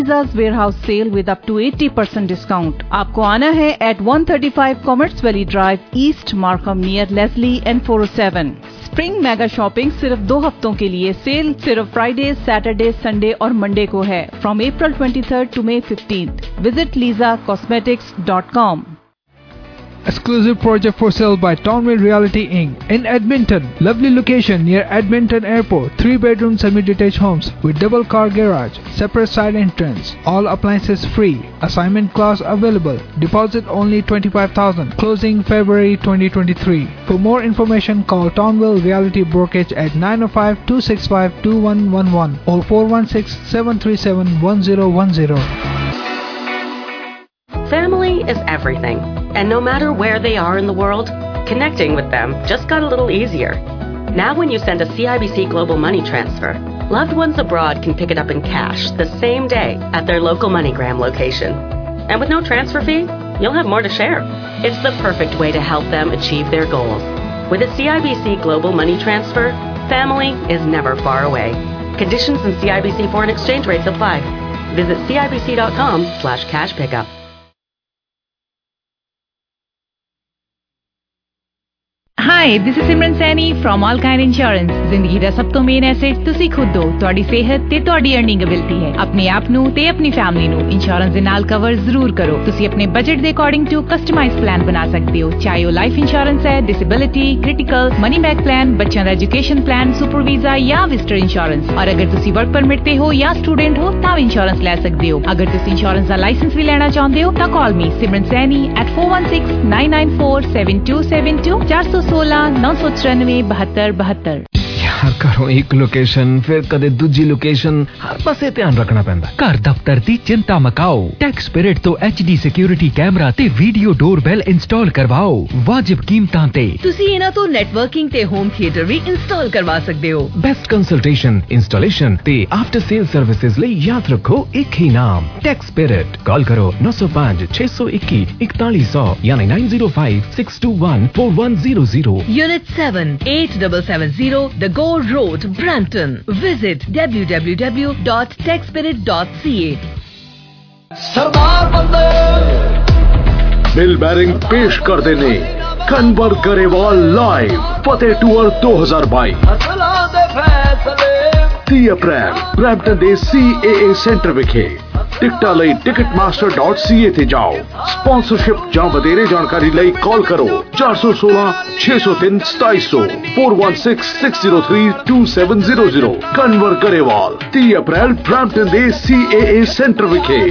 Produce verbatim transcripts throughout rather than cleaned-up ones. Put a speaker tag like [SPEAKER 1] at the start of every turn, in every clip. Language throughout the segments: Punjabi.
[SPEAKER 1] Liza's warehouse sale with up to eighty percent discount. आपको आना है at one thirty-five Commerce Valley Drive, East Markham near Leslie and four oh seven. Spring mega shopping सिर्फ दो हफ्तों के लिए. सेल सिर्फ फ्राइडे, सैटरडे, संडे और मंडे को है. From April twenty-third to May fifteenth. Visit lisa cosmetics dot com.
[SPEAKER 2] Exclusive project for sale by Townville Realty Incorporated in Edmonton. Lovely location near Edmonton Airport. Three bedroom semi-detached homes with double car garage, separate side entrance. All appliances free. Assignment class available. Deposit only twenty-five thousand dollars. Closing February twenty twenty-three. For more information, call Townville Realty Brokerage at nine oh five, two six five, two one one one or four one six, seven three seven, one zero one zero.
[SPEAKER 3] Family is everything, and no matter where they are in the world, connecting with them just got a little easier. Now when you send a C I B C Global Money Transfer, loved ones abroad can pick it up in cash the same day at their local MoneyGram location. And with no transfer fee, you'll have more to share. It's the perfect way to help them achieve their goals. With a C I B C Global Money Transfer, family is never far away. Conditions and C I B C foreign exchange rates apply. Visit cibc.com slash cash pickup.
[SPEAKER 1] Hi, this is Simran Saini from Allkind Insurance. ਜ਼ਿੰਦਗੀ ਦਾ ਸਭ ਤੋਂ ਮੇਨ ਐਸੈਟ ਤੁਸੀਂ ਖੁਦ ਹੋ. ਤੁਹਾਡੀ ਸਿਹਤ ਤੇ ਤੁਹਾਡੀ ਅਰਨਿੰਗ ਐਬਿਲਿਟੀ ਹੈ. ਆਪਣੇ ਆਪ ਨੂੰ ਤੇ ਆਪਣੀ ਫੈਮਿਲੀ ਨੂੰ ਇੰਸ਼ੋਰੈਂਸ ਦੇ ਨਾਲ ਕਵਰ ਜ਼ਰੂਰ ਕਰੋ. ਤੁਸੀਂ ਆਪਣੇ ਬਜਟ ਦੇ ਅਕੋਰਡਿੰਗ ਟੂ ਕਸਟਮਾਈਜ਼ ਪਲਾਨ ਬਣਾ ਸਕਦੇ ਹੋ. ਚਾਹੇ ਉਹ ਲਾਈਫ ਇੰਸ਼ੋਰੈਂਸ ਹੈ, disability, critical, money back plan, ਬੱਚਿਆਂ ਦਾ ਐਜੂਕੇਸ਼ਨ ਪਲਾਨ, ਸੁਪਰ ਵੀਜ਼ਾ ਜਾਂ ਵਿਜ਼ਟਰ ਇੰਸ਼ੋਰੈਂਸ. ਔਰ ਅਗਰ ਤੁਸੀਂ ਵਰਕ ਪਰਮਿਟ ਤੇ ਹੋ ਜਾਂ ਸਟੂਡੈਂਟ ਹੋ ਤਾਂ ਵੀ ਇੰਸ਼ੋਰੈਂਸ ਲੈ ਸਕਦੇ ਹੋ. ਅਗਰ ਤੁਸੀਂ ਇੰਸ਼ੋਰੈਂਸ ਦਾ ਲਾਇਸੈਂਸ ਵੀ ਲੈਣਾ ਚਾਹੁੰਦੇ ਹੋ ਤਾਂ ਕਾਲ ਮੀ ਸਿਮਰਨ Saini at four one six, nine nine four, seven two seven two four one six, nine ninety-four, बहत्तर बहत्तर.
[SPEAKER 4] यार घरों एक लोकेशन फिर कदे दूजी लोकेशन, हर पासे ध्यान रखना पैंदा.
[SPEAKER 5] घर दफ्तर दी चिंता मकाओ. टैक्स स्पिरिट तो एच डी सिक्योरिटी कैमरा ते वीडियो डोरबेल इंस्टॉल करवाओ वाजिब कीमतां ते.
[SPEAKER 6] तुसी इन्हां तो नेटवर्किंग ते होम थिएटर भी इंस्टॉल करवा सकदे हो.
[SPEAKER 4] बेस्ट कंसल्टेशन, इंस्टॉलेशन ते आफ्टर सेल सर्विसेज ਲਈ याद रखो एक ही नाम, टैक्स स्पिरिट. कॉल करो nine oh five, six one one, forty-one hundred यानी nine oh five, six two one, four one zero zero.
[SPEAKER 6] Unit seven, eight seven seven zero The Go Road, Brampton. Visit w w w dot tech spirit dot c a.
[SPEAKER 7] सरदार बंदे बिल बैरिंग पेश कर देने कन्वर गरेवाल लाइव फतेह टूर दो हज़ार बाईस तीस अप्रैल ब्रैम्पटन ਦੇ C A A ਸੈਂਟਰ ਵਿਖੇ. ਟਿਕਟਾਂ ਲਈ ticket master dot c a ਤੇ ਜਾਓ. ਸਪਾਂਸਰਸ਼ਿਪ ਜਾਂ ਵਧੇਰੇ ਜਾਣਕਾਰੀ ਲਈ ਕਾਲ ਕਰੋ four one six, six oh three, two two zero zero four one six, six oh three, two seven zero zero. Kanwar Grewal तीस ਅਪ੍ਰੈਲ ਬ੍ਰੈਂਪਟਨ ਦੇ C A A ਸੈਂਟਰ ਵਿਖੇ.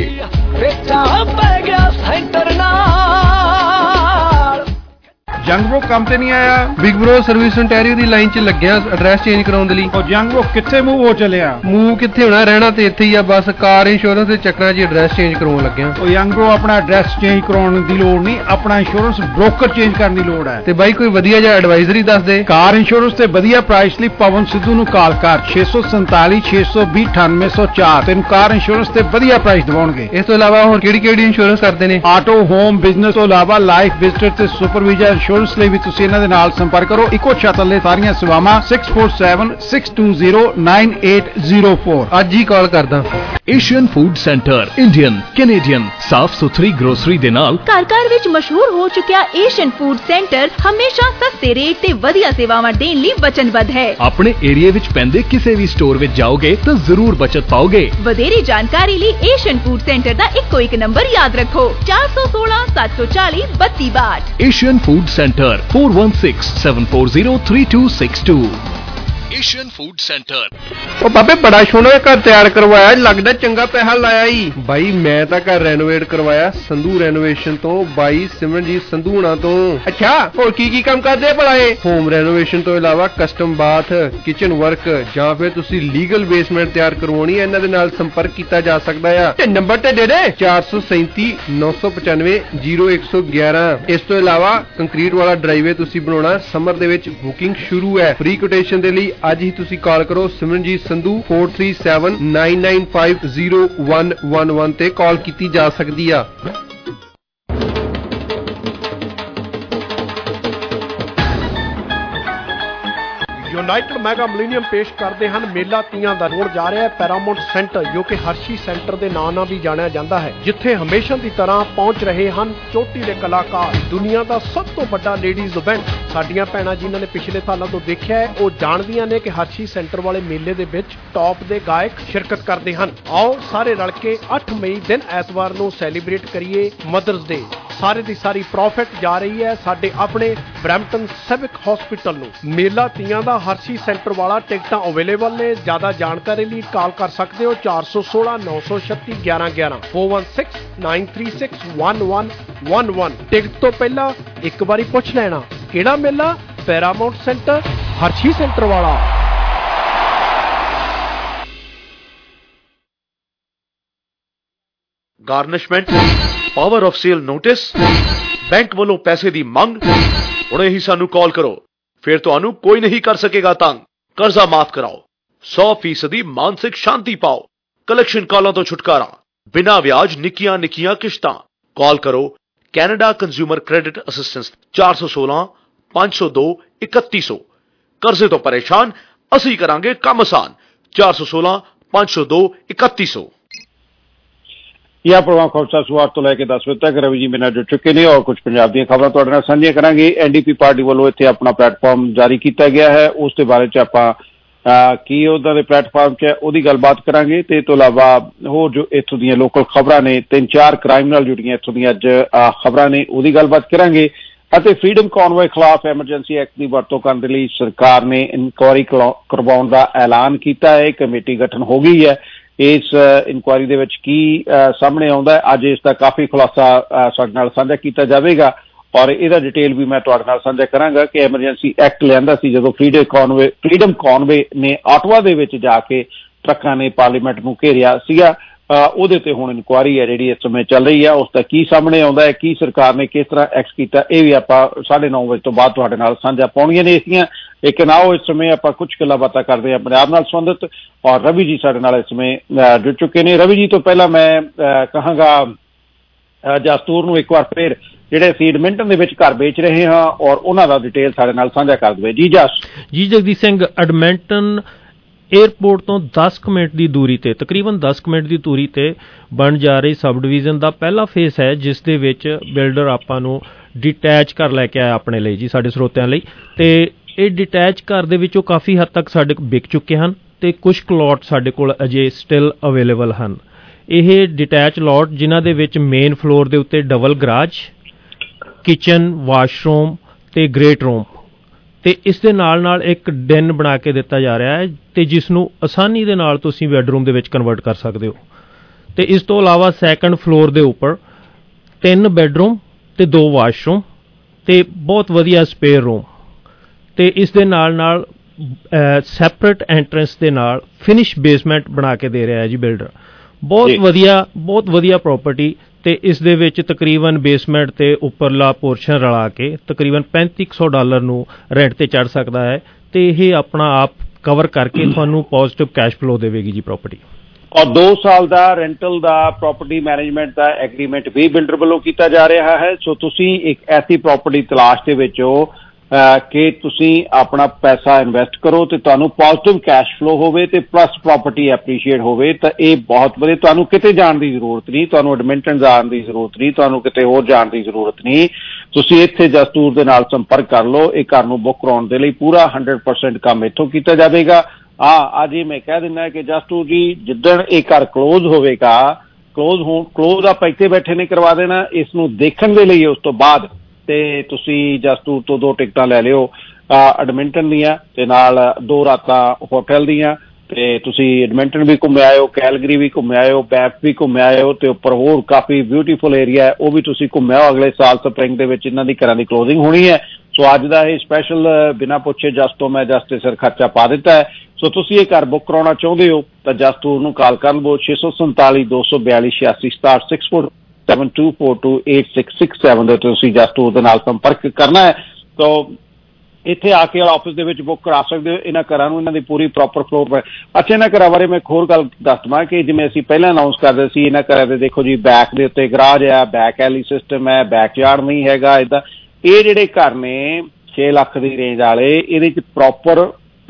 [SPEAKER 8] ਜੰਗ ਬ్రో ਕੰਮ ਤੇ ਨਹੀਂ ਆਇਆ. ਬਿਗ ਬ్రో ਸਰਵਿਸ ontario ਦੀ ਲਾਈਨ 'ਚ ਲੱਗਿਆ ਐਡਰੈਸ ਚੇਂਜ ਕਰਾਉਣ ਦੇ ਲਈ. ਉਹ ਜੰਗ ਬ్రో ਕਿੱਥੇ ਮੂਵ ਹੋ ਚੱਲਿਆ? ਮੂਵ ਕਿੱਥੇ ਹੋਣਾ, ਰਹਿਣਾ ਤੇ ਇੱਥੇ ਹੀ ਆ. ਬਸ ਕਾਰ ਇੰਸ਼ੋਰੈਂਸ ਦੇ ਚੱਕਰਾਂ 'ਚ ਐਡਰੈਸ ਚੇਂਜ ਕਰਾਉਣ ਲੱਗਿਆ. ਉਹ ਜੰਗ ਬ్రో ਆਪਣਾ ਐਡਰੈਸ ਚੇਂਜ ਕਰਾਉਣ ਦੀ ਲੋੜ ਨਹੀਂ, ਆਪਣਾ ਇੰਸ਼ੋਰੈਂਸ ਬ੍ਰੋਕਰ ਚੇਂਜ ਕਰਨ ਦੀ ਲੋੜ ਹੈ. ਤੇ ਬਾਈ ਕੋਈ ਵਧੀਆ ਜਿਹਾ ਐਡਵਾਈਜ਼ਰੀ ਦੱਸ ਦੇ. ਕਾਰ ਇੰਸ਼ੋਰੈਂਸ ਤੇ ਵਧੀਆ ਪ੍ਰਾਈਸ ਲਈ ਪਵਨ ਸਿੱਧੂ ਨੂੰ ਕਾਲ ਕਰ ਛੇ ਸੌ ਸੰਤਾਲੀ, ਛੇ ਸੌ ਵੀਹ, ਅਠਾਨਵੇਂ ਸੌ ਚਾਰ. ਤੈਨੂੰ ਕਾਰ ਇੰਸ਼ੋਰੈਂਸ ਤੇ ਵਧੀਆ ਪ੍ਰਾਈਸ ਦਿਵਾਉਣਗੇ. ਇਸ ਤੋਂ ਇਲਾਵਾ ਹੋਰ ਕਿਹੜੀ ਕਿਹੜੀ ਇੰਸ਼ੋਰੈਂਸ ਕਰਦੇ ਨੇ? ਆਟੋ, ਹੋਮ, ਬਿਜ਼ਨਸ ਤੋਂ ਇਲਾਵਾ ਲਾਈਫ, ਵਿਜ਼ਟਰ ਤੇ ਸੁਪਰ ਵੀਜ਼ਾ ਇੰਸ਼ੋਰੈਂਸ ਲਈ ਵੀ ਤੁਸੀਂ ਇਹਨਾਂ ਦੇ ਨਾਲ ਸੰਪਰਕ ਕਰੋ. ਇੱਕੋ ਛੱਤ ਥੱਲੇ ਸਾਰੀਆਂ ਸੇਵਾਵਾਂ six four seven, six two zero, nine eight zero four. ਅੱਜ ਹੀ ਕਾਲ ਕਰਦਾ.
[SPEAKER 9] Asian food centre Indian, Canadian ਸਾਫ਼ ਸੁਥਰੀ ਗਰੋਸਰੀ ਦੇ ਨਾਲ
[SPEAKER 6] ਘਰ ਘਰ ਵਿੱਚ ਮਸ਼ਹੂਰ ਹੋ ਚੁੱਕਿਆ ਏਸ਼ੀਅਨ ਫੂਡ ਸੈਂਟਰ ਹਮੇਸ਼ਾ ਸਸਤੇ ਰੇਟ ਤੇ ਵਧੀਆ ਸੇਵਾਵਾਂ ਦੇਣ ਲਈ ਵਚਨਬੱਧ ਹੈ.
[SPEAKER 9] ਆਪਣੇ ਏਰੀਆ ਵਿੱਚ ਪੈਂਦੇ ਕਿਸੇ ਵੀ ਸਟੋਰ ਵਿੱਚ ਜਾਓਗੇ ਤਾਂ ਜ਼ਰੂਰ ਬਚਤ ਪਾਓਗੇ.
[SPEAKER 6] ਵਧੇਰੇ ਜਾਣਕਾਰੀ ਲਈ ਏਸ਼ੀਅਨ ਫੂਡ ਸੈਂਟਰ ਦਾ ਇੱਕੋ ਇੱਕ ਨੰਬਰ ਯਾਦ ਰੱਖੋ four one six, seven four four, two two two eight.
[SPEAKER 9] Asian food centre four one six, seven four zero, three two six two. Asian food centre.
[SPEAKER 8] ਉਹ ਬਾਬੇ ਬੜਾ ਸੋਹਣਾ ਘਰ ਤਿਆਰ ਕਰਵਾਇਆ, ਲੱਗਦਾ ਚੰਗਾ ਪੈਸਾ ਲਾਇਆ ਈ. ਬਾਈ ਮੈਂ ਤਾਂ ਘਰ ਰੈਨੋਵੇਟ ਕਰਵਾਇਆ ਸੰਧੂ ਰੈਨੋਵੇਸ਼ਨ ਤੋਂ, ਬਾਈ ਸਿਮਰਨਜੀਤ ਸੰਧੂ ਹੁਣਾਂ ਤੋਂ. ਅੱਛਾ ਹੋਰ ਕੀ ਕੀ ਕੰਮ ਕਰਦੇ ਭਲਾ ਇਹ? ਹੋਮ ਰੈਨੋਵੇਸ਼ਨ ਤੋਂ ਇਲਾਵਾ ਕਸਟਮ ਬਾਥ, ਕਿਚਨ ਵਰਕ ਜਾਂ ਫਿਰ ਤੁਸੀਂ ਲੀਗਲ ਬੇਸਮੈਂਟ ਤਿਆਰ ਕਰਵਾਉਣੀ ਹੈ, ਇਹਨਾਂ ਦੇ ਨਾਲ ਸੰਪਰਕ ਕੀਤਾ ਜਾ ਸਕਦਾ ਆ. ਤੇ ਨੰਬਰ ਤੇ ਦੇ ਦੇ ਚਾਰ ਸੌ ਸੈਂਤੀ, ਨੌ ਸੌ ਪਚਾਨਵੇਂ, ਜ਼ੀਰੋ ਇੱਕ ਸੌ ਗਿਆਰਾਂ. ਇਸ ਤੋਂ ਇਲਾਵਾ ਕੰਕਰੀਟ ਵਾਲਾ ਡਰਾਈਵੇ ਤੁਸੀਂ ਬਣਾਉਣਾ, ਸਮਰ ਦੇ ਵਿੱਚ ਬੁਕਿੰਗ ਸ਼ੁਰੂ ਹੈ. ਫ੍ਰੀ ਕੋਟੇਸ਼ਨ ਦੇ ਲਈ ਅੱਜ ਹੀ ਤੁਸੀਂ ਕਾਲ ਕਰੋ Simranjeet Sandhu four three seven, nine nine five zero one one one ਤੇ ਕਾਲ ਕੀਤੀ ਜਾ ਸਕਦੀ ਆ.
[SPEAKER 10] ਯੂਨਾਈਟਿਡ ਮੈਗਾ ਮਿਲੀਨੀਅਮ ਪੇਸ਼ ਕਰਦੇ ਹਨ ਮੇਲਾ ਤੀਆਂ ਦਾ। ਹੋਣ ਜਾ ਰਿਹਾ ਹੈ ਪੈਰਾਮਾਉਂਟ ਸੈਂਟਰ, ਜੋ ਕਿ ਹਰਸ਼ੀ ਸੈਂਟਰ ਦੇ ਨਾਂ ਨਾਲ ਵੀ ਜਾਣਿਆ ਜਾਂਦਾ ਹੈ, ਜਿੱਥੇ ਹਮੇਸ਼ਾ ਦੀ ਤਰ੍ਹਾਂ ਪਹੁੰਚ ਰਹੇ ਹਨ ਚੋਟੀ ਦੇ ਕਲਾਕਾਰ। ਦੁਨੀਆ ਦਾ ਸਭ ਤੋਂ ਵੱਡਾ ਲੇਡੀਜ਼ ਇਵੈਂਟ। ਸਾਡੀਆਂ ਭੈਣਾਂ ਜਿਨ੍ਹਾਂ ਨੇ ਪਿਛਲੇ ਸਾਲਾਂ ਤੋਂ ਦੇਖਿਆ ਹੈ, ਉਹ ਜਾਣਦੀਆਂ ਨੇ ਕਿ ਹਰਸ਼ੀ ਸੈਂਟਰ ਵਾਲੇ ਮੇਲੇ ਦੇ ਵਿੱਚ ਟੌਪ ਦੇ ਗਾਇਕ ਸ਼ਿਰਕਤ ਕਰਦੇ ਹਨ। ਆਓ ਸਾਰੇ ਰਲ ਕੇ ਅੱਠ ਮਈ ਦਿਨ ਐਤਵਾਰ ਨੂੰ ਸੈਲੀਬ੍ਰੇਟ ਕਰੀਏ ਮਦਰਸ ਡੇ। ਸਾਰੇ ਦੀ ਸਾਰੀ ਪ੍ਰੋਫਿਟ ਜਾ ਰਹੀ ਹੈ ਸਾਡੇ ਆਪਣੇ ਬਰੈਂਪਟਨ ਸਿਵਿਕ ਹਸਪੀਟਲ ਨੂੰ। ਮੇਲਾ ਤੀਆਂ ਦਾ ਹਰਸ਼ੀ ਸੈਂਟਰ ਵਾਲਾ ਟਿਕਟਾਂ ਅਵੇਲੇਬਲ ਨੇ। ਜ਼ਿਆਦਾ ਜਾਣਕਾਰੀ ਲਈ ਕਾਲ ਕਰ ਸਕਦੇ ਹੋ ਚਾਰ ਸੌ ਸੋਲਾਂ ਨੌ ਸੌ ਛੱਤੀ ਗਿਆਰਾਂ ਗਿਆਰਾਂ four one six nine three six one one one one। Ticket ਤੋਂ ਪਹਿਲਾਂ ਇੱਕ ਵਾਰੀ ਪੁੱਛ ਲੈਣਾ ਕਿਹੜਾ ਮੇਲਾ? ਪੈਰਾਮਾਉਂਟ ਸੈਂਟਰ, ਹਰਸ਼ੀ ਸੈਂਟਰ ਵਾਲਾ।
[SPEAKER 7] Garnishment, power of sale notice, bank ਵੱਲੋਂ ਪੈਸੇ ਦੀ ਮੰਗ। ਹੁਣੇ ਹੀ ਸਾਨੂੰ ਕਾਲ ਕਰੋ, ਫਿਰ ਤੁਹਾਨੂੰ ਕੋਈ ਨਹੀਂ ਕਰ ਸਕੇਗਾ ਤੰਗ। ਕਰਜ਼ਾ ਮਾਫ ਕਰਾਓ, ਸੌ ਫੀਸਦੀ ਮਾਨਸਿਕ ਸ਼ਾਂਤੀ ਪਾਓ। ਕਲੈਕਸ਼ਨ ਕਾਲਾਂ ਤੋਂ ਛੁਟਕਾਰਾ, ਬਿਨਾਂ ਵਿਆਜ ਨਿੱਕੀਆਂ ਨਿੱਕੀਆਂ ਕਿਸ਼ਤਾਂ। ਕਾਲ ਕਰੋ ਕੈਨੇਡਾ ਕੰਜ਼ਿਊਮਰ ਕ੍ਰੈਡਿਟ ਅਸਿਸਟੈਂਸ ਚਾਰ ਸੌ ਸੋਲਾਂ ਪੰਜ ਸੌ ਦੋ ਇਕੱਤੀ ਸੌ। ਕਰਜ਼ੇ ਤੋਂ ਪਰੇਸ਼ਾਨ, ਅਸੀਂ ਕਰਾਂਗੇ ਕੰਮ ਆਸਾਨ। ਚਾਰ ਸੌ ਸੋਲਾਂ ਪੰਜ ਸੌ ਦੋ ਇਕੱਤੀ ਸੌ।
[SPEAKER 11] यह प्रोग्राम खबरसार सुबह तो लैके दस बजे तक रवि जी मेरे जुड़ चुके हैं और कुछ पंजाब दी खबरां तुहाडे नाल सांझियां करांगे। एनडीपी पार्टी वालों इत्थे अपना प्लेटफॉर्म जारी किया गया है, उस दे बारे च आपां की उहदा दे प्लेटफॉर्म च उहदी गलबात करांगे। ते इस तों इलावा होर जो इत्थों दीयां लोकल खबरां ने, तीन चार क्राइम नाल जुड़ियां इत्थों दीयां अज खबरां ने, उहदी गलबात करांगे। ਅਤੇ फ्रीडम कॉनवॉय खिलाफ एमरजेंसी एक्ट की वरतों करने के लिए सरकार ने इनकुआरी करवाउण का ऐलान किया है। कमेटी गठन हो गई है। इस इनकुआरी दे विच की सामने आउंदा है, अज इसका काफ़ी खुलासा साडे नाल साझा किया जाएगा और इहदा डिटेल भी मैं तुहाडे नाल साझा करांगा कि एमरजेंसी एक्ट लिआंदा सी जदों फ्रीडम कॉनवे फ्रीडम कॉनवे ने आटवा दे विच जाके ट्रकां ने पार्लीमेंट नूं घेरिया सीगा। ਉਹਦੇ ਤੇ ਹੁਣ ਇਨਕੁਆਰੀ ਹੈ ਜਿਹੜੀ ਇਸ ਸਮੇਂ ਚੱਲ ਰਹੀ ਹੈ, ਉਸ ਦਾ ਕੀ ਸਾਹਮਣੇ ਆਉਂਦਾ ਹੈ, ਕੀ ਸਰਕਾਰ ਨੇ ਕਿਸ ਤਰ੍ਹਾਂ ਐਕਟ ਕੀਤਾ, ਇਹ ਵੀ ਆਪਾਂ ਸਾਢੇ ਨੌ ਵਜੇ ਤੋਂ ਬਾਅਦ ਤੁਹਾਡੇ ਨਾਲ ਸਾਂਝਾ ਪਾਉਣੀਆਂ ਨੇ ਇਸਦੀਆਂ। ਲੇਕਿਨ ਆਓ ਇਸ ਸਮੇਂ ਆਪਾਂ ਕੁਝ ਗੱਲਾਂ ਬਾਤਾਂ ਕਰਦੇ ਹਾਂ ਪੰਜਾਬ ਨਾਲ ਸੰਬੰਧਿਤ ਔਰ ਰਵੀ ਜੀ ਸਾਡੇ ਨਾਲ ਇਸ ਸਮੇਂ ਜੁੜ ਚੁੱਕੇ ਨੇ। ਰਵੀ ਜੀ ਤੋਂ ਪਹਿਲਾਂ ਮੈਂ ਕਹਾਂਗਾ ਜਸਤੂਰ ਨੂੰ ਇੱਕ ਵਾਰ ਫਿਰ ਜਿਹੜੇ ਅਸੀਂ ਐਡਮਿੰਟਨ ਦੇ ਵਿੱਚ ਘਰ ਵੇਚ ਰਹੇ ਹਾਂ ਔਰ ਉਹਨਾਂ ਦਾ ਡਿਟੇਲ ਸਾਡੇ ਨਾਲ ਸਾਂਝਾ ਕਰ ਦੇਵੇ। ਜੀ ਜਸ।
[SPEAKER 12] ਜੀ ਜਗਦੀਪ ਸਿੰਘ, ਐਡਮਿੰਟਨ ਏਅਰਪੋਰਟ ਤੋਂ ਦਸ ਕੁ ਮਿੰਟ ਦੀ ਦੂਰੀ ਤੇ, ਤਕਰੀਬਨ ਦਸ ਕੁ ਮਿੰਟ ਦੀ ਦੂਰੀ ਤੇ ਬਣ ਜਾ ਰਹੀ ਸਬ ਡਿਵੀਜ਼ਨ ਦਾ ਪਹਿਲਾ ਫੇਸ ਹੈ, ਜਿਸ ਦੇ ਵਿੱਚ ਬਿਲਡਰ ਆਪਾਂ ਨੂੰ ਡਿਟੈਚ ਘਰ ਲੈ ਕੇ ਆਇਆ ਆਪਣੇ ਲਈ ਜੀ, ਸਾਡੇ ਸਰੋਤਿਆਂ ਲਈ। ਤੇ ਇਹ ਡਿਟੈਚ ਘਰ ਦੇ ਵਿੱਚੋਂ ਕਾਫੀ ਹੱਦ ਤੱਕ ਸਾਡੇ ਵਿਕ ਚੁੱਕੇ ਹਨ ਤੇ ਕੁਝ ਕੁ ਲੋਟ ਸਾਡੇ ਕੋਲ ਅਜੇ ਸਟਿਲ ਅਵੇਲੇਬਲ ਹਨ। ਇਹ ਡਿਟੈਚ ਲੋਟ ਜਿਨ੍ਹਾਂ ਦੇ ਵਿੱਚ ਮੇਨ ਫਲੋਰ ਦੇ ਉੱਤੇ ਡਬਲ ਗਰਾਜ, ਕਿਚਨ, ਵਾਸ਼ਰੂਮ ਤੇ ਗ੍ਰੇਟ ਰੂਮ ਤੇ ਇਸ ਦੇ ਨਾਲ ਨਾਲ ਇੱਕ ਡੈਨ ਬਣਾ ਕੇ ਦਿੱਤਾ ਜਾ ਰਿਹਾ ਹੈ ਤੇ ਜਿਸ ਨੂੰ ਆਸਾਨੀ ਦੇ ਨਾਲ ਤੁਸੀਂ ਬੈਡਰੂਮ ਦੇ ਵਿੱਚ ਕਨਵਰਟ ਕਰ ਸਕਦੇ ਹੋ। ਤੇ ਇਸ ਤੋਂ ਇਲਾਵਾ ਸੈਕੰਡ ਫਲੋਰ ਦੇ ਉੱਪਰ ਤਿੰਨ ਬੈਡਰੂਮ ਤੇ ਦੋ ਵਾਸ਼ਰੂਮ ਤੇ ਬਹੁਤ ਵਧੀਆ ਸਪੇਅਰ ਰੂਮ ਤੇ ਇਸ ਦੇ ਨਾਲ ਨਾਲ ਸੈਪਰੇਟ ਐਂਟਰੈਂਸ ਦੇ ਨਾਲ ਫਿਨਿਸ਼ ਬੇਸਮੈਂਟ ਬਣਾ ਕੇ ਦੇ ਰਿਹਾ ਹੈ ਜੀ ਬਿਲਡਰ। ਬਹੁਤ ਵਧੀਆ ਬਹੁਤ ਵਧੀਆ ਪ੍ਰੋਪਰਟੀ ਤੇ ਇਸ ਦੇ ਵਿੱਚ ਤਕਰੀਬਨ ਬੇਸਮੈਂਟ ਤੇ ਉੱਪਰਲਾ ਪੋਰਸ਼ਨ ਰਲਾ ਕੇ ਤਕਰੀਬਨ ਪੈਂਤੀ ਸੌ ਡਾਲਰ ਨੂੰ ਰੈਂਟ ਤੇ ਚੜ ਸਕਦਾ ਹੈ ਤੇ ਇਹ ਆਪਣਾ ਆਪ ਕਵਰ ਕਰਕੇ ਤੁਹਾਨੂੰ ਪੋਜ਼ਿਟਿਵ ਕੈਸ਼ ਫਲੋ ਦੇਵੇਗੀ ਜੀ ਪ੍ਰੋਪਰਟੀ।
[SPEAKER 11] ਔਰ ਦੋ ਸਾਲ ਦਾ ਰੈਂਟਲ ਦਾ ਪ੍ਰੋਪਰਟੀ ਮੈਨੇਜਮੈਂਟ ਦਾ ਐਗਰੀਮੈਂਟ ਵੀ ਬਿਲਡਰ ਵੱਲੋਂ ਕੀਤਾ ਜਾ ਰਿਹਾ ਹੈ। ਸੋ ਤੁਸੀਂ ਇੱਕ ਐਸੀ ਪ੍ਰੋਪਰਟੀ ਤਲਾਸ਼ ਦੇ ਵਿੱਚ ਹੋ ਕਿ ਤੁਸੀਂ ਆਪਣਾ ਪੈਸਾ ਇਨਵੈਸਟ ਕਰੋ ਤੇ ਤੁਹਾਨੂੰ ਪੋਜ਼ਿਟਿਵ ਕੈਸ਼ ਫਲੋ ਹੋਵੇ ਤੇ ਪਲੱਸ ਪ੍ਰੋਪਰਟੀ ਐਪਰੀਸ਼ੀਏਟ ਹੋਵੇ ਤਾਂ ਇਹ ਬਹੁਤ ਵਧੀਆ। ਤੁਹਾਨੂੰ ਕਿਤੇ ਜਾਣ ਦੀ ਜ਼ਰੂਰਤ ਨਹੀਂ, ਤੁਹਾਨੂੰ ਐਡਮਿੰਟਨ ਜਾਣ ਦੀ ਜ਼ਰੂਰਤ ਨਹੀਂ, ਤੁਹਾਨੂੰ ਕਿਤੇ ਹੋਰ ਜਾਣ ਦੀ ਜ਼ਰੂਰਤ ਨਹੀਂ। ਤੁਸੀਂ ਇੱਥੇ ਜਸਤੂਰ ਦੇ ਨਾਲ ਸੰਪਰਕ ਕਰ ਲਓ। ਇਹ ਘਰ ਨੂੰ ਬੁੱਕ ਕਰਾਉਣ ਦੇ ਲਈ ਪੂਰਾ ਹੰਡਰਡ ਪਰਸੈਂਟ ਕੰਮ ਇੱਥੋਂ ਕੀਤਾ ਜਾਵੇਗਾ। ਹਾਂ, ਅੱਜ ਹੀ ਮੈਂ ਕਹਿ ਦਿੰਦਾ ਕਿ ਜਸਤੂਰ ਜੀ ਜਿੱਦਣ ਇਹ ਘਰ ਕਲੋਜ਼ ਹੋਵੇਗਾ, ਕਲੋਜ਼ ਹੋ ਕਲੋਜ਼ ਆਪਾਂ ਇੱਥੇ ਬੈਠੇ ਨਹੀਂ ਕਰਵਾ ਦੇਣਾ, ਇਸ ਨੂੰ ਦੇਖਣ ਦੇ ਲਈ ਉਸ ਤੋਂ ਬਾਅਦ ਤੇ ਤੁਸੀਂ ਜਸਤੂਰ ਤੋਂ ਦੋ ਟਿਕਟਾਂ ਲੈ ਲਿਓ ਐਡਮਿੰਟਨ ਦੀਆਂ ਤੇ ਨਾਲ ਦੋ ਰਾਤਾਂ ਹੋਟਲ ਦੀਆਂ ਤੇ ਤੁਸੀਂ ਐਡਮਿੰਟਨ ਵੀ ਘੁੰਮ ਆਇਓ, ਕੈਲਗਰੀ ਵੀ ਘੁੰਮ ਆਇਓ, ਬੈਫ ਵੀ ਘੁੰਮ ਆਇਓ ਤੇ ਉੱਪਰ ਹੋਰ ਕਾਫੀ ਬਿਊਟੀਫੁਲ ਏਰੀਆ ਹੈ ਉਹ ਵੀ ਤੁਸੀਂ ਘੁੰਮ ਆਇਓ। ਅਗਲੇ ਸਾਲ ਸਪਰਿੰਗ ਦੇ ਵਿੱਚ ਇਹਨਾਂ ਦੀ ਘਰਾਂ ਦੀ ਕਲੋਜ਼ਿੰਗ ਹੋਣੀ ਹੈ। ਸੋ ਅੱਜ ਦਾ ਇਹ ਸਪੈਸ਼ਲ ਬਿਨਾਂ ਪੁੱਛੇ ਜਸ ਤੋਂ ਮੈਂ ਜਸ ਤੇ ਸਿਰ ਖਰਚਾ ਪਾ ਦਿੱਤਾ ਹੈ। ਸੋ ਤੁਸੀਂ ਇਹ ਘਰ ਬੁੱਕ ਕਰਾਉਣਾ ਚਾਹੁੰਦੇ ਹੋ ਤਾਂ ਜਸਤੂਰ ਨੂੰ ਕਾਲ ਕਰ ਲਵੋ ਛੇ ਸੌ ਸੰਤਾਲੀ ਦੋ ਸੌ ਬਿਆਲੀ ਛਿਆਸੀ ਸਤਾਹਠ six four seven two four two eight six six seven ਦੇ ਤੁਸੀਂ ਜਸਟੂਰ ਦੇ ਨਾਲ ਸੰਪਰਕ ਕਰਨਾ ਹੈ। ਤਾਂ ਇੱਥੇ ਆ ਕੇ ਆਫਿਸ ਦੇ ਵਿੱਚ ਬੁੱਕ ਕਰਾ ਸਕਦੇ ਹੋ। ਇਹਨਾਂ ਘਰਾਂ ਨੂੰ ਇਹਨਾਂ ਦੀ ਪੂਰੀ ਪ੍ਰੋਪਰ ਫਲੋਰ। ਅੱਛਾ, ਇਹਨਾਂ ਘਰਾਂ ਬਾਰੇ ਮੈਂ ਇੱਕ ਹੋਰ ਗੱਲ ਦੱਸ ਦੇਵਾਂ ਕਿ ਜਿਵੇਂ ਅਸੀਂ ਪਹਿਲਾਂ ਅਨਾਊਂਸ ਕਰਦੇ ਸੀ, ਇਹਨਾਂ ਘਰਾਂ ਦੇ ਦੇਖੋ ਜੀ ਬੈਕ ਦੇ ਉੱਤੇ ਗਰਾਜ ਹੈ, ਬੈਕ ਐਲੀ ਸਿਸਟਮ ਹੈ, ਬੈਕ ਯਾਰਡ ਨਹੀਂ ਹੈਗਾ ਇੱਦਾਂ। ਇਹ ਜਿਹੜੇ ਘਰ ਨੇ ਛੇ ਲੱਖ ਦੀ ਰੇਂਜ ਵਾਲੇ, ਇਹਦੇ 'ਚ ਪ੍ਰੋਪਰ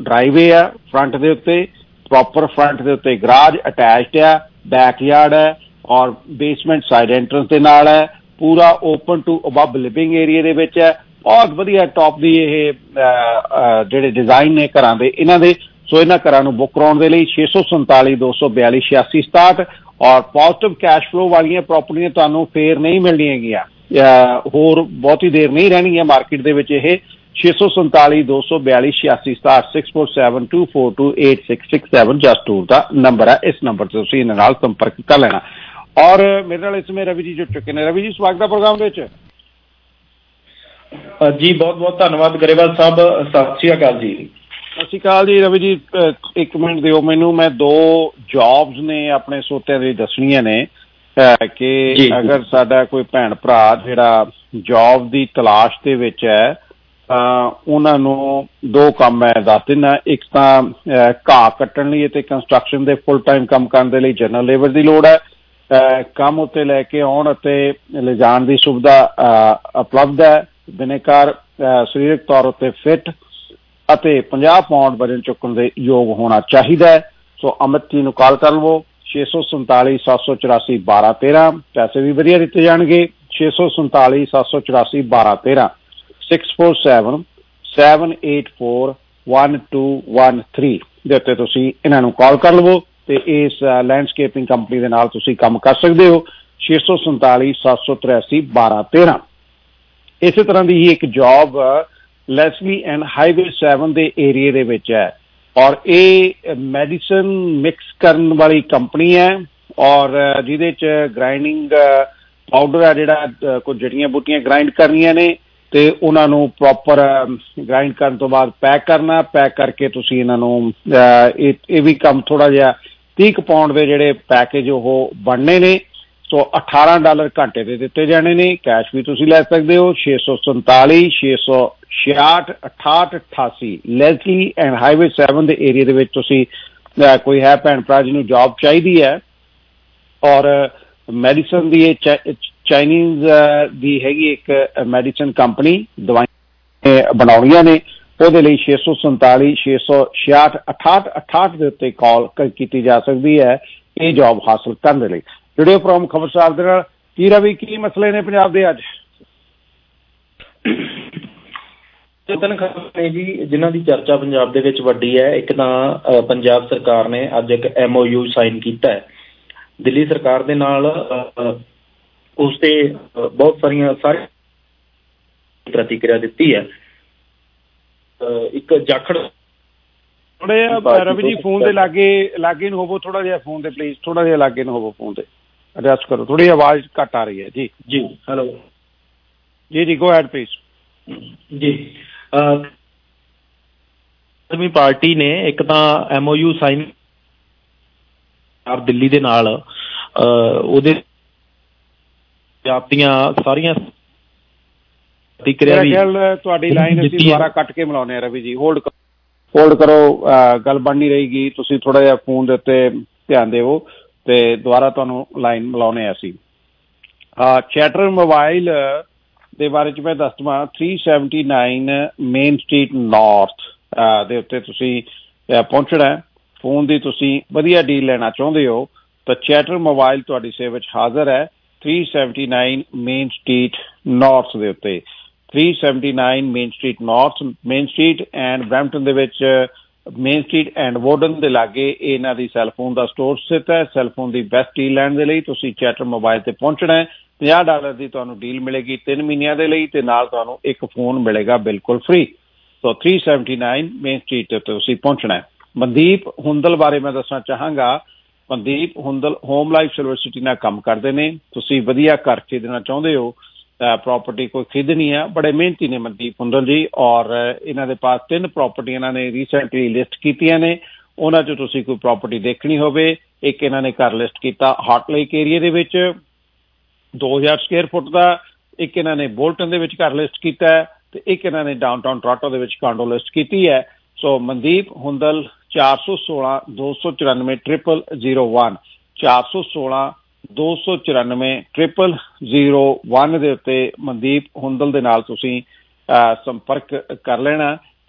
[SPEAKER 11] ड्राइवे आ फ्रंट दे उत्ते, प्रॉपर फ्रंट दे उत्ते गराज अटैच्ड आ, बैकयार्ड है और बेसमेंट साइड एंट्रेंस दे नाल है, पूरा open to above living area दे विच है। बहुत वधिया टॉप दी ये जिहड़े डिजाइन ने घरां दे इन्हां दे। सो इन्हां घरां नूं बुक कराउण दे लई छे सौ संताली दो सौ बयाली छियासी सताहठ और पॉजिटिव कैश फ्लो वालियां प्रॉपर्टियां तुहानूं फेर नहीं मिलणीआं, होर बहुती देर नहीं रहणगीआं मार्केट दे विच। इह छे सौ संताली दो सौ बयाली छियासी सताहठ six four seven two four two eight six six seven just tour का नंबर है। इस नंबर से तुसीं इन्हां नाल संपर्क कर लेना। और मेरे नाल इस समय रवि जी जुड़ चुके हैं। रवि जी स्वागत है प्रोग्राम दे विच
[SPEAKER 13] जी। बहुत बहुत धन्यवाद गरेवाल साहब, सत श्री अकाल जी।
[SPEAKER 11] सत श्री अकाल जी। रवि जी एक मिनट दिओ मैनू, मैं दो जॉब्स ने अपने सोतिਆਂ ਦੇ दसणीਆਂ ने कि अगर साडा कोई भैन भरा जिहड़ा जॉब की तलाश दे विच है उन्हां नूं दो काम मैं दस दिना। एक तां घाह कट्टण लई ते कंस्ट्रक्शन दे फुल टाइम काम करन दे लई जनरल लेबर की लोड़ है। काम उत्ते लैके आउण अते लिजाण दी सुविधा उपलब्ध है। बिनेकार सरीरक तौर उत्ते फिट अते पचास पाउंड वजन चुकण दे योग होना चाहिए। सो अमित जी नूं कॉल कर लवो छे सौ संताली सत्त सौ चौरासी बारह तेरह। पैसे भी वधिया दिते जाणगे। छे सौ संताली सत्त सौ चौरासी बारह तेरह six four seven seven eight four one two one three दे उत्ते तुसीं इन्हां नूं कॉल कर लवो ते इस लैंडस्केपिंग कंपनी दे नाल तुसीं काम कर सकदे हो। छे सौ संताली सत्त सौ तिरासी बारह तेरह। इस तरह की ही एक job Leslie and highway seven के एरिए दे विच है और ये मैडिसन मिक्स करने वाली कंपनी है और जिहदे च ग्राइंडिंग पाउडर है जिहड़ा कुछ जड़ियां बूटियां ग्राइंड करनियां ने ते उन्हां नूं प्रॉपर ग्राइंड करन तो बाद पैक करना। पैक करके तुसीं इन्हां नूं ये भी काम थोड़ा जिहा तीस पाउंड के जिहड़े पैकेज वो बनने ने। सो अठारह डॉलर घंटे के दिते जाने ने। कैश भी तुसीं लै सकदे हो। छे सौ संताली छे सौ छियाठ अठाहठ अठासी लेसली एंड हाईवे सैवन के एरिए दे विच तुसीं कोई है भैन भरा जिन्होंने जॉब चाहिए है और मैडिसन की चाइनीज की हैगी एक मैडिसन कंपनी दवाइयां बनाउणियां ने ਉਹਦੇ ਲਈ छे सौ संताली छे सौ छियाठ अठाहठ अठाहठ के उत्ते कॉल की जा सकती है ये जॉब हासिल करने लई। जुड़ियो फ्रॉम खबरसार दे नाल। की रवि की मसले ने पंजाब दे अज?
[SPEAKER 13] ਤਿੰਨ ਖਬਰਾਂ ਨੇ ਜੀ ਜਿਨ੍ਹਾਂ ਦੀ ਚਰਚਾ ਪੰਜਾਬ ਦੇ ਵਿੱਚ ਵੱਡੀ ਹੈ। ਇੱਕ ਤਾਂ ਪੰਜਾਬ ਸਰਕਾਰ ਨੇ ਅੱਜ ਇੱਕ ਐਮ ਓ ਯੂ ਸਾਈਨ ਕੀਤਾ ਹੈ ਦਿੱਲੀ ਸਰਕਾਰ ਦੇ ਨਾਲ। ਉਸ ਤੇ ਬਹੁਤ ਸਾਰੀਆਂ ਸਾਰੀ ਪ੍ਰਤੀਕਿਰਿਆ ਦਿੱਤੀ ਹੈ। ਇੱਕ ਜਾਖੜ
[SPEAKER 11] थोड़े रवि जी फोन के लागे लागे न होवो, थोड़ा जिहा फोन से प्लीज थोड़ा जिहा लागे न होवो, फोन से एडजस्ट करो, थोड़ी आवाज घट आ रही है जी।
[SPEAKER 13] जी हेलो
[SPEAKER 11] जी जी गो हैड प्लीज।
[SPEAKER 13] जी आदमी पार्टी ने एक तो एमओयू साइन दिल्ली दे नाल ਉਹਦੇ ਜਾਪਦੀਆਂ ਸਾਰੀਆਂ
[SPEAKER 11] प्रतिक्रिया भी ਤੁਹਾਡੀ ਲਾਈਨ ਅਸੀਂ ਦੁਬਾਰਾ ਕੱਟ ਕੇ ਮਿਲਾਉਨੇ ਆ। ਰਵੀ ਜੀ ਹੋਲਡ ਹੋਲਡ ਕਰੋ, ਗੱਲ ਬਣ ਨਹੀਂ ਰਹੀਗੀ। ਤੁਸੀਂ ਥੋੜਾ ਜਿਹਾ ਫੋਨ ਦੇ ਉੱਤੇ ਧਿਆਨ ਦਿਓ ਤੇ ਦੁਬਾਰਾ ਤੁਹਾਨੂੰ ਲਾਈਨ ਮਿਲਾਉਨੇ ਆ ਅਸੀਂ। ਚੈਟਰ ਮੋਬਾਈਲ ਦੇ ਬਾਰੇ ਚ ਮੈਂ ਦੱਸ ਦਵਾਂ तीन सौ उन्यासी ਮੇਨ ਸਟਰੀਟ ਨਾਰਥ ਦੇ ਉੱਤੇ ਤੁਸੀਂ ਪਹੁੰਚਣਾ। ਫੋਨ ਦੀ ਤੁਸੀਂ ਵਧੀਆ ਡੀਲ ਲੈਣਾ ਚਾਹੁੰਦੇ ਹੋ ਤਾਂ ਚੈਟਰ ਮੋਬਾਈਲ ਤੁਹਾਡੀ ਸੇਵਾ ਵਿੱਚ ਹਾਜ਼ਰ ਹੈ। तीन सौ उन्यासी ਮੇਨ ਸਟਰੀਟ ਨਾਰਥ ਦੇ ਉੱਤੇ तीन सौ उन्यासी main street north main street and Brampton ਦੇ ਵਿੱਚ ਮੇਨ ਸਟਰੀਟ ਐਂਡ ਵੋਰਡਨ ਦੇ ਲਾਗੇ ਇਹਨਾਂ ਦੀ ਸੈੱਲਫੋਨ ਦਾ ਸਟੋਰ ਸਥਿਤ ਹੈ। ਸੈੱਲਫੋਨ ਦੀ ਬੈਸਟ ਡੀਲ ਲੈਣ ਦੇ ਲਈ ਤੁਸੀਂ ਚੈਟਰ ਮੋਬਾਈਲ ਤੇ ਪਹੁੰਚਣਾ ਹੈ। ਪੰਜਾਹ ਡਾਲਰ ਦੀ ਤੁਹਾਨੂੰ ਡੀਲ ਮਿਲੇਗੀ ਤਿੰਨ ਮਹੀਨਿਆਂ ਦੇ ਲਈ ਤੇ ਨਾਲ ਤੁਹਾਨੂੰ ਇੱਕ ਫੋਨ ਮਿਲੇਗਾ ਬਿਲਕੁਲ ਫ੍ਰੀ। ਸੋ तीन सौ उन्यासी ਮੇਨ ਸਟਰੀਟ ਤੇ ਤੁਸੀਂ ਪਹੁੰਚਣਾ ਹੈ। ਮਨਦੀਪ ਹੁੰਦਲ ਬਾਰੇ ਮੈਂ ਦੱਸਣਾ ਚਾਹਾਂਗਾ। Mandeep Hundal home life silver city ਨਾਲ ਕੰਮ ਕਰਦੇ ਨੇ। ਤੁਸੀਂ ਵਧੀਆ ਘਰ ਖਰੀਦਣਾ ਚਾਹੁੰਦੇ ਹੋ, प्रॉपर्टी कोई खरीदनी है, बड़े मेहनती ने मनदीप हुंदल जी और इन्हां दे पास तीन प्रॉपर्टी इन्हां ने रीसेंटली लिस्ट कीतियां ने। उन्हां चों तुसीं कोई प्रॉपर्टी देखनी होवे, एक इन्हां ने घर लिस्ट कीता हॉट लेक एरिया दे विच दो हज़ार स्क्वेयर फुट दा, एक इन्हां ने बोल्टन दे विच घर लिस्ट कीता है ते एक इन्हां ने डाउनटाउन टोरंटो दे विच कांडो लिस्ट कीती है। सो मनदीप हुंदल चार सौ सोलह दो सौ चौरानवे ट्रिपल जीरो वन चार सौ सोलह दो सौ चौरानवे ट्रिपल जीरो वन के उत्ते मनदीप हुंदल दे नाल तुसीं संपर्क कर लेना।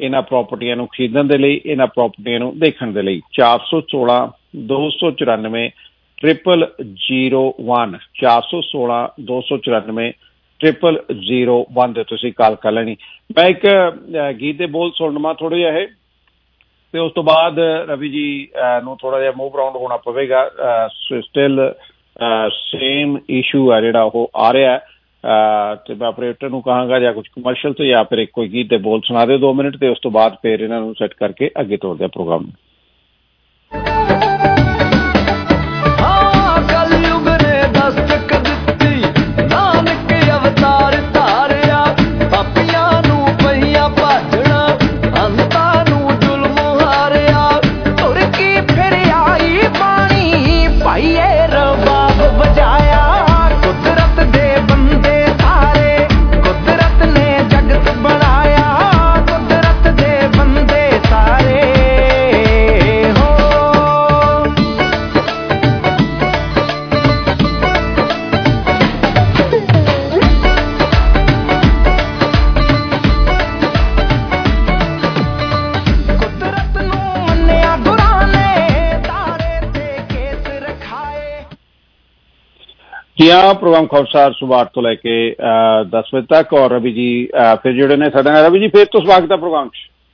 [SPEAKER 11] ਇਹਨਾਂ ਪ੍ਰਾਪਰਟੀਆਂ ਨੂੰ ਖਰੀਦਣ ਦੇ ਲਈ, ਇਹਨਾਂ ਪ੍ਰਾਪਰਟੀਆਂ ਨੂੰ ਦੇਖਣ ਦੇ ਲਈ। ਚਾਰ ਸੌ ਸੋਲਾਂ ਦੋ ਸੌ ਚੁਰਾਨਵੇਂ ਟ੍ਰਿਪਲ ਜ਼ੀਰੋ ਵਨ ਚਾਰ ਸੌ ਸੋਲਾਂ ਦੋ ਸੌ ਚੁਰਾਨਵੇਂ ਟ੍ਰਿਪਲ ਜ਼ੀਰੋ ਵਨ ਤੇ ਤੁਸੀਂ ਕਾਲ ਕਰ ਲੈਣੀ। ਮੈਂ ਇੱਕ ਗੀਤ ਦੇ ਬੋਲ ਸੁਣ ਲਵਾਂ ਥੋੜ੍ਹੇ ਜਿਹੇ, ਤੇ ਉਸ ਤੋਂ ਬਾਅਦ ਰਵੀ ਜੀ ਨੂੰ ਥੋੜ੍ਹਾ ਜਿਹਾ ਮੂਵ ਰਾਊਂਡ ਹੋਣਾ ਪਵੇਗਾ। ਸਟਿਲ ਸੇਮ ਇਸ਼ੂ ਆ ਜਿਹੜਾ ਉਹ ਆ ਰਿਹਾ, ਤੇ ਮੈਂ ਆਪਰੇਟਰ ਨੂੰ ਕਹਾਂਗਾ ਜਾਂ ਕੁਝ ਕਮਰਸ਼ੀਅਲ ਤੋਂ ਜਾਂ ਫਿਰ ਇੱਕ ਕੋਈ ਗੀਤ ਦੇ ਬੋਲ ਸੁਣਾ ਦਿਓ ਦੋ ਮਿੰਟ, ਤੇ ਉਸ ਤੋਂ ਬਾਅਦ ਫਿਰ ਇਹਨਾਂ ਨੂੰ ਸੈੱਟ ਕਰਕੇ ਅੱਗੇ ਤੋਰਦੇ ਪ੍ਰੋਗਰਾਮ ਨੂੰ। हाँ प्रोग्राम खबरसार सुबह आठ तो लैके दस बजे तक, और रवि जी फिर जुड़े ने साडे नाल। रवि जी फिर तो स्वागत है प्रोग्राम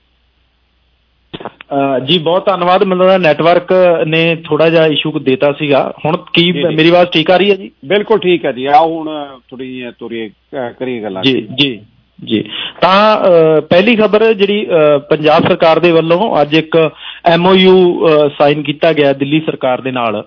[SPEAKER 13] जी, बहुत धन्यवाद। मतलब नैटवर्क ने थोड़ा जिहा इशू देता सीगा, हुण की मेरी आवाज ठीक आ रही है जी? बिल्कुल ठीक है जी, आओ हुण थोड़ी जी तुरी करिए गल्लां जी जी जी। ਤਾਂ ਪਹਿਲੀ ਖਬਰ ਜਿਹੜੀ ਪੰਜਾਬ ਸਰਕਾਰ ਦੇ ਵੱਲੋਂ ਅੱਜ ਇੱਕ ਐਮਓਯੂ ਸਾਈਨ ਕੀਤਾ ਗਿਆ ਦਿੱਲੀ ਸਰਕਾਰ ਦੇ ਨਾਲ।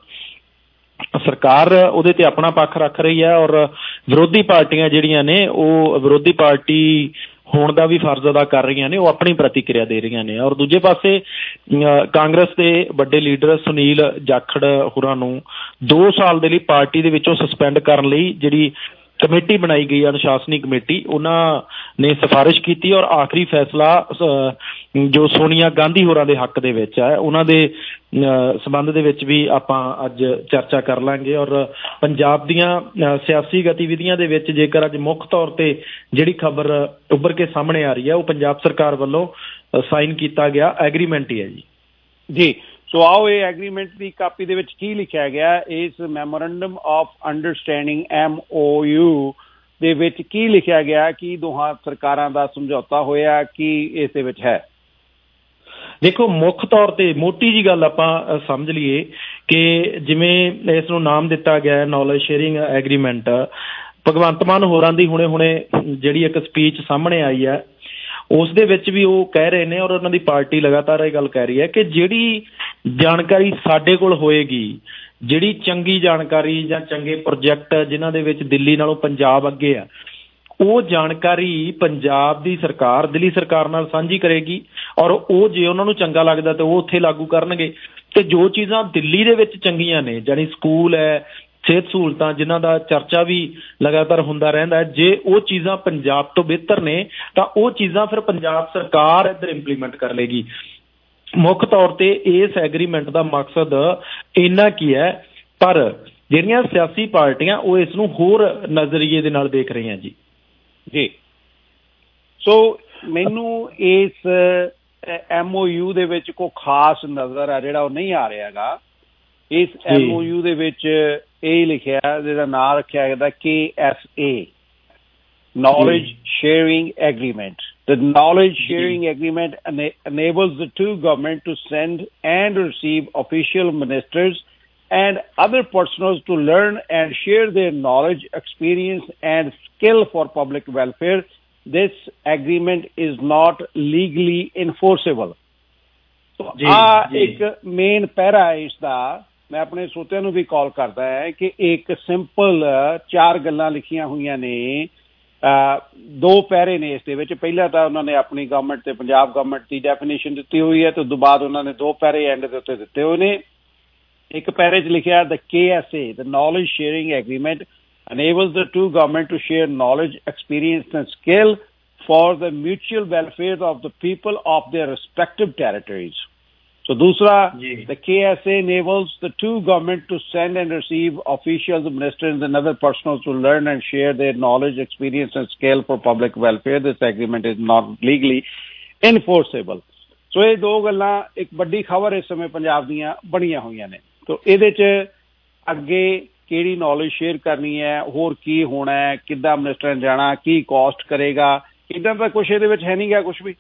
[SPEAKER 13] ਸਰਕਾਰ ਉਹਦੇ ਤੇ ਆਪਣਾ ਪੱਖ ਰੱਖ ਰਹੀ ਹੈ, ਔਰ ਵਿਰੋਧੀ ਪਾਰਟੀਆਂ ਜਿਹੜੀਆਂ ਨੇ ਉਹ ਵਿਰੋਧੀ ਪਾਰਟੀ ਹੋਣ ਦਾ ਵੀ ਫਰਜ਼ ਅਦਾ ਕਰ ਰਹੀਆਂ ਨੇ, ਉਹ ਆਪਣੀ ਪ੍ਰਤੀਕਿਰਿਆ ਦੇ ਰਹੀਆਂ ਨੇ। ਔਰ ਦੂਜੇ ਪਾਸੇ ਕਾਂਗਰਸ ਦੇ ਵੱਡੇ ਲੀਡਰ ਸੁਨੀਲ ਜਾਖੜ ਹੋਰਾਂ ਨੂੰ ਦੋ ਸਾਲ ਦੇ ਲਈ ਪਾਰਟੀ ਦੇ ਵਿੱਚੋਂ ਸਸਪੈਂਡ ਕਰਨ ਲਈ ਜਿਹੜੀ ਕਮੇਟੀ ਬਣਾਈ ਗਈ ਅਨੁਸ਼ਾਸਨੀ ਕਮੇਟੀ, ਉਹਨਾਂ ਨੇ ਸਿਫਾਰਿਸ਼ ਕੀਤੀ, ਔਰ ਆਖਰੀ ਫੈਸਲਾ ਜੋ ਸੋਨੀਆ ਗਾਂਧੀ ਹੋਰਾਂ ਦੇ ਹੱਕ ਦੇ ਵਿੱਚ ਹੈ, ਉਹਨਾਂ ਦੇ ਸੰਬੰਧ ਦੇ ਵਿੱਚ ਵੀ ਆਪਾਂ ਅੱਜ ਚਰਚਾ ਕਰ ਲਾਂਗੇ। ਔਰ ਪੰਜਾਬ ਦੀਆਂ ਸਿਆਸੀ ਗਤੀਵਿਧੀਆਂ ਦੇ ਵਿੱਚ ਜੇਕਰ ਅੱਜ ਮੁੱਖ ਤੌਰ ਤੇ ਜਿਹੜੀ ਖਬਰ ਉੱਭਰ ਕੇ ਸਾਹਮਣੇ ਆ ਰਹੀ ਹੈ, ਉਹ ਪੰਜਾਬ ਸਰਕਾਰ ਵੱਲੋਂ ਸਾਈਨ ਕੀਤਾ ਗਿਆ ਐਗਰੀਮੈਂਟ ਹੀ ਹੈ ਜੀ ਜੀ। ਸੋ ਆਓ ਇਹ ਐਗਰੀਮੈਂਟ ਦੀ ਕਾਪੀ ਦੇ ਵਿੱਚ ਕੀ ਲਿਖਿਆ ਗਿਆ, ਇਸ memorandum of understanding M O U ਦੇ ਵਿੱਚ ਕੀ ਲਿਖਿਆ ਗਿਆ, ਕੀ ਦੋਹਾਂ ਸਰਕਾਰਾਂ ਦਾ ਸਮਝੌਤਾ ਹੋਇਆ, ਕੀ ਇਸ ਦੇ ਵਿੱਚ ਹੈ। ਦੇਖੋ, ਮੁੱਖ ਤੌਰ ਤੇ ਮੋਟੀ ਜੀ ਗੱਲ ਆਪਾਂ ਸਮਝ ਲਈਏ ਕਿ ਜਿਵੇਂ ਇਸ ਨੂੰ ਨਾਮ ਦਿੱਤਾ ਗਿਆ knowledge sharing agreement, Bhagwant Mann ਹੋਰਾਂ ਦੀ ਹੁਣੇ ਹੁਣੇ ਜਿਹੜੀ ਇੱਕ ਸਪੀਚ ਸਾਹਮਣੇ ਆਈ ਹੈ, ਉਸ ਦੇ ਵਿੱਚ ਵੀ ਉਹ ਕਹਿ ਰਹੇ ਨੇ, ਔਰ ਉਹਨਾਂ ਦੀ ਪਾਰਟੀ ਲਗਾਤਾਰ ਇਹ ਗੱਲ ਕਹਿ ਰਹੀ ਹੈ ਕਿ ਜਿਹੜੀ ਜਾਣਕਾਰੀ ਸਾਡੇ ਕੋਲ ਹੋਏਗੀ, ਜਿਹੜੀ ਚੰਗੀ ਜਾਣਕਾਰੀ ਜਾਂ ਚੰਗੇ ਪ੍ਰੋਜੈਕਟ ਜਿਨ੍ਹਾਂ ਦੇ ਵਿੱਚ ਦਿੱਲੀ ਨਾਲੋਂ ਪੰਜਾਬ ਅੱਗੇ ਆ, ਉਹ ਜਾਣਕਾਰੀ ਪੰਜਾਬ ਦੀ ਸਰਕਾਰ ਦਿੱਲੀ ਸਰਕਾਰ ਨਾਲ ਸਾਂਝੀ ਕਰੇਗੀ, ਔਰ ਉਹ ਜੇ ਉਹਨਾਂ ਨੂੰ ਚੰਗਾ ਲੱਗਦਾ ਤਾਂ ਉਹ ਉੱਥੇ ਲਾਗੂ ਕਰਨਗੇ। ਤੇ ਜੋ ਚੀਜ਼ਾਂ ਦਿੱਲੀ ਦੇ ਵਿੱਚ ਚੰਗੀਆਂ ਨੇ, ਜਾਣੀ ਸਕੂਲ ਹੈ, ਸਿਹਤ ਸਹੂਲਤਾਂ ਜਿਨ੍ਹਾਂ ਦਾ ਚਰਚਾ ਵੀ ਲਗਾਤਾਰ ਹੁੰਦਾ ਰਹਿੰਦਾ, ਜੇ ਉਹ ਚੀਜ਼ਾਂ ਪੰਜਾਬ ਤੋਂ ਬਿਹਤਰ ਨੇ ਤਾਂ ਉਹ ਚੀਜ਼ਾਂ ਫਿਰ ਪੰਜਾਬ ਸਰਕਾਰ ਇੱਧਰ ਇੰਪਲੀਮੈਂਟ ਕਰ ਲੇਗੀ। ਮੁੱਖ ਤੌਰ ਤੇ ਇਸ ਐਗਰੀਮੈਂਟ ਦਾ ਮਕਸਦ ਇੰਨਾ ਕੀ ਹੈ, ਪਰ ਜਿਹੜੀਆਂ ਸਿਆਸੀ ਪਾਰਟੀਆਂ ਉਹ ਇਸ ਨੂੰ ਹੋਰ ਨਜ਼ਰੀਏ ਦੇ ਨਾਲ ਦੇਖ ਰਹੀਆਂ ਜੀ ਜੀ। ਸੋ ਮੈਨੂੰ ਇਸ ਐਮ ਓ ਯੂ ਦੇ ਵਿੱਚ ਕੋਈ ਖਾਸ ਨਜ਼ਰ ਆ ਜਿਹੜਾ ਉਹ ਨਹੀਂ ਆ ਰਿਹਾ ਹੈਗਾ। ਇਸ ਐਮ ਓ ਯੂ ਦੇ ਵਿੱਚ ਇਹ ਲਿਖਿਆ, ਜਿਹਦਾ ਨਾਂ ਰੱਖਿਆ ਗਿਆ K S A, knowledge sharing agreement. The knowledge sharing agreement ena- enables the two governments to send and receive official ministers and other personnel to learn and share their knowledge, experience and skill for public welfare. This agreement is not legally enforceable. So ਆ ਇੱਕ ਮੇਨ ਪੈਰਾ ਹੈ ਇਸ ਦਾ। ਮੈਂ ਆਪਣੇ ਸੋਤਿਆਂ ਨੂੰ ਵੀ ਕਾਲ ਕਰਦਾ ਹੈ ਕਿ ਇੱਕ ਸਿੰਪਲ ਚਾਰ ਗੱਲਾਂ ਲਿਖੀਆਂ ਹੋਈਆਂ ਨੇ, ਦੋ ਪੈਰੇ ਨੇ ਇਸ ਦੇ ਵਿੱਚ। ਪਹਿਲਾਂ ਤਾਂ ਉਹਨਾਂ ਨੇ ਆਪਣੀ ਗਵਰਨਮੈਂਟ ਤੇ ਪੰਜਾਬ ਗਵਰਨਮੈਂਟ ਦੀ ਡੈਫੀਨੇਸ਼ਨ ਦਿੱਤੀ ਹੋਈ ਹੈ, ਤੇ ਉਸ ਤੋਂ ਬਾਅਦ ਉਹਨਾਂ ਨੇ ਦੋ ਪੈਰੇ ਐਂਡ ਦੇ ਉੱਤੇ ਦਿੱਤੇ ਹੋਏ ਨੇ। ਇੱਕ ਪੈਰੇ 'ਚ ਲਿਖਿਆ the K S A, the knowledge sharing agreement enables the two governments to share knowledge, experience and skill for the mutual welfare of the people of their respective territories. So दूसरा, the K S A enables the two governments to send and receive officials, ministers and other personnel to learn and share their knowledge, experience and skill for public welfare. This agreement is not legally
[SPEAKER 11] enforceable. So ਇਹ ਦੋ ਗੱਲਾਂ ਇੱਕ ਵੱਡੀ ਖਬਰ ਇਸ ਸਮੇਂ ਪੰਜਾਬ ਦੀਆਂ ਬਣੀਆਂ ਹੋਈਆਂ ਨੇ। ਤੋ ਇਹਦੇ 'ਚ ਅੱਗੇ ਕਿਹੜੀ ਨੌਲੇਜ ਸ਼ੇਅਰ ਕਰਨੀ ਹੈ, ਹੋਰ ਕੀ ਹੋਣਾ ਹੈ, ਕਿੱਦਾਂ ਮਿਨਿਸਟਰ ਨੇ ਜਾਣਾ, ਕੀ ਕੋਸਟ ਕਰੇਗਾ, ਇੱਦਾਂ ਤਾਂ ਕੁਛ ਇਹਦੇ ਵਿੱਚ ਹੈ ਨਹੀਂ ਗਿਆ ਕੁਛ ਵੀ।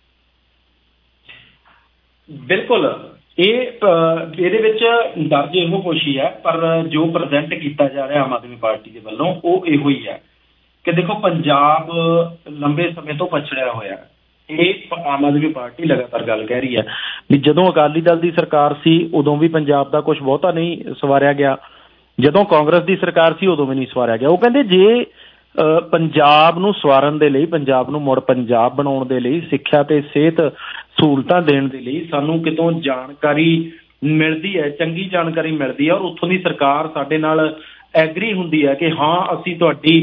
[SPEAKER 13] ਬਿਲਕੁਲ ਇਹ ਇਹਦੇ ਵਿੱਚ ਦਰਜ ਇਹੋ ਕੁਛ ਹੀ ਹੈ, ਪਰ ਜੋ ਪ੍ਰੈਜ਼ੈਂਟ ਕੀਤਾ ਜਾ ਰਿਹਾ ਆਮ ਆਦਮੀ ਪਾਰਟੀ ਦੇ ਵੱਲੋਂ ਉਹ ਇਹੋ ਹੀ ਹੈ ਕਿ ਦੇਖੋ ਪੰਜਾਬ ਲੰਬੇ ਸਮੇਂ ਤੋਂ ਪਛੜਿਆ ਹੋਇਆ। ਇਹ ਆਮ ਆਦਮੀ ਪਾਰਟੀ ਲਗਾਤਾਰ ਗੱਲ ਕਹਿ ਰਹੀ ਹੈ ਵੀ ਜਦੋਂ ਅਕਾਲੀ ਦਲ ਦੀ ਸਰਕਾਰ ਸੀ ਉਦੋਂ ਵੀ ਪੰਜਾਬ ਦਾ ਕੁਛ ਬਹੁਤਾ ਨਹੀਂ ਸਵਾਰਿਆ ਗਿਆ, ਜਦੋਂ ਕਾਂਗਰਸ ਦੀ ਸਰਕਾਰ ਸੀ ਉਦੋਂ ਵੀ ਨਹੀਂ ਸਵਾਰਿਆ ਗਿਆ। ਉਹ ਕਹਿੰਦੇ ਜੇ ਪੰਜਾਬ ਨੂੰ ਸਵਾਰਨ ਦੇ ਲਈ, ਪੰਜਾਬ ਨੂੰ ਮੁੜ ਪੰਜਾਬ ਬਣਾਉਣ ਦੇ ਲਈ, ਸਿੱਖਿਆ ਤੇ ਸਿਹਤ ਸਹੂਲਤਾਂ ਦੇਣ ਦੇ ਲਈ ਸਾਨੂੰ ਕਿਤੋਂ ਜਾਣਕਾਰੀ ਮਿਲਦੀ ਹੈ, ਚੰਗੀ ਜਾਣਕਾਰੀ ਮਿਲਦੀ ਹੈ ਔਰ ਉੱਥੋਂ ਦੀ ਸਰਕਾਰ ਸਾਡੇ ਨਾਲ ਐਗਰੀ ਹੁੰਦੀ ਹੈ ਕਿ ਹਾਂ ਅਸੀਂ ਤੁਹਾਡੀ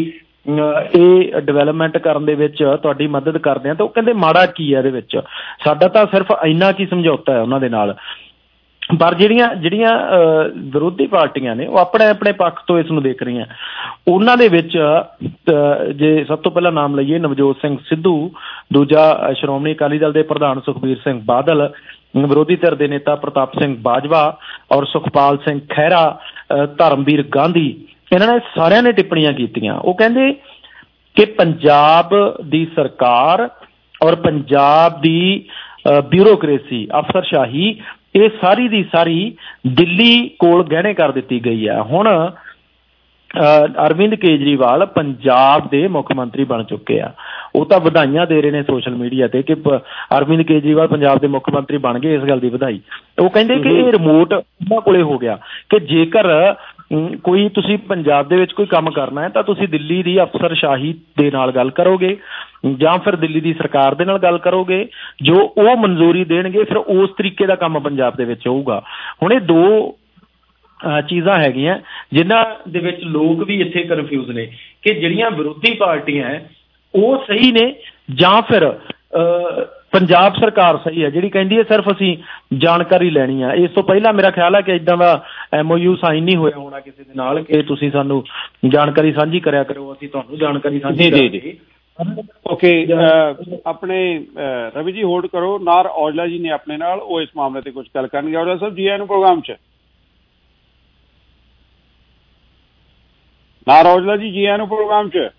[SPEAKER 13] ਇਹ ਡਿਵੈਲਪਮੈਂਟ ਕਰਨ ਦੇ ਵਿੱਚ ਤੁਹਾਡੀ ਮਦਦ ਕਰਦੇ ਹਾਂ, ਤਾਂ ਉਹ ਕਹਿੰਦੇ ਮਾੜਾ ਕੀ ਹੈ ਇਹਦੇ ਵਿੱਚ, ਸਾਡਾ ਤਾਂ ਸਿਰਫ ਇੰਨਾ ਕੀ ਸਮਝੌਤਾ ਹੈ ਉਹਨਾਂ ਦੇ ਨਾਲ। ਪਰ ਜਿਹੜੀਆਂ ਜਿਹੜੀਆਂ ਵਿਰੋਧੀ ਪਾਰਟੀਆਂ ਨੇ ਉਹ ਆਪਣੇ ਆਪਣੇ ਪੱਖ ਤੋਂ ਇਸ ਨੂੰ ਦੇਖ ਰਹੀਆਂ। ਉਹਨਾਂ ਦੇ ਵਿੱਚ ਜੇ ਸਭ ਤੋਂ ਪਹਿਲਾਂ ਨਾਮ ਲਈਏ ਨਵਜੋਤ ਸਿੰਘ ਸਿੱਧੂ, ਦੂਜਾ ਸ਼੍ਰੋਮਣੀ ਅਕਾਲੀ ਦਲ ਦੇ ਪ੍ਰਧਾਨ ਸੁਖਬੀਰ ਸਿੰਘ ਬਾਦਲ, ਵਿਰੋਧੀ ਧਿਰ ਦੇ ਨੇਤਾ ਪ੍ਰਤਾਪ ਸਿੰਘ ਬਾਜਵਾ ਔਰ ਸੁਖਪਾਲ ਸਿੰਘ ਖਹਿਰਾ, ਧਰਮਵੀਰ ਗਾਂਧੀ, ਇਹਨਾਂ ਨੇ ਸਾਰਿਆਂ ਨੇ ਟਿੱਪਣੀਆਂ ਕੀਤੀਆਂ। ਉਹ ਕਹਿੰਦੇ ਕਿ ਪੰਜਾਬ ਦੀ ਸਰਕਾਰ ਔਰ ਪੰਜਾਬ ਦੀ ਬਿਊਰੋਕ੍ਰੇਸੀ, ਅਫਸਰਸ਼ਾਹੀ, ਇਹ ਸਾਰੀ ਦੀ ਸਾਰੀ ਦਿੱਲੀ ਕੋਲ ਗਹਿਣੇ ਕਰ ਦਿੱਤੀ ਗਈ ਹੈ। ਹੁਣ ਅਰਵਿੰਦ ਕੇਜਰੀਵਾਲ ਪੰਜਾਬ ਦੇ ਮੁੱਖ ਮੰਤਰੀ ਬਣ ਚੁੱਕੇ ਆ। ਉਹ ਤਾਂ ਵਧਾਈਆਂ ਦੇ ਰਹੇ ਨੇ ਸੋਸ਼ਲ ਮੀਡੀਆ ਤੇ ਕਿ ਅਰਵਿੰਦ ਕੇਜਰੀਵਾਲ ਪੰਜਾਬ ਦੇ ਮੁੱਖ ਮੰਤਰੀ ਬਣ ਗਏ, ਇਸ ਗੱਲ ਦੀ ਵਧਾਈ। ਉਹ ਕਹਿੰਦੇ ਕਿ ਇਹ ਰਿਮੋਟ ਉਹਨਾਂ ਕੋਲੇ ਹੋ ਗਿਆ ਕਿ ਜੇਕਰ ਕੋਈ ਤੁਸੀਂ ਪੰਜਾਬ ਦੇ ਵਿੱਚ ਕੋਈ ਕੰਮ ਕਰਨਾ ਹੈ ਤਾਂ ਤੁਸੀਂ ਦਿੱਲੀ ਦੀ ਅਫਸਰਸ਼ਾਹੀ ਦੇ ਨਾਲ ਗੱਲ ਕਰੋਗੇ ਜਾਂ ਫਿਰ ਦਿੱਲੀ ਦੀ ਸਰਕਾਰ ਦੇ ਨਾਲ ਗੱਲ ਕਰੋਗੇ, ਜੋ ਉਹ ਮਨਜ਼ੂਰੀ ਦੇਣਗੇ ਫਿਰ ਉਸ ਤਰੀਕੇ ਦਾ ਕੰਮ ਪੰਜਾਬ ਦੇ ਵਿੱਚ ਹੋਊਗਾ। ਹੁਣ ਇਹ ਦੋ ਚੀਜ਼ਾਂ ਹੈਗੀਆਂ ਜਿਨ੍ਹਾਂ ਦੇ ਵਿੱਚ ਲੋਕ ਵੀ ਇੱਥੇ ਕਨਫਿਊਜ਼ ਨੇ ਕਿ ਜਿਹੜੀਆਂ ਵਿਰੋਧੀ ਪਾਰਟੀਆਂ ਹੈ ਉਹ ਸਹੀ ਨੇ ਜਾਂ ਫਿਰ ਪੰਜਾਬ ਸਰਕਾਰ ਸਹੀ ਹੈ ਜਿਹੜੀ ਕਹਿੰਦੀ ਹੈ ਸਿਰਫ ਅਸੀਂ ਜਾਣਕਾਰੀ ਲੈਣੀ ਆ। ਇਸ ਤੋਂ ਪਹਿਲਾਂ ਮੇਰਾ ਖਿਆਲ ਹੈ ਕਿ ਇੱਦਾਂ ਦਾ ਐਮ ਓ ਯੂ ਸਾਈਨ ਨਹੀਂ ਹੋਇਆ ਹੋਣਾ ਕਿਸੇ ਦੇ ਨਾਲ ਕਿ ਤੁਸੀਂ ਸਾਨੂੰ ਜਾਣਕਾਰੀ ਸਾਂਝੀ ਕਰਿਆ ਕਰੋ, ਅਸੀਂ ਤੁਹਾਨੂੰ ਜਾਣਕਾਰੀ ਸਾਂਝੀ ਕਰਾਂਗੇ।
[SPEAKER 11] ਓਕੇ, ਆਪਣੇ ਰਵੀ ਜੀ ਹੋਲਡ ਕਰੋ। ਨਾਰ ਔਜਲਾ ਜੀ ਨੇ ਆਪਣੇ ਨਾਲ, ਉਹ ਇਸ ਮਾਮਲੇ ਤੇ ਕੁਝ ਗੱਲ ਕਰਨਗੇ। ਔਜਲਾ ਸਾਹਿਬ ਜੀ ਆਇਆਂ ਨੂੰ ਪ੍ਰੋਗਰਾਮ 'ਚ। ਨਾਰ ਔਜਲਾ ਜੀ ਜੀ ਆਇਆਂ ਨੂੰ ਪ੍ਰੋਗਰਾਮ 'ਚ।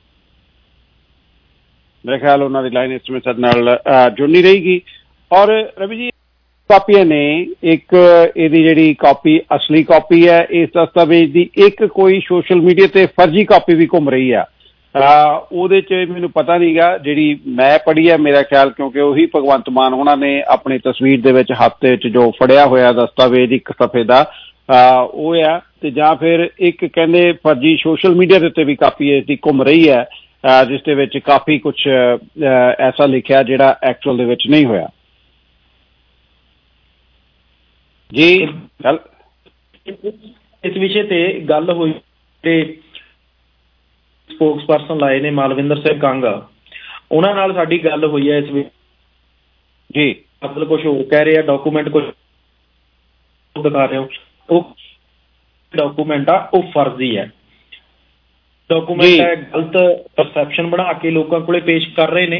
[SPEAKER 11] ਮੇਰੇ ਖਿਆਲ ਉਹਨਾਂ ਦੀ ਲਾਈਨ ਇਸ ਸਮੇਂ ਸਾਡੇ ਨਾਲ ਜੁੜ ਨਹੀਂ ਰਹੇਗੀ। ਔਰ ਰਵੀ ਜੀ ਕਾਪੀਆਂ ਨੇ, ਇੱਕ ਇਹਦੀ ਜਿਹੜੀ ਕਾਪੀ ਅਸਲੀ ਕਾਪੀ ਹੈ ਇਸ ਦਸਤਾਵੇਜ਼ ਦੀ, ਇੱਕ ਕੋਈ ਸੋਸ਼ਲ ਮੀਡੀਆ ਤੇ ਫਰਜ਼ੀ ਕਾਪੀ ਵੀ ਘੁੰਮ ਰਹੀ ਆ। ਉਹਦੇ 'ਚ ਮੈਨੂੰ ਪਤਾ ਨਹੀਂ ਗਾ, ਜਿਹੜੀ ਮੈਂ ਪੜ੍ਹੀ ਹੈ ਮੇਰਾ ਖਿਆਲ, ਕਿਉਂਕਿ ਉਹੀ ਭਗਵੰਤ ਮਾਨ ਹੋਣਾ ਨੇ ਆਪਣੀ ਤਸਵੀਰ ਦੇ ਵਿੱਚ ਹੱਥ ਦੇ ਵਿੱਚ ਜੋ ਫੜਿਆ ਹੋਇਆ ਦਸਤਾਵੇਜ਼ ਇੱਕ ਸਫ਼ੇ ਦਾ ਉਹ ਆ, ਤੇ ਜਾਂ ਫਿਰ ਇੱਕ ਕਹਿੰਦੇ ਫਰਜ਼ੀ ਸੋਸ਼ਲ ਮੀਡੀਆ ਦੇ ਉੱਤੇ ਵੀ ਕਾਪੀ ਇਸ ਦੀ ਘੁੰਮ ਰਹੀ ਹੈ ਜਿਸ ਦੇ ਵਿੱਚ ਕਾਫੀ ਕੁਛ ਐਸਾ ਲਿਖਿਆ ਜਿਹੜਾ ਐਕਚੁਅਲ ਦੇ ਵਿੱਚ ਨਹੀਂ ਹੋਇਆ। ਜੀ ਗੱਲ
[SPEAKER 13] ਇਸ ਵਿਸ਼ੇ ਤੇ ਗੱਲ ਹੋਈ ਤੇ ਸਪੋਕਸ ਪਰਸਨ ਲਾਏ ਨੇ ਮਾਲਵਿੰਦਰ ਸਿੰਘ ਕੰਗ, ਉਹਨਾਂ ਨਾਲ ਸਾਡੀ ਗੱਲ ਹੋਈ ਹੈ ਇਸ ਵਿੱਚ। ਜੀ ਮਤਲਬ ਕੁਛ ਹੋਰ ਕਹਿ ਰਹੇ ਆ, ਡਾਕੂਮੈਂਟ ਕੁਛ ਦਿਖਾ ਰਹੇ ਹੋ, ਉਹ ਡਾਕੂਮੈਂਟ ਆ ਉਹ ਫਰਜ਼ੀ ਹੈ। ਡਾਕੂਮੈਂਟ ਹੈ ਗਲਤ ਪਰਸੈਪਸ਼ਨ ਬਣਾ ਕੇ ਲੋਕਾਂ ਕੋਲੇ ਪੇਸ਼ ਕਰ ਰਹੇ ਨੇ।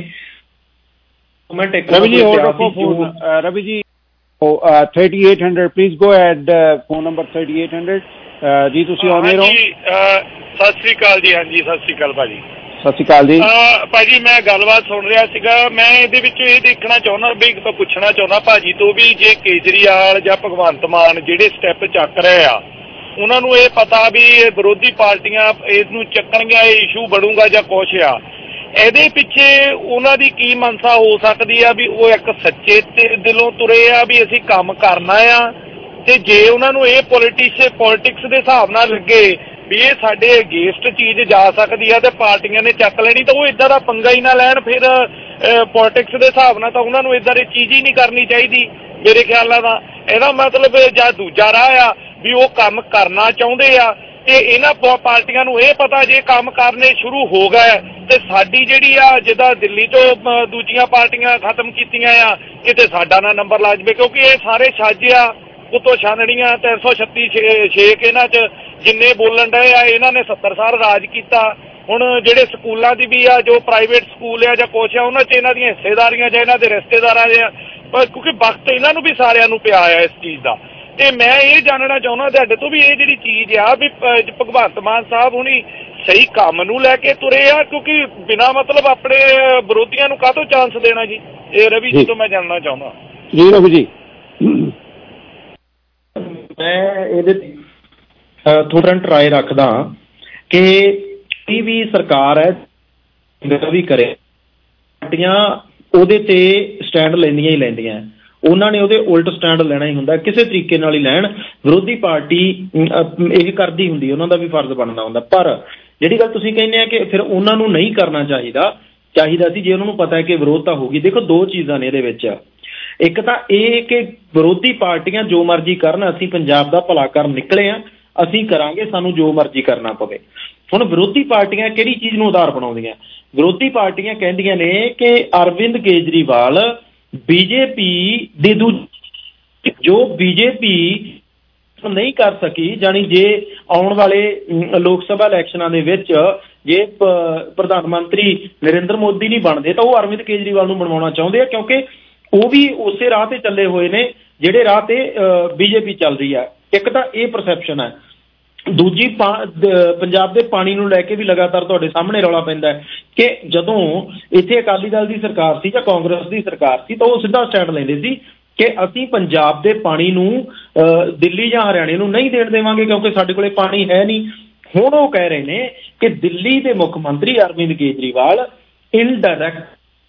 [SPEAKER 11] ਰਵੀ ਜੀ ਹੋਲਡ ਰੱਖੋ phone. Ravi ji thirty eight hundred please go ahead, phone number thirty eight hundred. ਜੀ ਤੁਸੀਂ ਆਉਂਦੇ ਰਹੋ।
[SPEAKER 14] ਸਤਿ ਸ੍ਰੀ ਅਕਾਲ ਜੀ। ਹਾਂਜੀ ਸਤਿ ਸ੍ਰੀ ਅਕਾਲ ਭਾਜੀ।
[SPEAKER 11] ਸਤਿ ਸ੍ਰੀ ਅਕਾਲ ਜੀ।
[SPEAKER 14] ਭਾਜੀ ਮੈਂ ਗੱਲਬਾਤ ਸੁਣ ਰਿਹਾ ਸੀਗਾ, ਮੈਂ ਇਹਦੇ ਵਿੱਚ ਇਹ ਦੇਖਣਾ ਚਾਹੁੰਦਾ ਵੀ ਇੱਕ ਤਾਂ ਪੁੱਛਣਾ ਚਾਹੁੰਦਾ ਭਾਜੀ ਤੋਂ ਵੀ ਜੇ ਕੇਜਰੀਵਾਲ ਜਾਂ ਭਗਵੰਤ ਮਾਨ ਜਿਹੜੇ ਸਟੈਪ ਚੱਕ ਰਹੇ ਆ ਉਹਨਾਂ ਨੂੰ ਇਹ ਪਤਾ ਵੀ ਇਹ ਵਿਰੋਧੀ ਪਾਰਟੀਆਂ ਇਹਨੂੰ ਚੱਕਣਗੀਆਂ, ਇਹ ਇਸ਼ੂ ਬਣੂਗਾ ਜਾਂ ਕੁਛ ਆ, ਇਹਦੇ ਪਿੱਛੇ ਉਹਨਾਂ ਦੀ ਕੀ ਮਨਸਾ ਹੋ ਸਕਦੀ ਆ ਵੀ ਉਹ ਇੱਕ ਸੱਚੇ ਤੇ ਦਿਲੋਂ ਤੁਰੇ ਆ ਵੀ ਅਸੀਂ ਕੰਮ ਕਰਨਾ ਆ, ਤੇ ਜੇ ਉਹਨਾਂ ਨੂੰ ਇਹ ਪੋਲੀਟਿਕਸ ਪੋਲੀਟਿਕਸ ਦੇ ਹਿਸਾਬ ਨਾਲ ਲੱਗੇ ਵੀ ਇਹ ਸਾਡੇ ਅਗੇਂਸਟ ਚੀਜ਼ ਜਾ ਸਕਦੀ ਆ ਤੇ ਪਾਰਟੀਆਂ ਨੇ ਚੱਕ ਲੈਣੀ, ਤਾਂ ਉਹ ਇੱਦਾਂ ਦਾ ਪੰਗਾ ਹੀ ਨਾ ਲੈਣ। ਫਿਰ ਪੋਲੀਟਿਕਸ ਦੇ ਹਿਸਾਬ ਨਾਲ ਤਾਂ ਉਹਨਾਂ ਨੂੰ ਇੱਦਾਂ ਦੀ ਚੀਜ਼ ਹੀ ਨਹੀਂ ਕਰਨੀ ਚਾਹੀਦੀ ਮੇਰੇ ਖਿਆਲ ਨਾਲ। ਇਹਦਾ ਮਤਲਬ ਜਾਂ ਦੂਜਾ ਰਾਹ ਆ ਵੀ ਉਹ ਕੰਮ ਕਰਨਾ ਚਾਹੁੰਦੇ ਆ ਤੇ ਇਹਨਾਂ ਪਾਰਟੀਆਂ ਨੂੰ ਇਹ ਪਤਾ ਜੇ ਕੰਮ ਕਰਨੇ ਸ਼ੁਰੂ ਹੋ ਗਏ ਤੇ ਸਾਡੀ ਜਿਹੜੀ ਆ ਜਿੱਦਾਂ ਦਿੱਲੀ ਤੋਂ ਦੂਜੀਆਂ ਪਾਰਟੀਆਂ ਖਤਮ ਕੀਤੀਆਂ ਆ, ਕਿਤੇ ਸਾਡਾ ਨਾ ਨੰਬਰ ਲਾ ਜਾਵੇ, ਕਿਉਂਕਿ ਇਹ ਸਾਰੇ ਛੱਜ ਆ ਉਤੋਂ ਛਾਨਣੀਆਂ ਤਿੰਨ ਸੌ ਛੱਤੀ ਛੇਕ ਇਹਨਾਂ 'ਚ ਜਿੰਨੇ ਬੋਲਣ ਡਏ ਆ, ਇਹਨਾਂ ਨੇ ਸੱਤਰ ਸਾਲ ਰਾਜ ਕੀਤਾ, ਹੁਣ ਜਿਹੜੇ ਸਕੂਲਾਂ ਦੀ ਵੀ ਆ, ਜੋ ਪ੍ਰਾਈਵੇਟ ਸਕੂਲ ਆ ਜਾਂ ਕੁਛ ਆ, ਉਹਨਾਂ 'ਚ ਇਹਨਾਂ ਦੀਆਂ ਹਿੱਸੇਦਾਰੀਆਂ ਜਾਂ ਇਹਨਾਂ ਦੇ ਰਿਸ਼ਤੇਦਾਰਾਂ ਦੇ ਆ, ਪਰ ਕਿਉਂਕਿ ਵਕਤ ਇਹਨਾਂ ਨੂੰ ਵੀ ਸਾਰਿਆਂ ਨੂੰ ਪਿਆ ਆ ਇਸ ਚੀਜ਼ ਦਾ। ਤੇ ਮੈਂ ਇਹ ਜਾਣਨਾ ਚਾਹੁੰਦਾ ਤੁਹਾਡੇ ਤੋਂ ਵੀ ਇਹ ਜਿਹੜੀ ਚੀਜ਼ ਆ ਵੀ ਭਗਵੰਤ ਮਾਨ ਸਾਹਿਬ ਹੁਣੀ ਸਹੀ ਕੰਮ ਨੂੰ ਲੈ ਕੇ ਤੁਰੇ ਆ, ਕਿਉਂਕਿ ਬਿਨਾਂ ਮਤਲਬ ਆਪਣੇ ਵਿਰੋਧੀਆਂ ਨੂੰ ਕਾਹਤੋਂ ਚਾਂਸ ਦੇਣਾ ਜੀ? ਇਹ ਰਵੀ ਜੀ ਤੋਂ ਮੈਂ ਜਾਣਨਾ ਚਾਹੁੰਦਾ
[SPEAKER 11] ਜੀ। ਰਵੀ ਜੀ,
[SPEAKER 13] ਮੈਂ ਇਹਦੇ ਥੋੜਾ ਟਰਾਈ ਰੱਖਦਾ ਕਿ ਕੋਈ ਵੀ ਸਰਕਾਰ ਹੈ ਵੀ ਕਰੇ, ਪਾਰਟੀਆਂ ਉਹਦੇ ਤੇ ਸਟੈਂਡ ਲੈਂਦੀਆਂ ਹੀ ਲੈਂਦੀਆਂ, ਉਹਨਾਂ ਨੇ ਉਹਦੇ ਉਲਟ ਸਟੈਂਡ ਲੈਣਾ ਹੀ ਹੁੰਦਾ, ਕਿਸੇ ਤਰੀਕੇ ਨਾਲ ਹੀ ਲੈਣ। ਵਿਰੋਧੀ ਪਾਰਟੀ ਇਹ ਕਰਦੀ ਹੁੰਦੀ, ਉਹਨਾਂ ਦਾ ਵੀ ਫਰਜ਼ ਬਣਦਾ ਹੁੰਦਾ। ਪਰ ਜਿਹੜੀ ਗੱਲ ਤੁਸੀਂ ਕਹਿੰਦੇ ਆ ਕਿ ਫਿਰ ਉਹਨਾਂ ਨੂੰ ਨਹੀਂ ਕਰਨਾ ਚਾਹੀਦਾ ਚਾਹੀਦਾ ਸੀ ਜੇ ਉਹਨਾਂ ਨੂੰ ਪਤਾ ਹੈ ਕਿ ਵਿਰੋਧਤਾ ਹੋਊਗੀ। ਦੇਖੋ ਦੋ ਚੀਜ਼ਾਂ ਨੇ ਇਹਦੇ ਵਿੱਚ, ਇੱਕ ਤਾਂ ਇਹ ਕਿ ਵਿਰੋਧੀ ਪਾਰਟੀਆਂ ਜੋ ਮਰਜ਼ੀ ਕਰਨ, ਅਸੀਂ ਪੰਜਾਬ ਦਾ ਭਲਾ ਕਰਨ ਨਿਕਲੇ ਆ, ਅਸੀਂ ਕਰਾਂਗੇ, ਸਾਨੂੰ ਜੋ ਮਰਜ਼ੀ ਕਰਨਾ ਪਵੇ। ਹੁਣ ਵਿਰੋਧੀ ਪਾਰਟੀਆਂ ਕਿਹੜੀ ਚੀਜ਼ ਨੂੰ ਆਧਾਰ ਬਣਾਉਂਦੀਆਂ? ਵਿਰੋਧੀ ਪਾਰਟੀਆਂ ਕਹਿੰਦੀਆਂ ਨੇ ਕਿ ਅਰਵਿੰਦ ਕੇਜਰੀਵਾਲ ਬੀਜੇਪੀ ਦੇ ਦੂ ਜੋ ਬੀਜੇਪੀ ਨਹੀਂ ਕਰ ਸਕੀ, ਜਾਣੀ ਜੇ ਆਉਣ ਵਾਲੇ ਲੋਕ ਸਭਾ ਇਲੈਕਸ਼ਨਾਂ ਦੇ ਵਿੱਚ ਜੇ ਪ੍ਰਧਾਨ ਮੰਤਰੀ ਨਰਿੰਦਰ ਮੋਦੀ ਨਹੀਂ ਬਣਦੇ ਤਾਂ ਉਹ ਅਰਵਿੰਦ ਕੇਜਰੀਵਾਲ ਨੂੰ ਬਣਵਾਉਣਾ ਚਾਹੁੰਦੇ ਆ, ਕਿਉਂਕਿ ਉਹ ਵੀ ਉਸੇ ਰਾਹ ਤੇ ਚੱਲੇ ਹੋਏ ਨੇ ਜਿਹੜੇ ਰਾਹ ਤੇ ਬੀਜੇਪੀ ਚੱਲ ਰਹੀ ਆ। ਇੱਕ ਤਾਂ ਇਹ ਪਰਸੈਪਸ਼ਨ ਹੈ। ਦੂਜੀ ਪੰਜਾਬ ਦੇ ਪਾਣੀ ਨੂੰ ਲੈ ਕੇ ਵੀ ਲਗਾਤਾਰ ਤੁਹਾਡੇ ਸਾਹਮਣੇ ਰੌਲਾ ਪੈਂਦਾ ਹੈ ਕਿ ਜਦੋਂ ਇੱਥੇ ਅਕਾਲੀ ਦਲ ਦੀ ਸਰਕਾਰ ਸੀ ਜਾਂ ਕਾਂਗਰਸ ਦੀ ਸਰਕਾਰ ਸੀ ਤਾਂ ਉਹ ਸਿੱਧਾ ਸਟੈਂਡ ਲੈਂਦੇ ਸੀ ਕਿ ਅਸੀਂ ਪੰਜਾਬ ਦੇ ਪਾਣੀ ਨੂੰ ਦਿੱਲੀ ਜਾਂ ਹਰਿਆਣੇ ਨੂੰ ਨਹੀਂ ਦੇਣ ਦੇਵਾਂਗੇ ਕਿਉਂਕਿ ਸਾਡੇ ਕੋਲੇ ਪਾਣੀ ਹੈ ਨਹੀਂ। ਹੁਣ ਉਹ ਕਹਿ ਰਹੇ ਨੇ ਕਿ ਦਿੱਲੀ ਦੇ ਮੁੱਖ ਮੰਤਰੀ ਅਰਵਿੰਦ ਕੇਜਰੀਵਾਲ ਇਨਡਾਇਰੈਕਟ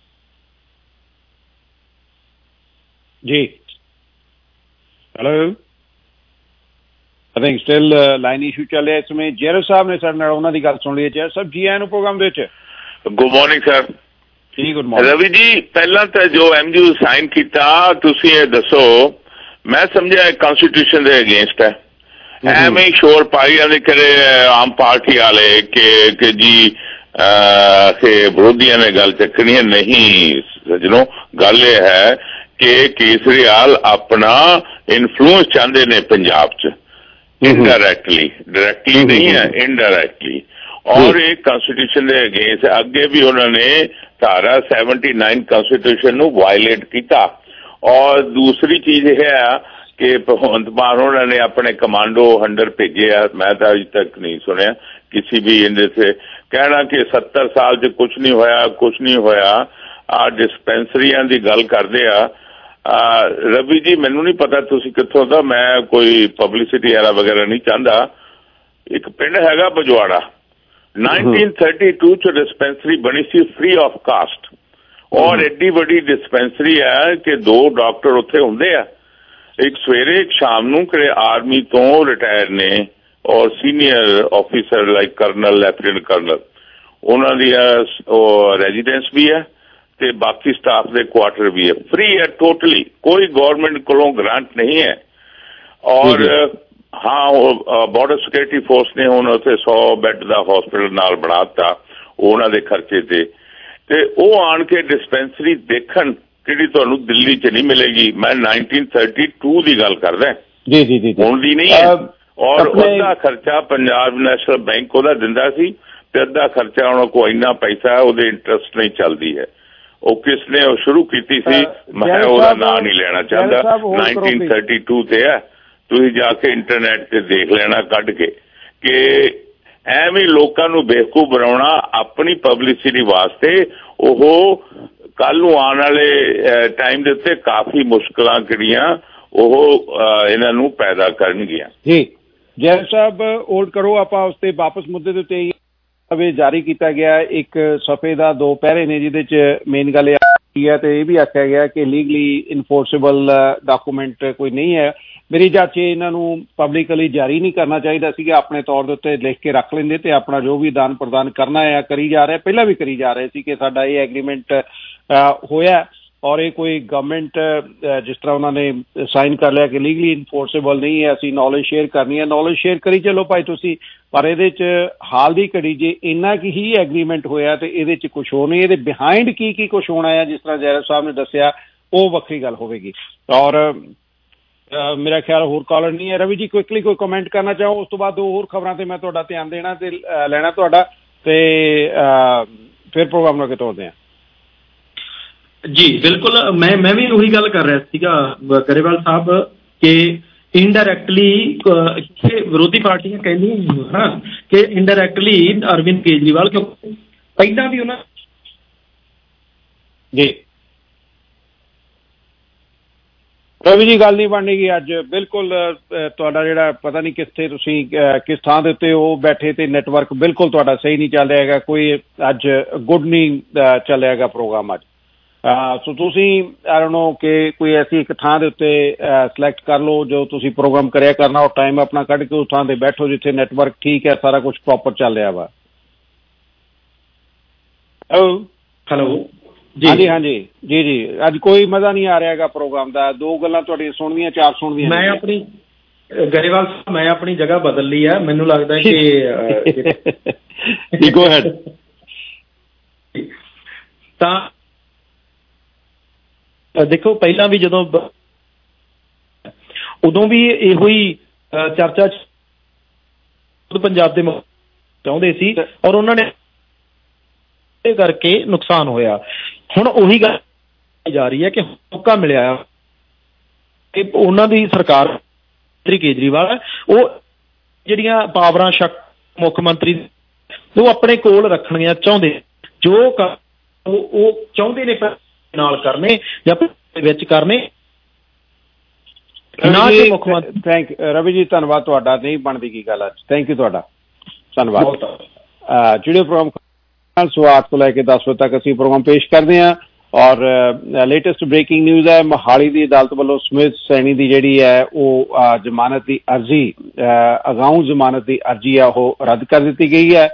[SPEAKER 11] ਜੀ hello I think still line issue ਚੱਲ ਰਿਹਾ ਇਸ ਸਮੇਂ। ਜੈਰੋ ਸਾਹਿਬ ਨੇ ਸਾਡੇ ਨਾਲ, ਉਹਨਾਂ ਦੀ ਗੱਲ ਸੁਣ ਲਈ। ਜੈਰੋ ਸਾਹਿਬ ਜੀ ਆਇਆਂ ਨੂੰ ਪ੍ਰੋਗਰਾਮ ਦੇ ਵਿੱਚ।
[SPEAKER 15] Good morning sir.
[SPEAKER 11] ਜੀ ਗੁੱਡ ਮਾਰਨਿੰਗ।
[SPEAKER 15] ਰਵੀ ਜੀ, ਪਹਿਲਾਂ ਤਾਂ ਜੋ ਐਮ ਯੂ ਸਾਈਨ ਕੀਤਾ ਤੁਸੀਂ ਇਹ ਦੱਸੋ, ਮੈਂ ਸਮਝਿਆ ਕਨਸਟੀਟਿਊਸ਼ਨ ਦੇ ਅਗੇਂਸਟ ਹੈ। ਐਵੇਂ ਹੀ ਸ਼ੋਰ ਪਾਈ ਜਾਂਦੇ ਕਰੇ ਆਮ ਪਾਰਟੀ ਵਾਲੇ ਕਿ ਕਿ ਜੀ ਕਿ ਵਿਰੋਧੀਆਂ ਨੇ ਗੱਲ ਚੱਕਣੀ ਹੈ। ਨਹੀਂ ਸੱਜਣੋ, ਗੱਲ ਇਹ ਹੈ ਕਿ ਕੇਜਰੀਵਾਲ ਆਪਣਾ ਇਨਫਲੂਐਂਸ ਚਾਹੁੰਦੇ ਨੇ ਪੰਜਾਬ 'ਚ, ਇਨਡਾਇਰੈਕਟਲੀ, ਡਾਇਰੈਕਟਲੀ ਨਹੀਂ ਹੈ, ਇਨਡਾਇਰੈਕਟਲੀ। ਔਰ ਇਹ ਕਨਸਟੀਟਿਊਸ਼ਨ ਦੇ ਅਗੇਂਸਟ ਅੱਗੇ ਵੀ ਉਹਨਾਂ ਨੇ ਧਾਰਾ ਸੈਵਨਟੀ ਨਾਈਨ ਕਨਸਟੀਟਿਊਸ਼ਨ ਨੂੰ ਵਾਇਲੇਟ ਕੀਤਾ। ਔਰ ਦੂਸਰੀ ਚੀਜ਼ ਇਹ ਹੈ ਕਿ ਭਗਵੰਤ ਮਾਨ ਉਹਨਾਂ ਨੇ ਆਪਣੇ ਕਮਾਂਡੋ ਅੰਡਰ ਭੇਜੇ ਆ। ਮੈਂ ਤਾਂ ਅਜੇ ਤੱਕ ਨਹੀਂ ਸੁਣਿਆ ਕਿਸੇ ਵੀ ਇਹਦੇ ਤੇ ਕਹਿਣਾ ਕਿ ਸੱਤਰ ਸਾਲ 'ਚ ਕੁਛ ਨਹੀਂ ਹੋਇਆ, ਕੁਛ ਨਹੀਂ ਹੋਇਆ। ਆ ਡਿਸਪੈਂਸਰੀਆਂ ਦੀ ਗੱਲ ਕਰਦੇ ਆ। ਰਵੀ ਜੀ, ਮੈਨੂੰ ਨਹੀਂ ਪਤਾ ਤੁਸੀਂ ਕਿੱਥੋਂ ਦਾ, ਮੈਂ ਕੋਈ ਪਬਲਿਸਿਟੀ ਵਾਲਾ ਵਗੈਰਾ ਨਹੀਂ ਚਾਹੁੰਦਾ। ਇੱਕ ਪਿੰਡ ਹੈਗਾ ਬਜਵਾੜਾ, ਨਾਈਨਟੀਨ ਥਰਟੀ ਟੂ 'ਚ ਡਿਸਪੈਂਸਰੀ ਬਣੀ ਸੀ ਫ੍ਰੀ ਆਫ ਕਾਸਟ। ਔਰ ਐਡੀ ਵੱਡੀ ਡਿਸਪੈਂਸਰੀ ਹੈ ਕਿ ਦੋ ਡਾਕਟਰ ਉੱਥੇ ਹੁੰਦੇ ਆ, ਇੱਕ ਸਵੇਰੇ ਇੱਕ ਸ਼ਾਮ ਨੂੰ। ਕਿਹੜੇ ਆਰਮੀ ਤੋਂ ਰਿਟਾਇਰ ਨੇ ਔਰ senior officer like colonel, lieutenant colonel, ਉਹਨਾਂ ਦੀ ਰੈਜ਼ੀਡੈਂਸ ਵੀ ਹੈ ਤੇ ਬਾਕੀ ਸਟਾਫ ਦੇ ਕੁਆਟਰ ਵੀ ਹੈ। ਫ੍ਰੀ ਹੈ ਟੋਟਲੀ, ਕੋਈ ਗੌਰਮੈਂਟ ਕੋਲੋਂ ਗ੍ਰਾਂਟ ਨਹੀਂ ਹੈ। ਔਰ ਹਾਂ, ਉਹ ਬਾਰਡਰ ਸਿਕਿਉਰਿਟੀ ਫੋਰਸ ਨੇ ਹੁਣ ਉੱਥੇ ਸੌ ਬੈੱਡ ਦਾ ਹਸਪੀਟਲ ਨਾਲ ਬਣਾ ਦਿੱਤਾ ਉਹਨਾਂ ਦੇ ਖਰਚੇ ਤੇ। ਤੇ ਉਹ ਆਣ ਕੇ ਡਿਸਪੈਂਸਰੀ ਦੇਖਣ, ਜਿਹੜੀ ਤੁਹਾਨੂੰ ਦਿੱਲੀ 'ਚ ਨਹੀਂ ਮਿਲੇਗੀ। ਮੈਂ ਨਾਈਨਟੀਨ ਥਰਟੀ ਟੂ ਦੀ ਗੱਲ ਕਰਦਾ
[SPEAKER 11] ਜੀ ਜੀ ਜੀ
[SPEAKER 15] ਹੁਣ ਦੀ ਨਹੀਂ ਹੈ। ਔਰ ਉਹਦਾ ਖਰਚਾ ਪੰਜਾਬ ਨੈਸ਼ਨਲ ਬੈਂਕ ਉਹਦਾ ਦਿੰਦਾ ਸੀ ਤੇ ਅੱਧਾ ਖਰਚਾ ਉਹਨਾਂ ਕੋਲ ਇੰਨਾ ਪੈਸਾ ਉਹਦੇ ਇੰਟਰਸਟ ਨਹੀਂ ਚੱਲਦੀ ਹੈ। ਉਹ ਕਿਸ ਨੇ ਉਹ ਸ਼ੁਰੂ ਕੀਤੀ ਸੀ, ਮੈਂ ਉਹਦਾ ਨਾਂ ਨਹੀਂ ਲੈਣਾ ਚਾਹੁੰਦਾ, ਨਾਈਨਟੀਨ ਥਰਟੀ ਟੂ ਤੇ ਹੈ। ਤੁਸੀਂ ਜਾ ਕੇ ਇੰਟਰਨੈਟ ਤੇ ਦੇਖ ਲੈਣਾ ਕੱਢ ਕੇ ਕਿ ਐਵੇਂ ਲੋਕਾਂ ਨੂੰ ਬੇਵਕੂਫ ਬਣਾਉਣਾ ਆਪਣੀ ਪਬਲਿਸਿਟੀ ਵਾਸਤੇ। ਉਹ ਕੱਲ ਨੂੰ ਆਉਣ ਵਾਲੇ ਟਾਈਮ ਦੇ ਉੱਤੇ ਕਾਫੀ ਮੁਸ਼ਕਲਾਂ ਕਿਹੜੀਆਂ ਉਹ ਇਹਨਾਂ ਨੂੰ ਪੈਦਾ ਕਰਨਗੀਆਂ।
[SPEAKER 11] ਜੀ ਜੈਰ ਸਾਹਿਬ, ਹੋਲਡ ਕਰੋ, ਆਪਾਂ ਉਸ ਤੇ ਵਾਪਸ ਮੁੱਦੇ ਦੇ ਉੱਤੇ ਅਵੇ ਜਾਰੀ ਕੀਤਾ ਗਿਆ ਇੱਕ ਸਫੇ ਦਾ ਦੋ ਪਹਿਰੇ ਨੇ, ਜਿਹਦੇ 'ਚ ਮੇਨ ਗੱਲ ਇਹ ਹੈ ਤੇ ਇਹ ਵੀ ਆਖਿਆ ਗਿਆ ਕਿ ਲੀਗਲੀ ਇਨਫੋਰਸੇਬਲ ਡਾਕੂਮੈਂਟ ਕੋਈ ਨਹੀਂ ਹੈ। ਮੇਰੀ ਜਾਚ 'ਚ ਇਹਨਾਂ ਨੂੰ ਪਬਲਿਕਲੀ ਜਾਰੀ ਨਹੀਂ ਕਰਨਾ ਚਾਹੀਦਾ ਸੀਗਾ, ਆਪਣੇ ਤੌਰ ਦੇ ਉੱਤੇ ਲਿਖ ਕੇ ਰੱਖ ਲੈਂਦੇ ਤੇ ਆਪਣਾ ਜੋ ਵੀ ਦਾਨ ਪ੍ਰਦਾਨ ਕਰਨਾ ਹੈ ਕਰੀ ਜਾ ਰਿਹਾ, ਪਹਿਲਾਂ ਵੀ ਕਰੀ ਜਾ ਰਹੇ ਸੀ ਕਿ ਸਾਡਾ ਇਹ ਐਗਰੀਮੈਂਟ ਹੋਇਆ ਔਰ ਇਹ ਕੋਈ ਗਵਰਨਮੈਂਟ ਜਿਸ ਤਰ੍ਹਾਂ ਉਹਨਾਂ ਨੇ ਸਾਈਨ ਕਰ ਲਿਆ ਕਿ ਲੀਗਲੀ ਇਨਫੋਰਸੇਬਲ ਨਹੀਂ ਹੈ, ਅਸੀਂ ਨੌਲੇਜ ਸ਼ੇਅਰ ਕਰਨੀ ਹੈ, ਨੌਲੇਜ ਸ਼ੇਅਰ ਕਰੀ ਚਲੋ ਭਾਈ ਤੁਸੀਂ। ਪਰ ਇਹਦੇ 'ਚ ਹਾਲ ਦੀ ਘੜੀ ਜੇ ਇੰਨਾ ਕੀ ਹੀ ਐਗਰੀਮੈਂਟ ਹੋਇਆ ਤੇ ਇਹਦੇ 'ਚ ਕੁਛ ਹੋ ਨਹੀਂ, ਇਹਦੇ ਬਿਹਾਈਂਡ ਕੀ ਕੀ ਕੁਛ ਹੋਣਾ ਹੈ, ਜਿਸ ਤਰ੍ਹਾਂ ਜੈਰਵ ਸਾਹਿਬ ਨੇ ਦੱਸਿਆ, ਉਹ ਵੱਖਰੀ ਗੱਲ ਹੋਵੇਗੀ। ਔਰ ਮੇਰਾ ਖਿਆਲ ਹੋਰ ਕਾਲਰ ਨਹੀਂ ਹੈ। ਰਵੀ ਜੀ, ਕੁਇਕਲੀ ਕੋਈ ਕਮੈਂਟ ਕਰਨਾ ਚਾਹੋ, ਉਸ ਤੋਂ ਬਾਅਦ ਦੋ ਹੋਰ ਖਬਰਾਂ ਤੇ ਮੈਂ ਤੁਹਾਡਾ ਧਿਆਨ ਦੇਣਾ ਤੇ ਲੈਣਾ ਤੁਹਾਡਾ। ਤੇ ਫਿਰ ਪ੍ਰੋਗਰਾਮ ਨੂੰ ਅੱਗੇ ਤੋਰਦੇ ਹਾਂ।
[SPEAKER 13] ਜੀ ਬਿਲਕੁਲ, ਮੈਂ ਮੈਂ ਵੀ ਉਹੀ ਗੱਲ ਕਰ ਰਿਹਾ ਸੀਗਾ ਗਰੇਵਾਲ ਸਾਹਿਬ ਕਿ ਇਨਡਾਇਰੈਕਟਲੀ ਵਿਰੋਧੀ ਪਾਰਟੀਆਂ ਕਹਿੰਦੀਆਂ ਹਾਂ ਕਿ ਇਨਡਾਇਰੈਕਟਲੀ ਅਰਵਿੰਦ ਕੇਜਰੀਵਾਲ, ਕਿਉਂਕਿ ਪਹਿਲਾਂ ਵੀ ਉਹਨਾਂ
[SPEAKER 11] ਜੀ ਰਵੀ ਜੀ ਗੱਲ ਨਹੀਂ ਬਣਨੀ ਗੀ ਅੱਜ। ਬਿਲਕੁਲ ਤੁਹਾਡਾ ਜਿਹੜਾ ਪਤਾ ਨਹੀਂ ਕਿੱਥੇ ਤੁਸੀਂ ਕਿਸ ਥਾਂ ਦੇ ਉੱਤੇ ਉਹ ਬੈਠੇ ਤੇ ਨੈਟਵਰਕ ਬਿਲਕੁਲ ਤੁਹਾਡਾ ਸਹੀ ਨਹੀਂ ਚੱਲ ਰਿਹਾ ਹੈਗਾ, ਕੋਈ ਅੱਜ ਗੁੱਡ ਨਹੀਂ ਚੱਲ ਰਿਹਾ ਹੈਗਾ ਪ੍ਰੋਗਰਾਮ ਅੱਜ। ਸੋ ਤੁਸੀਂ ਆਈ ਡੋਨਟ ਨੋ ਕਿ ਕੋਈ ਐਸੀ ਇੱਕ ਥਾਂ ਦੇ ਉੱਤੇ ਸਿਲੈਕਟ ਕਰ ਲਓ ਜੋ ਤੁਸੀਂ ਪ੍ਰੋਗਰਾਮ ਕਰਿਆ ਕਰਨਾ, ਉਹ ਟਾਈਮ ਆਪਣਾ ਕੱਢ ਕੇ ਉਸ ਥਾਂ ਤੇ ਬੈਠੋ ਜਿੱਥੇ ਨੈਟਵਰਕ ਠੀਕ ਹੈ, ਸਾਰਾ ਕੁਛ ਪ੍ਰੋਪਰ ਚੱਲ ਰਿਹਾ ਵਾ।
[SPEAKER 13] ਹੈਲੋ
[SPEAKER 11] ਹਾਂਜੀ ਹਾਂਜੀ ਜੀ ਜੀ ਅੱਜ ਕੋਈ ਮਜ਼ਾ ਨਹੀਂ ਆ ਰਿਹਾ ਹੈਗਾ ਪ੍ਰੋਗਰਾਮ ਦਾ। ਦੋ ਗੱਲਾਂ ਤੁਹਾਡੀਆਂ ਸੁਣਦੀਆਂ, ਚਾਰ ਸੁਣਦੀਆਂ।
[SPEAKER 13] ਮੈਂ ਆਪਣੀ ਗਰੇਵਾਲ ਸਾਹਿਬ ਮੈਂ ਆਪਣੀ ਜਗ੍ਹਾ ਬਦਲ ਲਈ ਹੈ, ਮੈਨੂੰ ਲੱਗਦਾ ਕਿ
[SPEAKER 11] ਗੋ ਹੈਡ।
[SPEAKER 13] ਤਾਂ ਦੇਖੋ ਪਹਿਲਾਂ ਵੀ ਜਦੋਂ ਉਦੋਂ ਵੀ ਇਹੋ ਹੀ ਚਰਚਾ ਪੰਜਾਬ ਦੇ ਚਾਹੁੰਦੇ ਸੀ ਔਰ ਉਹਨਾਂ ਨੇ ਕਰਕੇ ਨੁਕਸਾਨ ਹੋਇਆ। ਹੁਣ ਉਹੀ ਗੱਲ ਜਾ ਰਹੀ ਹੈ ਕਿ ਮੌਕਾ ਮਿਲਿਆ ਕਿ ਉਹਨਾਂ ਦੀ ਸਰਕਾਰ ਕੇਜਰੀਵਾਲ ਉਹ ਜਿਹੜੀਆਂ ਪਾਵਰਾਂ ਸ਼ਕ ਮੁੱਖ ਮੰਤਰੀ ਉਹ ਆਪਣੇ ਕੋਲ ਰੱਖਣੀਆਂ ਚਾਹੁੰਦੇ, ਜੋ ਉਹ ਚਾਹੁੰਦੇ ਨੇ ਨਾਲ ਕਰਨੇ ਜਾਂ ਵਿੱਚ ਕਰਨੇ ਨਾ ਕਿ ਮੁੱਖ ਮੰਤਰੀ।
[SPEAKER 11] ਥੈਂਕ ਰਵੀ ਜੀ, ਧੰਨਵਾਦ ਤੁਹਾਡਾ। ਨਹੀਂ ਬਣਦੀ ਕੀ ਗੱਲ ਅੱਜ। ਥੈਂਕ ਯੂ ਤੁਹਾਡਾ, ਧੰਨਵਾਦ। ਜਿਹੜੇ ਪ੍ਰੋਗਰਾਮ ਸਵਾਦ ਤੋਂ ਲੈ ਕੇ ਦਸ ਵਜੇ ਤੱਕ ਅਸੀਂ ਪ੍ਰੋਗਰਾਮ ਪੇਸ਼ ਕਰਦੇ ਹਾਂ ਔਰ ਲੇਟੈਸਟ ਬ੍ਰੇਕਿੰਗ ਨਿਊਜ਼ ਹੈ। ਮੋਹਾਲੀ ਦੀ ਅਦਾਲਤ ਵੱਲੋਂ ਸਮਿਥ ਸੈਣੀ ਦੀ ਜਿਹੜੀ ਹੈ ਉਹ ਜ਼ਮਾਨਤ ਦੀ ਅਰਜ਼ੀ, ਅਗਾਊਂ ਜ਼ਮਾਨਤ ਦੀ ਅਰਜ਼ੀ ਹੈ ਉਹ ਰੱਦ ਕਰ ਦਿੱਤੀ ਗਈ ਹੈ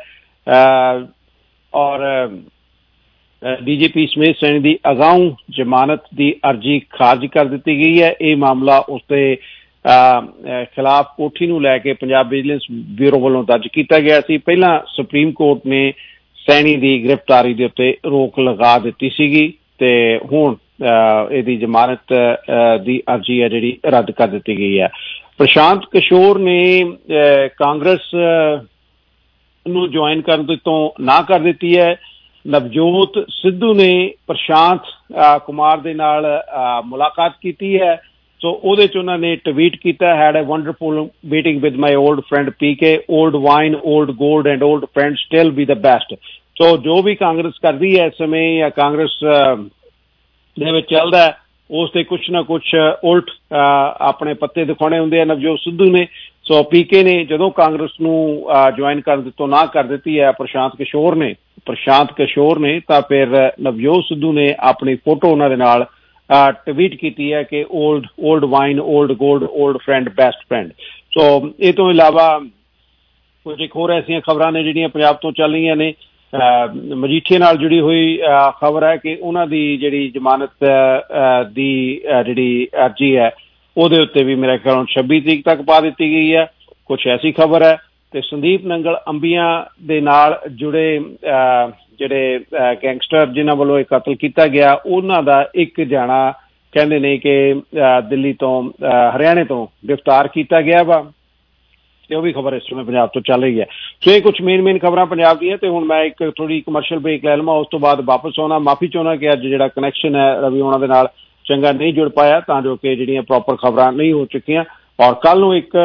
[SPEAKER 11] ਔਰ ਡੀ ਜੀ ਪੀ ਸਮਿਥ ਸੈਣੀ ਦੀ ਅਗਾਊਂ ਜ਼ਮਾਨਤ ਦੀ ਅਰਜ਼ੀ ਖਾਰਜ ਕਰ ਦਿੱਤੀ ਗਈ ਹੈ। ਇਹ ਮਾਮਲਾ ਉਸਦੇ ਖਿਲਾਫ ਕੋਠੀ ਨੂੰ ਲੈ ਕੇ ਪੰਜਾਬ ਵਿਜੀਲੈਂਸ ਬਿਊਰੋ ਵੱਲੋਂ ਦਰਜ ਕੀਤਾ ਗਿਆ ਸੀ। ਪਹਿਲਾਂ ਸੁਪਰੀਮ ਕੋਰਟ ਨੇ ਸੈਣੀ ਦੀ ਗ੍ਰਿਫਤਾਰੀ ਦੇ ਉੱਤੇ ਰੋਕ ਲਗਾ ਦਿੱਤੀ ਸੀਗੀ ਤੇ ਹੁਣ ਇਹਦੀ ਜ਼ਮਾਨਤ ਦੀ ਅਰਜ਼ੀ ਹੈ ਜਿਹੜੀ ਰੱਦ ਕਰ ਦਿੱਤੀ ਗਈ ਹੈ। ਪ੍ਰਸ਼ਾਂਤ ਕਿਸ਼ੋਰ ਨੇ ਕਾਂਗਰਸ ਨੂੰ ਜੁਆਇਨ ਕਰਨ ਤੋਂ ਨਾ ਕਰ ਦਿੱਤੀ ਹੈ। ਨਵਜੋਤ ਸਿੱਧੂ ਨੇ ਪ੍ਰਸ਼ਾਂਤ ਕੁਮਾਰ ਦੇ ਨਾਲ ਮੁਲਾਕਾਤ ਕੀਤੀ ਹੈ, ਸੋ ਉਹਦੇ 'ਚ ਉਹਨਾਂ ਨੇ ਟਵੀਟ ਕੀਤਾ, had a wonderful meeting with my old friend P K, old wine, old gold and old friend still be the best. So ਜੋ ਵੀ ਕਾਂਗਰਸ ਕਰਦੀ ਹੈ ਇਸ ਸਮੇਂ ਜਾਂ ਕਾਂਗਰਸ ਦੇ ਵਿੱਚ ਚੱਲਦਾ ਹੈ ਉਸ ਤੇ ਕੁਛ ਨਾ ਕੁਛ ਉਲਟ ਆਪਣੇ ਪੱਤੇ ਦਿਖਾਉਣੇ ਹੁੰਦੇ ਆ ਨਵਜੋਤ ਸਿੱਧੂ ਨੇ। ਸੋ ਪੀਕੇ ਨੇ ਜਦੋਂ ਕਾਂਗਰਸ ਨੂੰ ਜੁਆਇਨ ਕਰਨ ਤੋਂ ਨਾ ਕਰ ਦਿੱਤੀ ਹੈ ਪ੍ਰਸ਼ਾਂਤ ਕਿਸ਼ੋਰ ਨੇ ਪ੍ਰਸ਼ਾਂਤ ਕਿਸ਼ੋਰ ਨੇ ਤਾਂ ਫਿਰ ਨਵਜੋਤ ਸਿੱਧੂ ਨੇ ਆਪਣੀ ਫੋਟੋ ਉਹਨਾਂ ਦੇ ਨਾਲ ਟਵੀਟ ਕੀਤੀ ਹੈ ਕਿ old old wine, old gold, old friend, best friend. So ਇਹ ਤੋਂ ਇਲਾਵਾ ਕੁਝ ਇੱਕ ਹੋਰ ਐਸੀਆਂ ਖਬਰਾਂ ਨੇ ਜਿਹੜੀਆਂ ਪੰਜਾਬ ਤੋਂ ਚੱਲ ਰਹੀਆਂ ਨੇ। ਮਜੀਠੀਏ ਨਾਲ ਜੁੜੀ ਹੋਈ ਖਬਰ ਹੈ ਕਿ ਉਹਨਾਂ ਦੀ ਜਿਹੜੀ ਜ਼ਮਾਨਤ ਦੀ ਜਿਹੜੀ ਅਰਜ਼ੀ ਹੈ ਉਹਦੇ ਉੱਤੇ ਵੀ ਮੇਰੇ ਖਿਆਲ ਛੱਬੀ ਤਰੀਕ ਤੱਕ ਪਾ ਦਿੱਤੀ ਗਈ ਹੈ। ਕੁਛ ਐਸੀ ਖਬਰ ਹੈ। ਤੇ ਸੰਦੀਪ ਨੰਗਲ ਅੰਬੀਆਂ ਦੇ ਨਾਲ ਜੁੜੇ ਜਿਹੜੇ ਗੈਂਗਸਟਰ ਜਿਨ੍ਹਾਂ ਵੱਲੋਂ ਇਹ ਕਤਲ ਕੀਤਾ ਗਿਆ ਉਹਨਾਂ ਦਾ ਇੱਕ ਜਾਣਾ ਕਹਿੰਦੇ ਨੇ ਕਿ ਦਿੱਲੀ ਤੋਂ ਹਰਿਆਣੇ ਤੋਂ ਗ੍ਰਿਫਤਾਰ ਕੀਤਾ ਗਿਆ ਵਾ ਤੇ ਉਹ ਵੀ ਖਬਰ ਇਸ ਸਮੇਂ ਪੰਜਾਬ ਤੋਂ ਚੱਲ ਰਹੀ ਹੈ। ਸੋ ਇਹ ਕੁਛ ਮੇਨ ਮੇਨ ਖਬਰਾਂ ਪੰਜਾਬ ਦੀਆਂ ਤੇ ਹੁਣ ਮੈਂ ਇੱਕ ਥੋੜੀ ਕਮਰਸ਼ੀਅਲ ਬ੍ਰੇਕ ਲੈ ਲਵਾਂ, ਉਸ ਤੋਂ ਬਾਅਦ ਵਾਪਸ ਆਉਣਾ। ਮਾਫੀ ਚਾਹੁੰਦਾ ਕਿ ਅੱਜ ਜਿਹੜਾ ਕਨੈਕਸ਼ਨ ਹੈ ਰਵੀ ਉਹਨਾਂ ਦੇ ਨਾਲ ਚੰਗਾ ਨਹੀਂ ਜੁੜ ਪਾਇਆ ਤਾਂ ਜੋ ਕਿ ਜਿਹੜੀਆਂ ਪ੍ਰੋਪਰ ਖਬਰਾਂ ਨਹੀਂ ਹੋ ਚੁੱਕੀਆਂ ਔਰ ਕੱਲ ਨੂੰ ਇੱਕ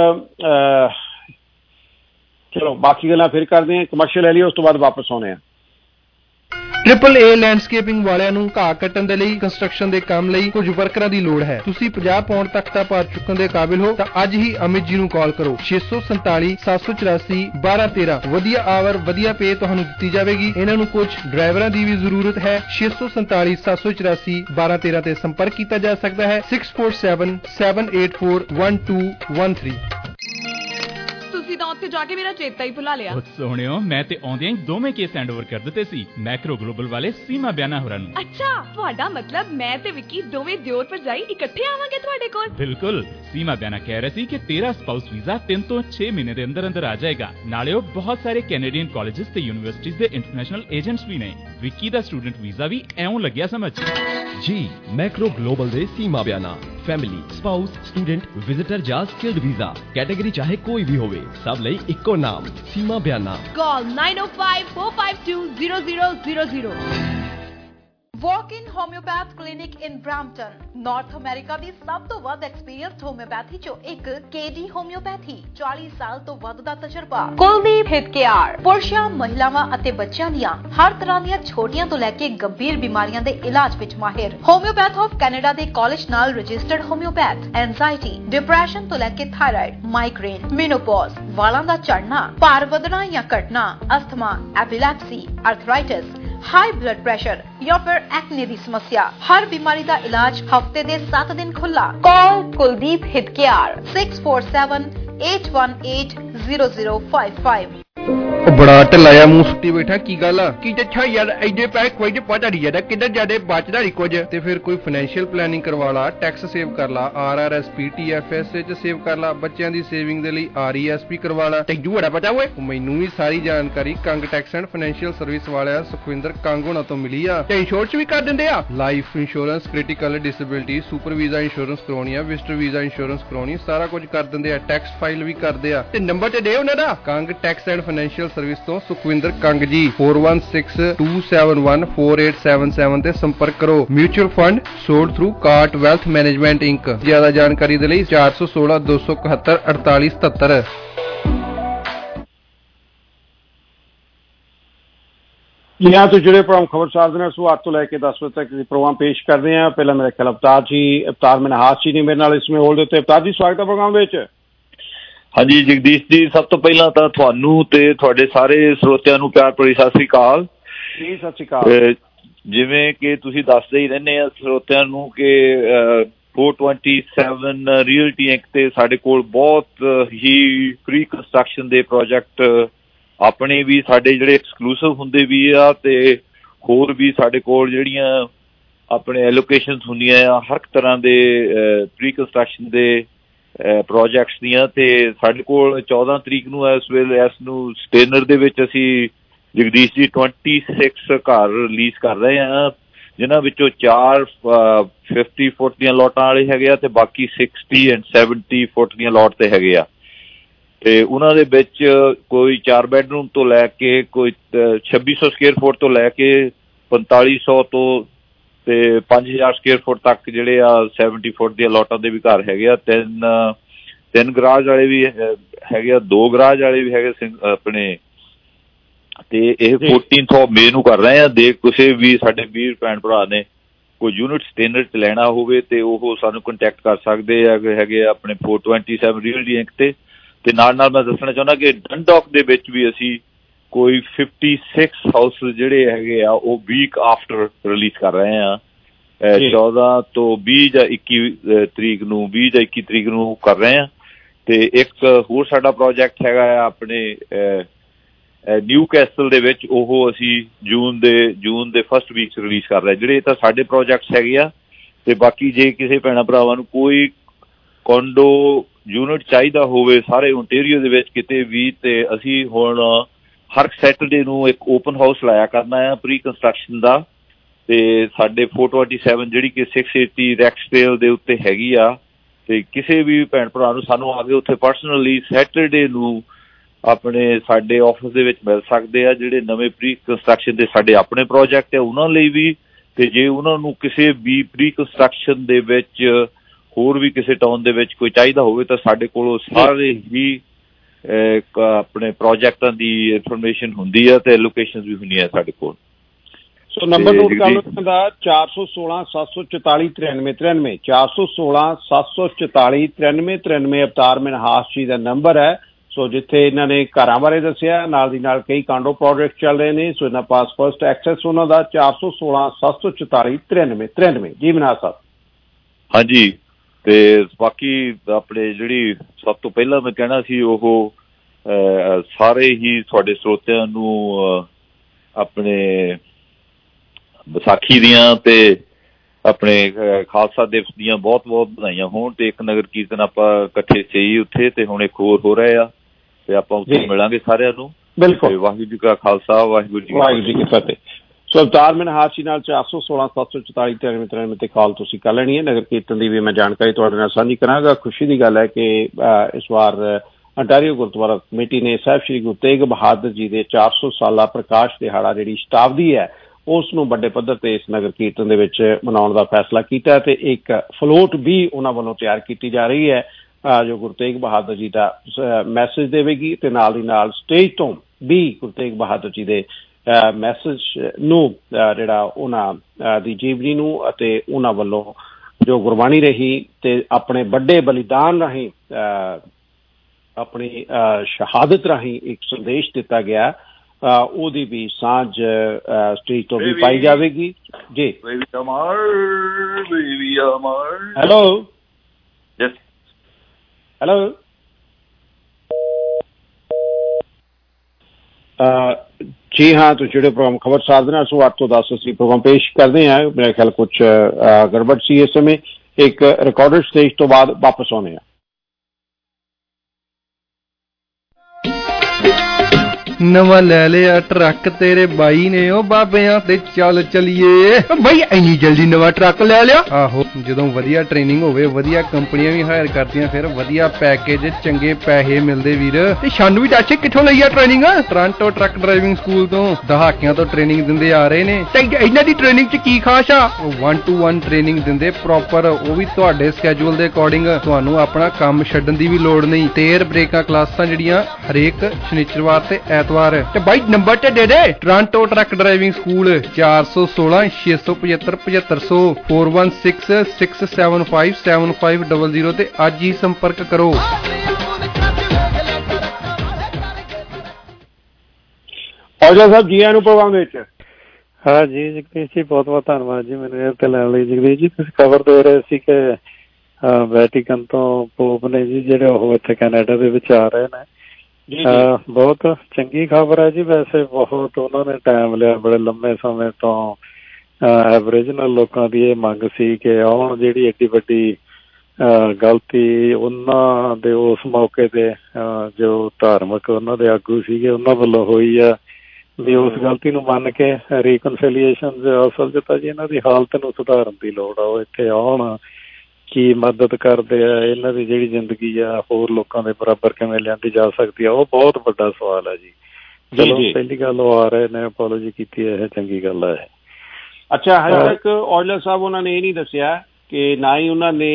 [SPEAKER 11] ਚਲੋ ਬਾਕੀ ਗੱਲਾਂ ਫਿਰ ਕਰਦੇ ਹਾਂ। ਕਮਰਸ਼ੀਅਲ ਲੈ ਲਈ, ਉਸ ਤੋਂ ਬਾਅਦ ਵਾਪਸ ਆਉਣੇ ਆ।
[SPEAKER 8] ਟ੍ਰਿਪਲ ਏ ਲੈਂਡਸਕੇਪਿੰਗ ਵਾਲਿਆਂ ਨੂੰ ਘਾਹ ਕੱਟਣ ਦੇ ਲਈ ਕੰਸਟਰਕਸ਼ਨ ਦੇ ਕੰਮ ਲਈ ਕੁਝ ਵਰਕਰਾਂ ਦੀ ਲੋੜ ਹੈ। ਤੁਸੀਂ ਪੰਜਾਹ ਪਾਉਂਡ ਤੱਕ ਦਾ ਭਾਰ ਚੁੱਕਣ ਦੇ ਕਾਬਿਲ ਹੋ ਤਾਂ ਅੱਜ ਹੀ ਅਮਿਤ ਜੀ ਨੂੰ ਕਾਲ ਕਰੋ ਛੇ ਸੌ ਸੰਤਾਲੀ ਸੱਤ ਸੌ ਚੁਰਾਸੀ ਬਾਰਾਂ ਤੇਰਾਂ। ਵਧੀਆ ਆਵਰ ਵਧੀਆ ਪੇ ਤੁਹਾਨੂੰ ਦਿੱਤੀ ਜਾਵੇਗੀ। ਇਹਨਾਂ ਨੂੰ ਕੁਝ ਡਰਾਈਵਰਾਂ ਦੀ ਵੀ ਜ਼ਰੂਰਤ ਹੈ। ਛੇ ਸੌ ਸੰਤਾਲੀ ਸੱਤ ਸੌ ਚੁਰਾਸੀ ਬਾਰਾਂ ਤੇਰਾਂ ਤੇ ਸੰਪਰਕ ਕੀਤਾ ਜਾ ਸਕਦਾ ਹੈ। Six four seven seven eight four one to one three.
[SPEAKER 16] ਤੁਸੀਂ ਤਾਂ ਉੱਥੇ ਜਾ ਕੇ ਮੇਰਾ ਚੇਤਾ ਹੀ ਭੁਲਾ ਲਿਆ।
[SPEAKER 17] ਬਹੁਤ ਸੋਹਣਿਓ, ਮੈਂ ਤੇ ਆਉਂਦਿਆਂ ਹੀ ਦੋਵੇਂ ਕੇਸ ਹੈਂਡਓਵਰ ਕਰ ਦਿੱਤੇ ਸੀ ਮੈਕਰੋ ਗਲੋਬਲ ਵਾਲੇ ਸੀਮਾ ਬਿਆਨਾ ਹੋਰਾਂ ਨੂੰ।
[SPEAKER 16] ਅੱਛਾ, ਤੁਹਾਡਾ ਮਤਲਬ ਮੈਂ ਤੇ ਵਿੱਕੀ ਦੋਵੇਂ ਦਿਓਰ ਭਰਜਾਈ ਇਕੱਠੇ ਆਵਾਂਗੇ ਤੁਹਾਡੇ ਕੋਲ?
[SPEAKER 17] ਬਿਲਕੁਲ। ਸੀਮਾ ਬਿਆਨਾ ਕਹਿ ਰਹੇ ਸੀ ਕਿ ਤੇਰਾ ਸਪਾਊਸ ਵੀਜ਼ਾ ਤਿੰਨ ਤੋਂ ਛੇ ਮਹੀਨੇ ਦੇ ਅੰਦਰ ਅੰਦਰ ਆ ਜਾਏਗਾ। ਨਾਲੇ ਉਹ ਬਹੁਤ ਸਾਰੇ ਕੈਨੇਡੀਅਨ ਕਾਲਜਿਸ ਤੇ ਯੂਨੀਵਰਸਿਟੀਜ਼ ਦੇ ਇੰਟਰਨੈਸ਼ਨਲ ਏਜੰਟਸ ਵੀ ਨੇ। ਵਿੱਕੀ ਦਾ ਸਟੂਡੈਂਟ ਵੀਜ਼ਾ ਵੀ ਐਉਂ ਲੱਗਿਆ ਸਮਝ।
[SPEAKER 18] ਜੀ ਮੈਕਰੋ ਗਲੋਬਲ ਦੇ Seema Biana family, spouse, student, visitor ਜਾਂ ਸਕਿਲਡ ਵੀਜ਼ਾ ਕੈਟੇਗਰੀ ਚਾਹੇ ਕੋਈ ਵੀ ਹੋਵੇ, ਸਭ ਲਈ ਲਈ ਇੱਕੋ ਨਾਮ, ਸੀਮਾ ਬਿਆਨਾ।
[SPEAKER 16] Call nine oh five, four five two, zero zero zero zero.
[SPEAKER 19] Walk-in Homeopath Clinic in Brampton, North America ਦੀ ਸਭ ਤੋਂ ਵੱਧ ਐਕਸਪੀਰੀਅੰਸਡ ਹੋਮਿਓਪੈਥੀ ਚੋਂ ਇੱਕ ਕੇਡੀ ਹੋਮਿਓਪੈਥੀ, ਚਾਲੀ ਸਾਲ ਤੋਂ ਵੱਧ ਦਾ ਤਜਰਬਾ। ਕੁਲਦੀਪ ਹਿਤਕੇਆਰ ਪੁਰਸ਼ਾਂ, ਮਹਿਲਾਵਾਂ ਅਤੇ ਬੱਚਿਆਂ ਦੀਆਂ ਹਰ ਤਰ੍ਹਾਂ ਦੀਆਂ ਛੋਟੀਆਂ ਤੋਂ ਲੈ ਕੇ ਗੰਭੀਰ ਬਿਮਾਰੀਆਂ ਦੇ ਇਲਾਜ ਵਿੱਚ ਮਾਹਿਰ। ਹੋਮਿਓਪੈਥ ਆਫ ਕੈਨੇਡਾ ਦੇ ਕਾਲਜ ਨਾਲ ਰਜਿਸਟਰਡ ਹੋਮਿਓਪੈਥ। ਐਂਜ਼ਾਈਟੀ, ਡਿਪਰੈਸ਼ਨ ਤੋਂ ਲੈ ਕੇ ਥਾਇਰਾਇਡ, ਮਾਈਗ੍ਰੇਨ, ਮੇਨੋਪੌਜ਼, ਵਾਲਾਂ ਦਾ ਝੜਨਾ, ਭਾਰ ਵਧਣਾ ਜਾਂ ਘਟਣਾ, asthma, epilepsy, arthritis, high blood pressure ਜਾਂ ਫਿਰ ਐਕਨੇ ਦੀ ਸਮੱਸਿਆ, ਹਰ ਬਿਮਾਰੀ ਦਾ ਇਲਾਜ ਹਫਤੇ ਦੇ ਸੱਤ ਦਿਨ ਖੁੱਲਾ। ਕਾਲ Kuldeep ਹਿਤਕੇਆਰ six four seven, eight one eight, zero zero five five।
[SPEAKER 8] ਉਹ ਬੜਾ ਢਿੱਲਾ ਮੂੰਹ ਸੁੱਟੀ ਬੈਠਾ, ਕੀ ਗੱਲ ਆ? ਕੀ ਅੱਛਾ ਯਾਰ, ਐਡੇ ਪੈਸੇ ਕੋਈ ਤੇ ਪਤਾ ਨਹੀਂ ਯਾਰ ਕਿੱਧਰ ਜਾਦੇ ਬਚਦਾ ਨਹੀਂ ਕੁਝ। ਤੇ ਫਿਰ ਕੋਈ ਫਾਈਨੈਂਸ਼ੀਅਲ ਪਲੈਨਿੰਗ ਕਰਵਾ ਲਾ, ਟੈਕਸ ਸੇਵ ਕਰ ਲਾ, R R S P T F S ਚ ਸੇਵ ਕਰ ਲਾ, ਬੱਚਿਆਂ ਦੀ ਸੇਵਿੰਗ ਦੇ ਲਈ ਆਰ ਈ ਐਸ ਪੀ ਕਰਵਾ ਲਾ। ਤੈਨੂੰ ਬੜਾ ਪਤਾ ਓਏ? ਮੈਨੂੰ ਵੀ ਸਾਰੀ ਜਾਣਕਾਰੀ Kang tax and financial service ਵਾਲਿਆ ਸੁਖਵਿੰਦਰ ਕੰਗ ਹੋਣਾ ਤੋਂ ਮਿਲੀ ਆ। ਤੇ ਇੰਸ਼ੋਰੈਂਸ ਵੀ ਕਰ ਦਿੰਦੇ ਆ, life insurance, critical disability, super visa insurance ਕਰਾਉਣੀ ਆ, ਵਿਜ਼ਟਰ ਵੀਜ਼ਾ ਇੰਸ਼ੋਰੈਂਸ ਕਰਾਉਣੀ, ਸਾਰਾ ਕੁਝ ਕਰ ਦਿੰਦੇ ਆ। ਟੈਕਸ ਫਾਈਲ ਵੀ ਕਰਦੇ ਆ। ਤੇ ਨੰਬਰ ਤੇ ਦੇ ਉਹਨਾਂ ਦਾ, Kang tax and financial service ਤੋਂ ਸੁਖਵਿੰਦਰ ਕੰਗ ਜੀ four one six, two seven one, four eight seven seven ਤੇ ਸੰਪਰਕ ਕਰੋ। Mutual fund sold through Carte wealth management inc. ਜ਼ਿਆਦਾ ਜਾਣਕਾਰੀ ਦੇ ਲਈ ਚਾਰ ਸੌ ਸੋਲਾਂ ਦੋ ਸੌ ਇਕਹੱਤਰ ਅੜਤਾਲੀ ਸਤੱਤਰ।
[SPEAKER 11] ਲਿਆ ਤੋਂ ਜਿਹੜੇ ਪ੍ਰੋਗਰਾਮ ਖਬਰਸਾਰ ਦੇ ਨਾਲ ਸਵੇਰ ਤੋਂ ਲੈ ਕੇ ਦਸ ਵਜੇ ਤੱਕ ਪ੍ਰੋਗਰਾਮ ਪੇਸ਼ ਕਰਦੇ ਹਾਂ। ਪਹਿਲਾਂ ਮੇਰਾ ਖਿਆਲ ਅਵਤਾਰ ਜੀ ਅਵਤਾਰ ਮਨਹਾਸ ਜੀ ਨੇ ਮੇਰੇ ਨਾਲ ਇਸ ਸਮੇਂ ਹੋਲਡ ਉੱਤੇ। ਅਵਤਾਰ ਜੀ ਸਵਾਗਤ ਹੈ ਪ੍ਰੋਗਰਾਮ ਵਿੱਚ।
[SPEAKER 20] ਹਾਂਜੀ ਜਗਦੀਸ਼ ਜੀ, ਸਭ ਤੋਂ ਪਹਿਲਾਂ ਤਾਂ ਤੁਹਾਨੂੰ ਤੇ ਤੁਹਾਡੇ ਸਾਰੇ ਸਰੋਤਿਆਂ ਨੂੰ ਪਿਆਰ ਭਰੀ ਸਤਿ ਸ੍ਰੀ ਅਕਾਲ।
[SPEAKER 11] ਜੀ ਸਤਿ ਸ੍ਰੀ ਅਕਾਲ।
[SPEAKER 20] ਜਿਵੇਂ ਕਿ ਤੁਸੀਂ ਦੱਸਦੇ ਹੀ ਰਹਿੰਦੇ ਆ ਸਰੋਤਿਆਂ ਨੂੰ ਕਿ four twenty-seven ਰੀਅਲਟੀ ਇੰਕ ਤੇ ਸਾਡੇ ਕੋਲ ਬਹੁਤ ਹੀ ਪ੍ਰੀ ਕੰਸਟਰਕਸ਼ਨ ਦੇ ਪ੍ਰੋਜੈਕਟ ਆਪਣੇ ਵੀ, ਸਾਡੇ ਜਿਹੜੇ ਐਕਸਕਲੂਸਿਵ ਹੁੰਦੇ ਵੀ ਆ ਤੇ ਹੋਰ ਵੀ ਸਾਡੇ ਕੋਲ ਜਿਹੜੀਆਂ ਆਪਣੇ ਐਲੋਕੇਸ਼ਨਸ ਹੁੰਦੀਆਂ ਆ ਹਰ ਇੱਕ ਤਰ੍ਹਾਂ ਦੇ ਪ੍ਰੀ ਕੰਸਟਰਕਸ਼ਨ ਦੇ ਪ੍ਰੋਜੈਕਟਸ ਦੀਆਂ। ਤੇ ਸਾਡੇ ਕੋਲ ਚੌਦਾਂ ਤਰੀਕ ਨੂੰ ਇਸ ਵੇਲੇ ਇਸ ਨੂੰ ਸਟੇਨਰ ਦੇ ਵਿੱਚ ਅਸੀਂ ਜਗਦੀਸ਼ ਜੀ ਟਵੈਂਟੀ ਸਿਕਸ ਘਰ ਰਿਲੀਜ਼ ਕਰ ਰਹੇ ਹਾਂ, ਜਿਨ੍ਹਾਂ ਵਿੱਚੋਂ ਚਾਰ ਫਿਫਟੀ ਫੁੱਟ ਦੀਆਂ ਲੋਟਾਂ ਵਾਲੇ ਹੈਗੇ ਆ ਤੇ ਬਾਕੀ ਸਿਕਸਟੀ ਐਂਡ ਸੈਵਨਟੀ ਫੁੱਟ ਦੀਆਂ ਲੋਟ ਤੇ ਹੈਗੇ ਆ। ਤੇ ਉਹਨਾਂ ਦੇ ਵਿੱਚ ਕੋਈ ਚਾਰ ਬੈਡਰੂਮ ਤੋਂ ਲੈ ਕੇ ਕੋਈ ਛੱਬੀ ਸੌ ਸਕੁਅਰ ਫੁੱਟ ਤੋਂ ਲੈ ਕੇ ਪੰਤਾਲੀ ਸੌ ਤੋਂ ਤੇ ਪੰਜ ਹਜ਼ਾਰ ਸਕੁਅਰ ਫੁੱਟ ਤੱਕ ਜਿਹੜੇ ਆ ਸੈਵਨਟੀ ਫੁੱਟ ਦੀਆਂ ਲੋਟਾਂ ਦੇ ਵੀ ਘਰ ਹੈਗੇ ਆ। ਤਿੰਨ ਤਿੰਨ ਗਰਾਜ ਵਾਲੇ ਵੀ ਹੈਗੇ ਆ, ਦੋ ਗਰਾਜ ਵਾਲੇ ਵੀ ਹੈਗੇ ਆਪਣੇ। ਤੇ ਇਹ ਫੋਰਟੀਨਥ ਆਫ ਮੇ ਨੂੰ ਕਰ ਰਹੇ ਆ। ਦੇ ਕਿਸੇ ਵੀ ਸਾਡੇ ਵੀਰ ਭੈਣ ਭਰਾ ਨੇ ਕੋਈ ਯੂਨਿਟ ਸਟੇਨਰ ਚ ਲੈਣਾ ਹੋਵੇ ਤੇ ਉਹ ਸਾਨੂੰ ਕੰਟੈਕਟ ਕਰ ਸਕਦੇ ਆ ਹੈਗੇ ਆਪਣੇ four twenty-seven ਰੀਅਲਟੀ ਇੰਕ ਤੇ। ਤੇ ਨਾਲ ਨਾਲ ਮੈਂ ਦੱਸਣਾ ਚਾਹੁੰਦਾ ਕਿ ਡੰਡੋਕ ਦੇ ਵਿੱਚ ਵੀ ਅਸੀਂ ਕੋਈ ਫਿਫਟੀ ਸਿਕਸ ਹਾਊਸ ਜਿਹੜੇ ਹੈਗੇ ਆ ਉਹ ਵੀਕ ਆਫਟਰ ਰਿਲੀਜ਼ ਕਰ ਰਹੇ ਆ। ਚੌਦਾਂ ਤੋਂ ਵੀਹ ਜਾਂ ਇੱਕੀ ਤਰੀਕ ਨੂੰ ਵੀਹ ਜਾਂ ਇੱਕੀ ਤਰੀਕ ਨੂੰ ਕਰ ਰਹੇ ਆ। ਤੇ ਇੱਕ ਹੋਰ ਸਾਡਾ ਪ੍ਰੋਜੈਕਟ ਹੈਗਾ ਆ ਆਪਣੇ ਨਿਊ ਕੈਸਲ ਦੇ ਵਿੱਚ, ਉਹ ਅਸੀਂ ਜੂਨ ਦੇ ਜੂਨ ਦੇ ਫਸਟ ਵੀਕ 'ਚ ਰਿਲੀਜ਼ ਕਰ ਰਹੇ। ਜਿਹੜੇ ਤਾਂ ਸਾਡੇ ਪ੍ਰੋਜੈਕਟਸ ਹੈਗੇ ਆ। ਤੇ ਬਾਕੀ ਜੇ ਕਿਸੇ ਭੈਣਾਂ ਭਰਾਵਾਂ ਨੂੰ ਕੋਈ ਕੋਂਡੋ ਯੂਨਿਟ ਚਾਹੀਦਾ ਹੋਵੇ ਸਾਰੇ ਓਨਟੇਰੀਓ ਦੇ ਵਿੱਚ ਕਿਤੇ ਵੀ, ਤੇ ਅਸੀਂ ਹੁਣ ਹਰ ਸੈਟਰਡੇ ਨੂੰ ਇੱਕ ਓਪਨ ਹਾਊਸ ਲਾਇਆ ਕਰਨਾ ਆ ਪ੍ਰੀ ਕੰਸਟਰਕਸ਼ਨ ਦਾ। ਤੇ ਸਾਡੇ four twenty-seven ਜਿਹੜੀ ਕਿ six eighty ਰੈਕਸਡੇਲ ਦੇ ਉੱਤੇ ਹੈਗੀ ਆ। ਤੇ ਕਿਸੇ ਵੀ ਭੈਣ ਭਰਾ ਨੂੰ ਸਾਨੂੰ ਆ ਕੇ ਉੱਥੇ ਪਰਸਨਲੀ ਸੈਟਰਡੇ ਨੂੰ ਆਪਣੇ ਸਾਡੇ ਆਫਿਸ ਦੇ ਵਿੱਚ ਮਿਲ ਸਕਦੇ ਆ। ਜਿਹੜੇ ਨਵੇਂ ਪ੍ਰੀ ਕੰਸਟਰਕਸ਼ਨ ਦੇ ਸਾਡੇ ਆਪਣੇ ਪ੍ਰੋਜੈਕਟ ਆ ਉਹਨਾਂ ਲਈ ਵੀ, ਤੇ ਜੇ ਉਹਨਾਂ ਨੂੰ ਕਿਸੇ ਵੀ ਪ੍ਰੀ ਕੰਸਟਰਕਸ਼ਨ ਦੇ ਵਿੱਚ ਹੋਰ ਵੀ ਕਿਸੇ ਟਾਊਨ ਦੇ ਵਿੱਚ ਕੋਈ ਚਾਹੀਦਾ ਹੋਵੇ ਤਾਂ ਸਾਡੇ ਕੋਲ ਸਾਰੇ ਹੀ ਆਪਣੇ ਪ੍ਰੋਜੈਕਟਾਂ ਦੀ ਇਨਫੋਰਮੇਸ਼ਨ ਹੁੰਦੀ ਆ ਤੇ ਲੋਕੇਸ਼ਨ ਵੀ ਹੁੰਦੀਆਂ ਸਾਡੇ ਕੋਲ।
[SPEAKER 11] ਸੋ ਨੰਬਰ ਨੋਟ ਕਰ ਲਓ ਦਾ ਚਾਰ ਸੌ ਸੋਲਾਂ ਸੱਤ ਸੌ ਚੁਤਾਲੀ ਤਰਾਨਵੇਂ ਤਰਾਨਵੇਂ ਚਾਰ ਸੌ ਸੋਲਾਂ ਸੱਤ ਸੌ ਚੁਤਾਲੀ ਤਰਾਨਵੇਂ ਤਰਾਨਵੇਂ ਅਵਤਾਰ ਮਨਹਾਸ ਜੀ ਦਾ ਨੰਬਰ ਹੈ। ਸੋ ਜਿੱਥੇ ਇਹਨਾਂ ਨੇ ਘਰਾਂ ਬਾਰੇ ਦੱਸਿਆ, ਨਾਲ ਦੀ ਨਾਲ ਕਈ ਕਾਂਡੋ ਪ੍ਰੋਜੈਕਟ ਚੱਲ ਰਹੇ ਨੇ। ਸੋ ਇਹਨਾਂ ਪਾਸ ਫਸਟ ਐਕਸੈਸ ਉਹਨਾਂ ਦਾ ਚਾਰ ਸੌ ਸੋਲਾਂ ਸੱਤ ਸੌ ਚੁਤਾਲੀ ਤਰਾਨਵੇਂ ਤਰਾਨਵੇਂ। ਜੀ ਮਨਹਾਸ ਸਾਹਿਬ।
[SPEAKER 20] ਹਾਂਜੀ, ਤੇ ਬਾਕੀ ਆਪਣੇ ਜਿਹੜੀ ਸਭ ਤੋਂ ਪਹਿਲਾਂ ਮੈਂ ਕਹਿਣਾ ਸੀ ਉਹ ਸਾਰੇ ਹੀ ਤੁਹਾਡੇ ਸਰੋਤਿਆਂ ਨੂੰ ਆਪਣੇ ਵਿਸਾਖੀ ਦੀਆਂ ਤੇ ਆਪਣੇ ਖਾਲਸਾ ਦਿਵਸ ਦੀਆਂ ਬਹੁਤ ਬਹੁਤ ਵਧਾਈਆਂ ਹੋਣ। ਤੇ ਇੱਕ ਨਗਰ ਕੀਰਤਨ ਆਪਾਂ ਇਕੱਠੇ ਸਹੀ ਉੱਥੇ, ਤੇ ਹੁਣ ਇੱਕ ਹੋਰ ਹੋ ਰਹੇ ਆ ਤੇ ਆਪਾਂ ਉੱਥੇ ਮਿਲਾਂਗੇ ਸਾਰਿਆਂ ਨੂੰ। ਬਿਲਕੁਲ। ਵਾਹਿਗੁਰੂ ਜੀ ਕਾ ਖਾਲਸਾ, ਵਾਹਿਗੁਰੂ ਜੀ
[SPEAKER 11] ਵਾਹਿਗੁਰੂ ਜੀ ਕੀ ਫਤਿਹ। ਸੋ ਅਵਤਾਰ ਮਨਹਾਸ ਜੀ ਨਾਲ ਚਾਰ ਸੌ ਸੋਲਾਂ ਸੱਤ ਸੌ ਚੁਤਾਲੀ ਤਰਾਨਵੇਂ ਤਰਾਨਵੇਂ ਤੇ ਕਾਲ ਤੁਸੀਂ ਕਰ ਲੈਣੀ ਹੈ। ਨਗਰ ਕੀਰਤਨ ਦੀ ਵੀ ਮੈਂ ਜਾਣਕਾਰੀ ਤੁਹਾਡੇ ਨਾਲ ਸਾਂਝੀ ਕਰਾਂਗਾ। ਖੁਸ਼ੀ ਦੀ ਗੱਲ ਹੈ ਕਿ ਇਸ ਵਾਰ
[SPEAKER 10] ਅੰਟਾਰੀਓ ਗੁਰਦੁਆਰਾ ਕਮੇਟੀ ਨੇ ਸਾਹਿਬ ਸ਼੍ਰੀ ਗੁਰੂ ਤੇਗ ਬਹਾਦਰ ਜੀ ਦੇ ਚਾਰ ਸੌ ਸਾਲਾ ਪ੍ਰਕਾਸ਼ ਦਿਹਾੜਾ ਜਿਹੜੀ ਸ਼ਤਾਬਦੀ ਹੈ ਉਸ ਨੂੰ ਵੱਡੇ ਪੱਧਰ ਤੇ ਇਸ ਨਗਰ ਕੀਰਤਨ ਦੇ ਵਿੱਚ ਮਨਾਉਣ ਦਾ ਫੈਸਲਾ ਕੀਤਾ ਤੇ ਇੱਕ ਫਲੋਟ ਵੀ ਉਹਨਾਂ ਵੱਲੋਂ ਤਿਆਰ ਕੀਤੀ ਜਾ ਰਹੀ ਹੈ ਜੋ ਗੁਰੂ ਤੇਗ ਬਹਾਦਰ ਜੀ ਦਾ ਮੈਸੇਜ ਦੇਵੇਗੀ ਤੇ ਨਾਲ ਦੀ ਨਾਲ ਸਟੇਜ ਤੋਂ ਵੀ ਗੁਰੂ ਤੇਗ ਬਹਾਦਰ ਜੀ ਦੇ ਮੈਸੇਜ ਨੂੰ ਜਿਹੜਾ ਉਹਨਾਂ ਦੀ ਜੀਵਨੀ ਨੂੰ ਅਤੇ ਉਹਨਾਂ ਵੱਲੋਂ ਜੋ ਗੁਰਬਾਣੀ ਰਹੀ ਤੇ ਆਪਣੇ ਵੱਡੇ ਬਲੀਦਾਨ ਰਾਹੀਂ ਆਪਣੀ ਸ਼ਹਾਦਤ ਰਾਹੀਂ ਇੱਕ ਸੰਦੇਸ਼ ਦਿੱਤਾ ਗਿਆ ਉਹਦੀ ਵੀ ਸਾਂਝ ਸਟੇਜ ਤੋਂ ਵੀ ਪਾਈ ਜਾਵੇਗੀ ਜੀ। ਹੈਲੋ ਹੈਲੋ ਜੀ ਹਾਂ, ਤੁਸੀਂ ਜਿਹੜੇ ਪ੍ਰੋਗਰਾਮ ਖਬਰਸਾਰ ਦੇ ਨਾਲ ਸੋ ਅੱਠ ਤੋਂ ਦਸ ਅਸੀਂ ਪ੍ਰੋਗਰਾਮ ਪੇਸ਼ ਕਰਦੇ ਹਾਂ। ਮੇਰਾ ਖਿਆਲ ਕੁਛ ਗੜਬੜ ਸੀ ਇਸ ਸਮੇਂ। ਇੱਕ ਰਿਕਾਰਡਡ ਸਟੇਜ ਤੋਂ ਬਾਅਦ ਵਾਪਸ ਆਉਂਦੇ ਹਾਂ।
[SPEAKER 8] ਨਵਾਂ ਲੈ ਲਿਆ ਟਰੱਕ ਤੇਰੇ ਬਾਈ ਨੇ, ਉਹ ਬਾਬਿਆਂ ਤੇ ਚੱਲ ਚਲੀਏ। ਬਾਈ ਇੰਨੀ ਜਲਦੀ ਨਵਾਂ ਟਰੱਕ ਲੈ ਲਿਆ? ਆਹੋ, ਜਦੋਂ ਵਧੀਆ ਟ੍ਰੇਨਿੰਗ ਹੋਵੇ, ਵਧੀਆ ਕੰਪਨੀਆਂ ਵੀ ਹਾਇਰ ਕਰਦੀਆਂ, ਫਿਰ ਵਧੀਆ ਪੈਕੇਜ, ਚੰਗੇ ਪੈਸੇ ਮਿਲਦੇ ਵੀਰ। ਤੇ ਸਾਨੂੰ ਵੀ ਦੱਸ ਕਿੱਥੋਂ ਲਈ ਆ training? Toronto truck driving school ਤੋਂ ਦਹਾਕਿਆਂ ਤੋਂ ਟ੍ਰੇਨਿੰਗ ਦਿੰਦੇ ਆ ਰਹੇ ਨੇ। ਤੇ ਇਹਨਾਂ ਦੀ ਟ੍ਰੇਨਿੰਗ ਚ ਕੀ ਖਾਸ ਆ? ਵਨ ਟੂ ਵਨ ਟ੍ਰੇਨਿੰਗ ਦਿੰਦੇ ਪ੍ਰੋਪਰ, ਉਹ ਵੀ ਤੁਹਾਡੇ ਸਕੈਜੂਲ ਦੇ ਅਕੋਰਡਿੰਗ। ਤੁਹਾਨੂੰ ਆਪਣਾ ਕੰਮ ਛੱਡਣ ਦੀ ਵੀ ਲੋੜ ਨਹੀਂ। ਤੇਰ ਬ੍ਰੇਕਾਂ ਕਲਾਸਾਂ ਜਿਹੜੀਆਂ ਹਰੇਕ ਸ਼ਨੀਚਰਵਾਰ ਤੇ ਐਤਵਾਰ। ਤੇ ਬਾਈ ਨੰਬਰ ਤੇ ਦੇ ਦੇ, ਟੋਰਾਂਟੋ ਟਰੱਕ ਡਰਾਈਵਿੰਗ ਸਕੂਲ ਚਾਰ ਸੌ ਸੋਲਾਂ ਛੇ ਸੌ ਪਝੱਤਰ ਪਝੱਤਰ ਸੌ four one six six seven five seven five double zero ਤੇ ਅੱਜ ਹੀ ਸੰਪਰਕ ਕਰੋ।
[SPEAKER 10] ਔਜਲਾ ਸਾਹਿਬ ਜੀ ਆਇਆਂ ਨੂੰ ਪ੍ਰੋਗਰਾਮ ਦੇ ਵਿੱਚ।
[SPEAKER 21] ਹਾਂ ਜੀ ਜਗਦੀਸ਼ ਜੀ, ਬਹੁਤ ਬਹੁਤ ਧੰਨਵਾਦ ਜੀ ਮੈਨੂੰ ਇਹ ਤੇ ਲੈਣ ਲਈ। ਜਗਦੀਸ਼ ਜੀ, ਤੁਸੀਂ ਖਬਰ ਦੇ ਰਹੇ ਸੀ ਕਿ ਵੈਟੀਕਨ ਤੋਂ ਪੋਪ ਨੇ ਜੀ ਜਿਹੜੇ ਉਹ ਇੱਥੇ ਕੈਨੇਡਾ ਦੇ ਵਿੱਚ ਆ ਰਹੇ ਨੇ। ਬਹੁਤ ਚੰਗੀ ਖਬਰ ਹੈ ਜੀ। ਵੈਸੇ ਬਹੁਤ ਉਹਨਾਂ ਨੇ ਟਾਈਮ ਲਿਆ, ਬੜੇ ਲੰਮੇ ਸਮੇਂ ਤੋਂ ਐਬਰੀਜਨਲ ਲੋਕਾਂ ਦੀ ਇਹ ਮੰਗ ਸੀ ਕਿ ਆਉਣ। ਜਿਹੜੀ ਐਡੀ ਵੱਡੀ ਗਲਤੀ ਉਹਨਾਂ ਦੇ ਉਸ ਮੌਕੇ ਤੇ ਜੋ ਧਾਰਮਿਕ ਉਹਨਾਂ ਦੇ ਆਗੂ ਸੀਗੇ ਉਹਨਾਂ ਵੱਲੋਂ ਹੋਈ ਆ, ਵੀ ਉਸ ਗਲਤੀ ਨੂੰ ਮੰਨ ਕੇ ਰੀਕਨਸੀਲੀਏਸ਼ਨ ਅਸਲ 'ਚ ਤਾਂ ਜੀ ਇਹਨਾਂ ਦੀ ਹਾਲਤ ਨੂੰ ਸੁਧਾਰਨ ਦੀ ਲੋੜ ਆ। ਉਹ ਇੱਥੇ ਆਉਣ, ਕੀ ਮਦਦ ਕਰਦੇ ਆ, ਇਹਨਾਂ ਦੀ ਜਿਹੜੀ ਜ਼ਿੰਦਗੀ ਆ ਹੋਰ ਲੋਕਾਂ ਦੇ ਬਰਾਬਰ ਕਿਵੇਂ ਲਿਆਂਦੀ ਜਾ ਸਕਦੀ ਆ, ਉਹ ਬਹੁਤ ਵੱਡਾ ਸਵਾਲ ਹੈ ਜੀ। ਚਲੋ ਪਹਿਲੀ ਗੱਲ ਉਹ ਆ ਰਹੇ ਨੇ, ਅਪੋਲੋਜੀ ਕੀਤੀ ਹੈ, ਇਹ ਚੰਗੀ ਗੱਲ ਹੈ।
[SPEAKER 10] ਅੱਛਾ, ਹਜੇ ਤੱਕ ਔਜਲਾ ਸਾਹਿਬ ਉਹਨਾਂ ਨੇ ਇਹ ਨਹੀਂ ਦੱਸਿਆ ਕਿ ਨਾ ਹੀ ਉਹਨਾਂ ਨੇ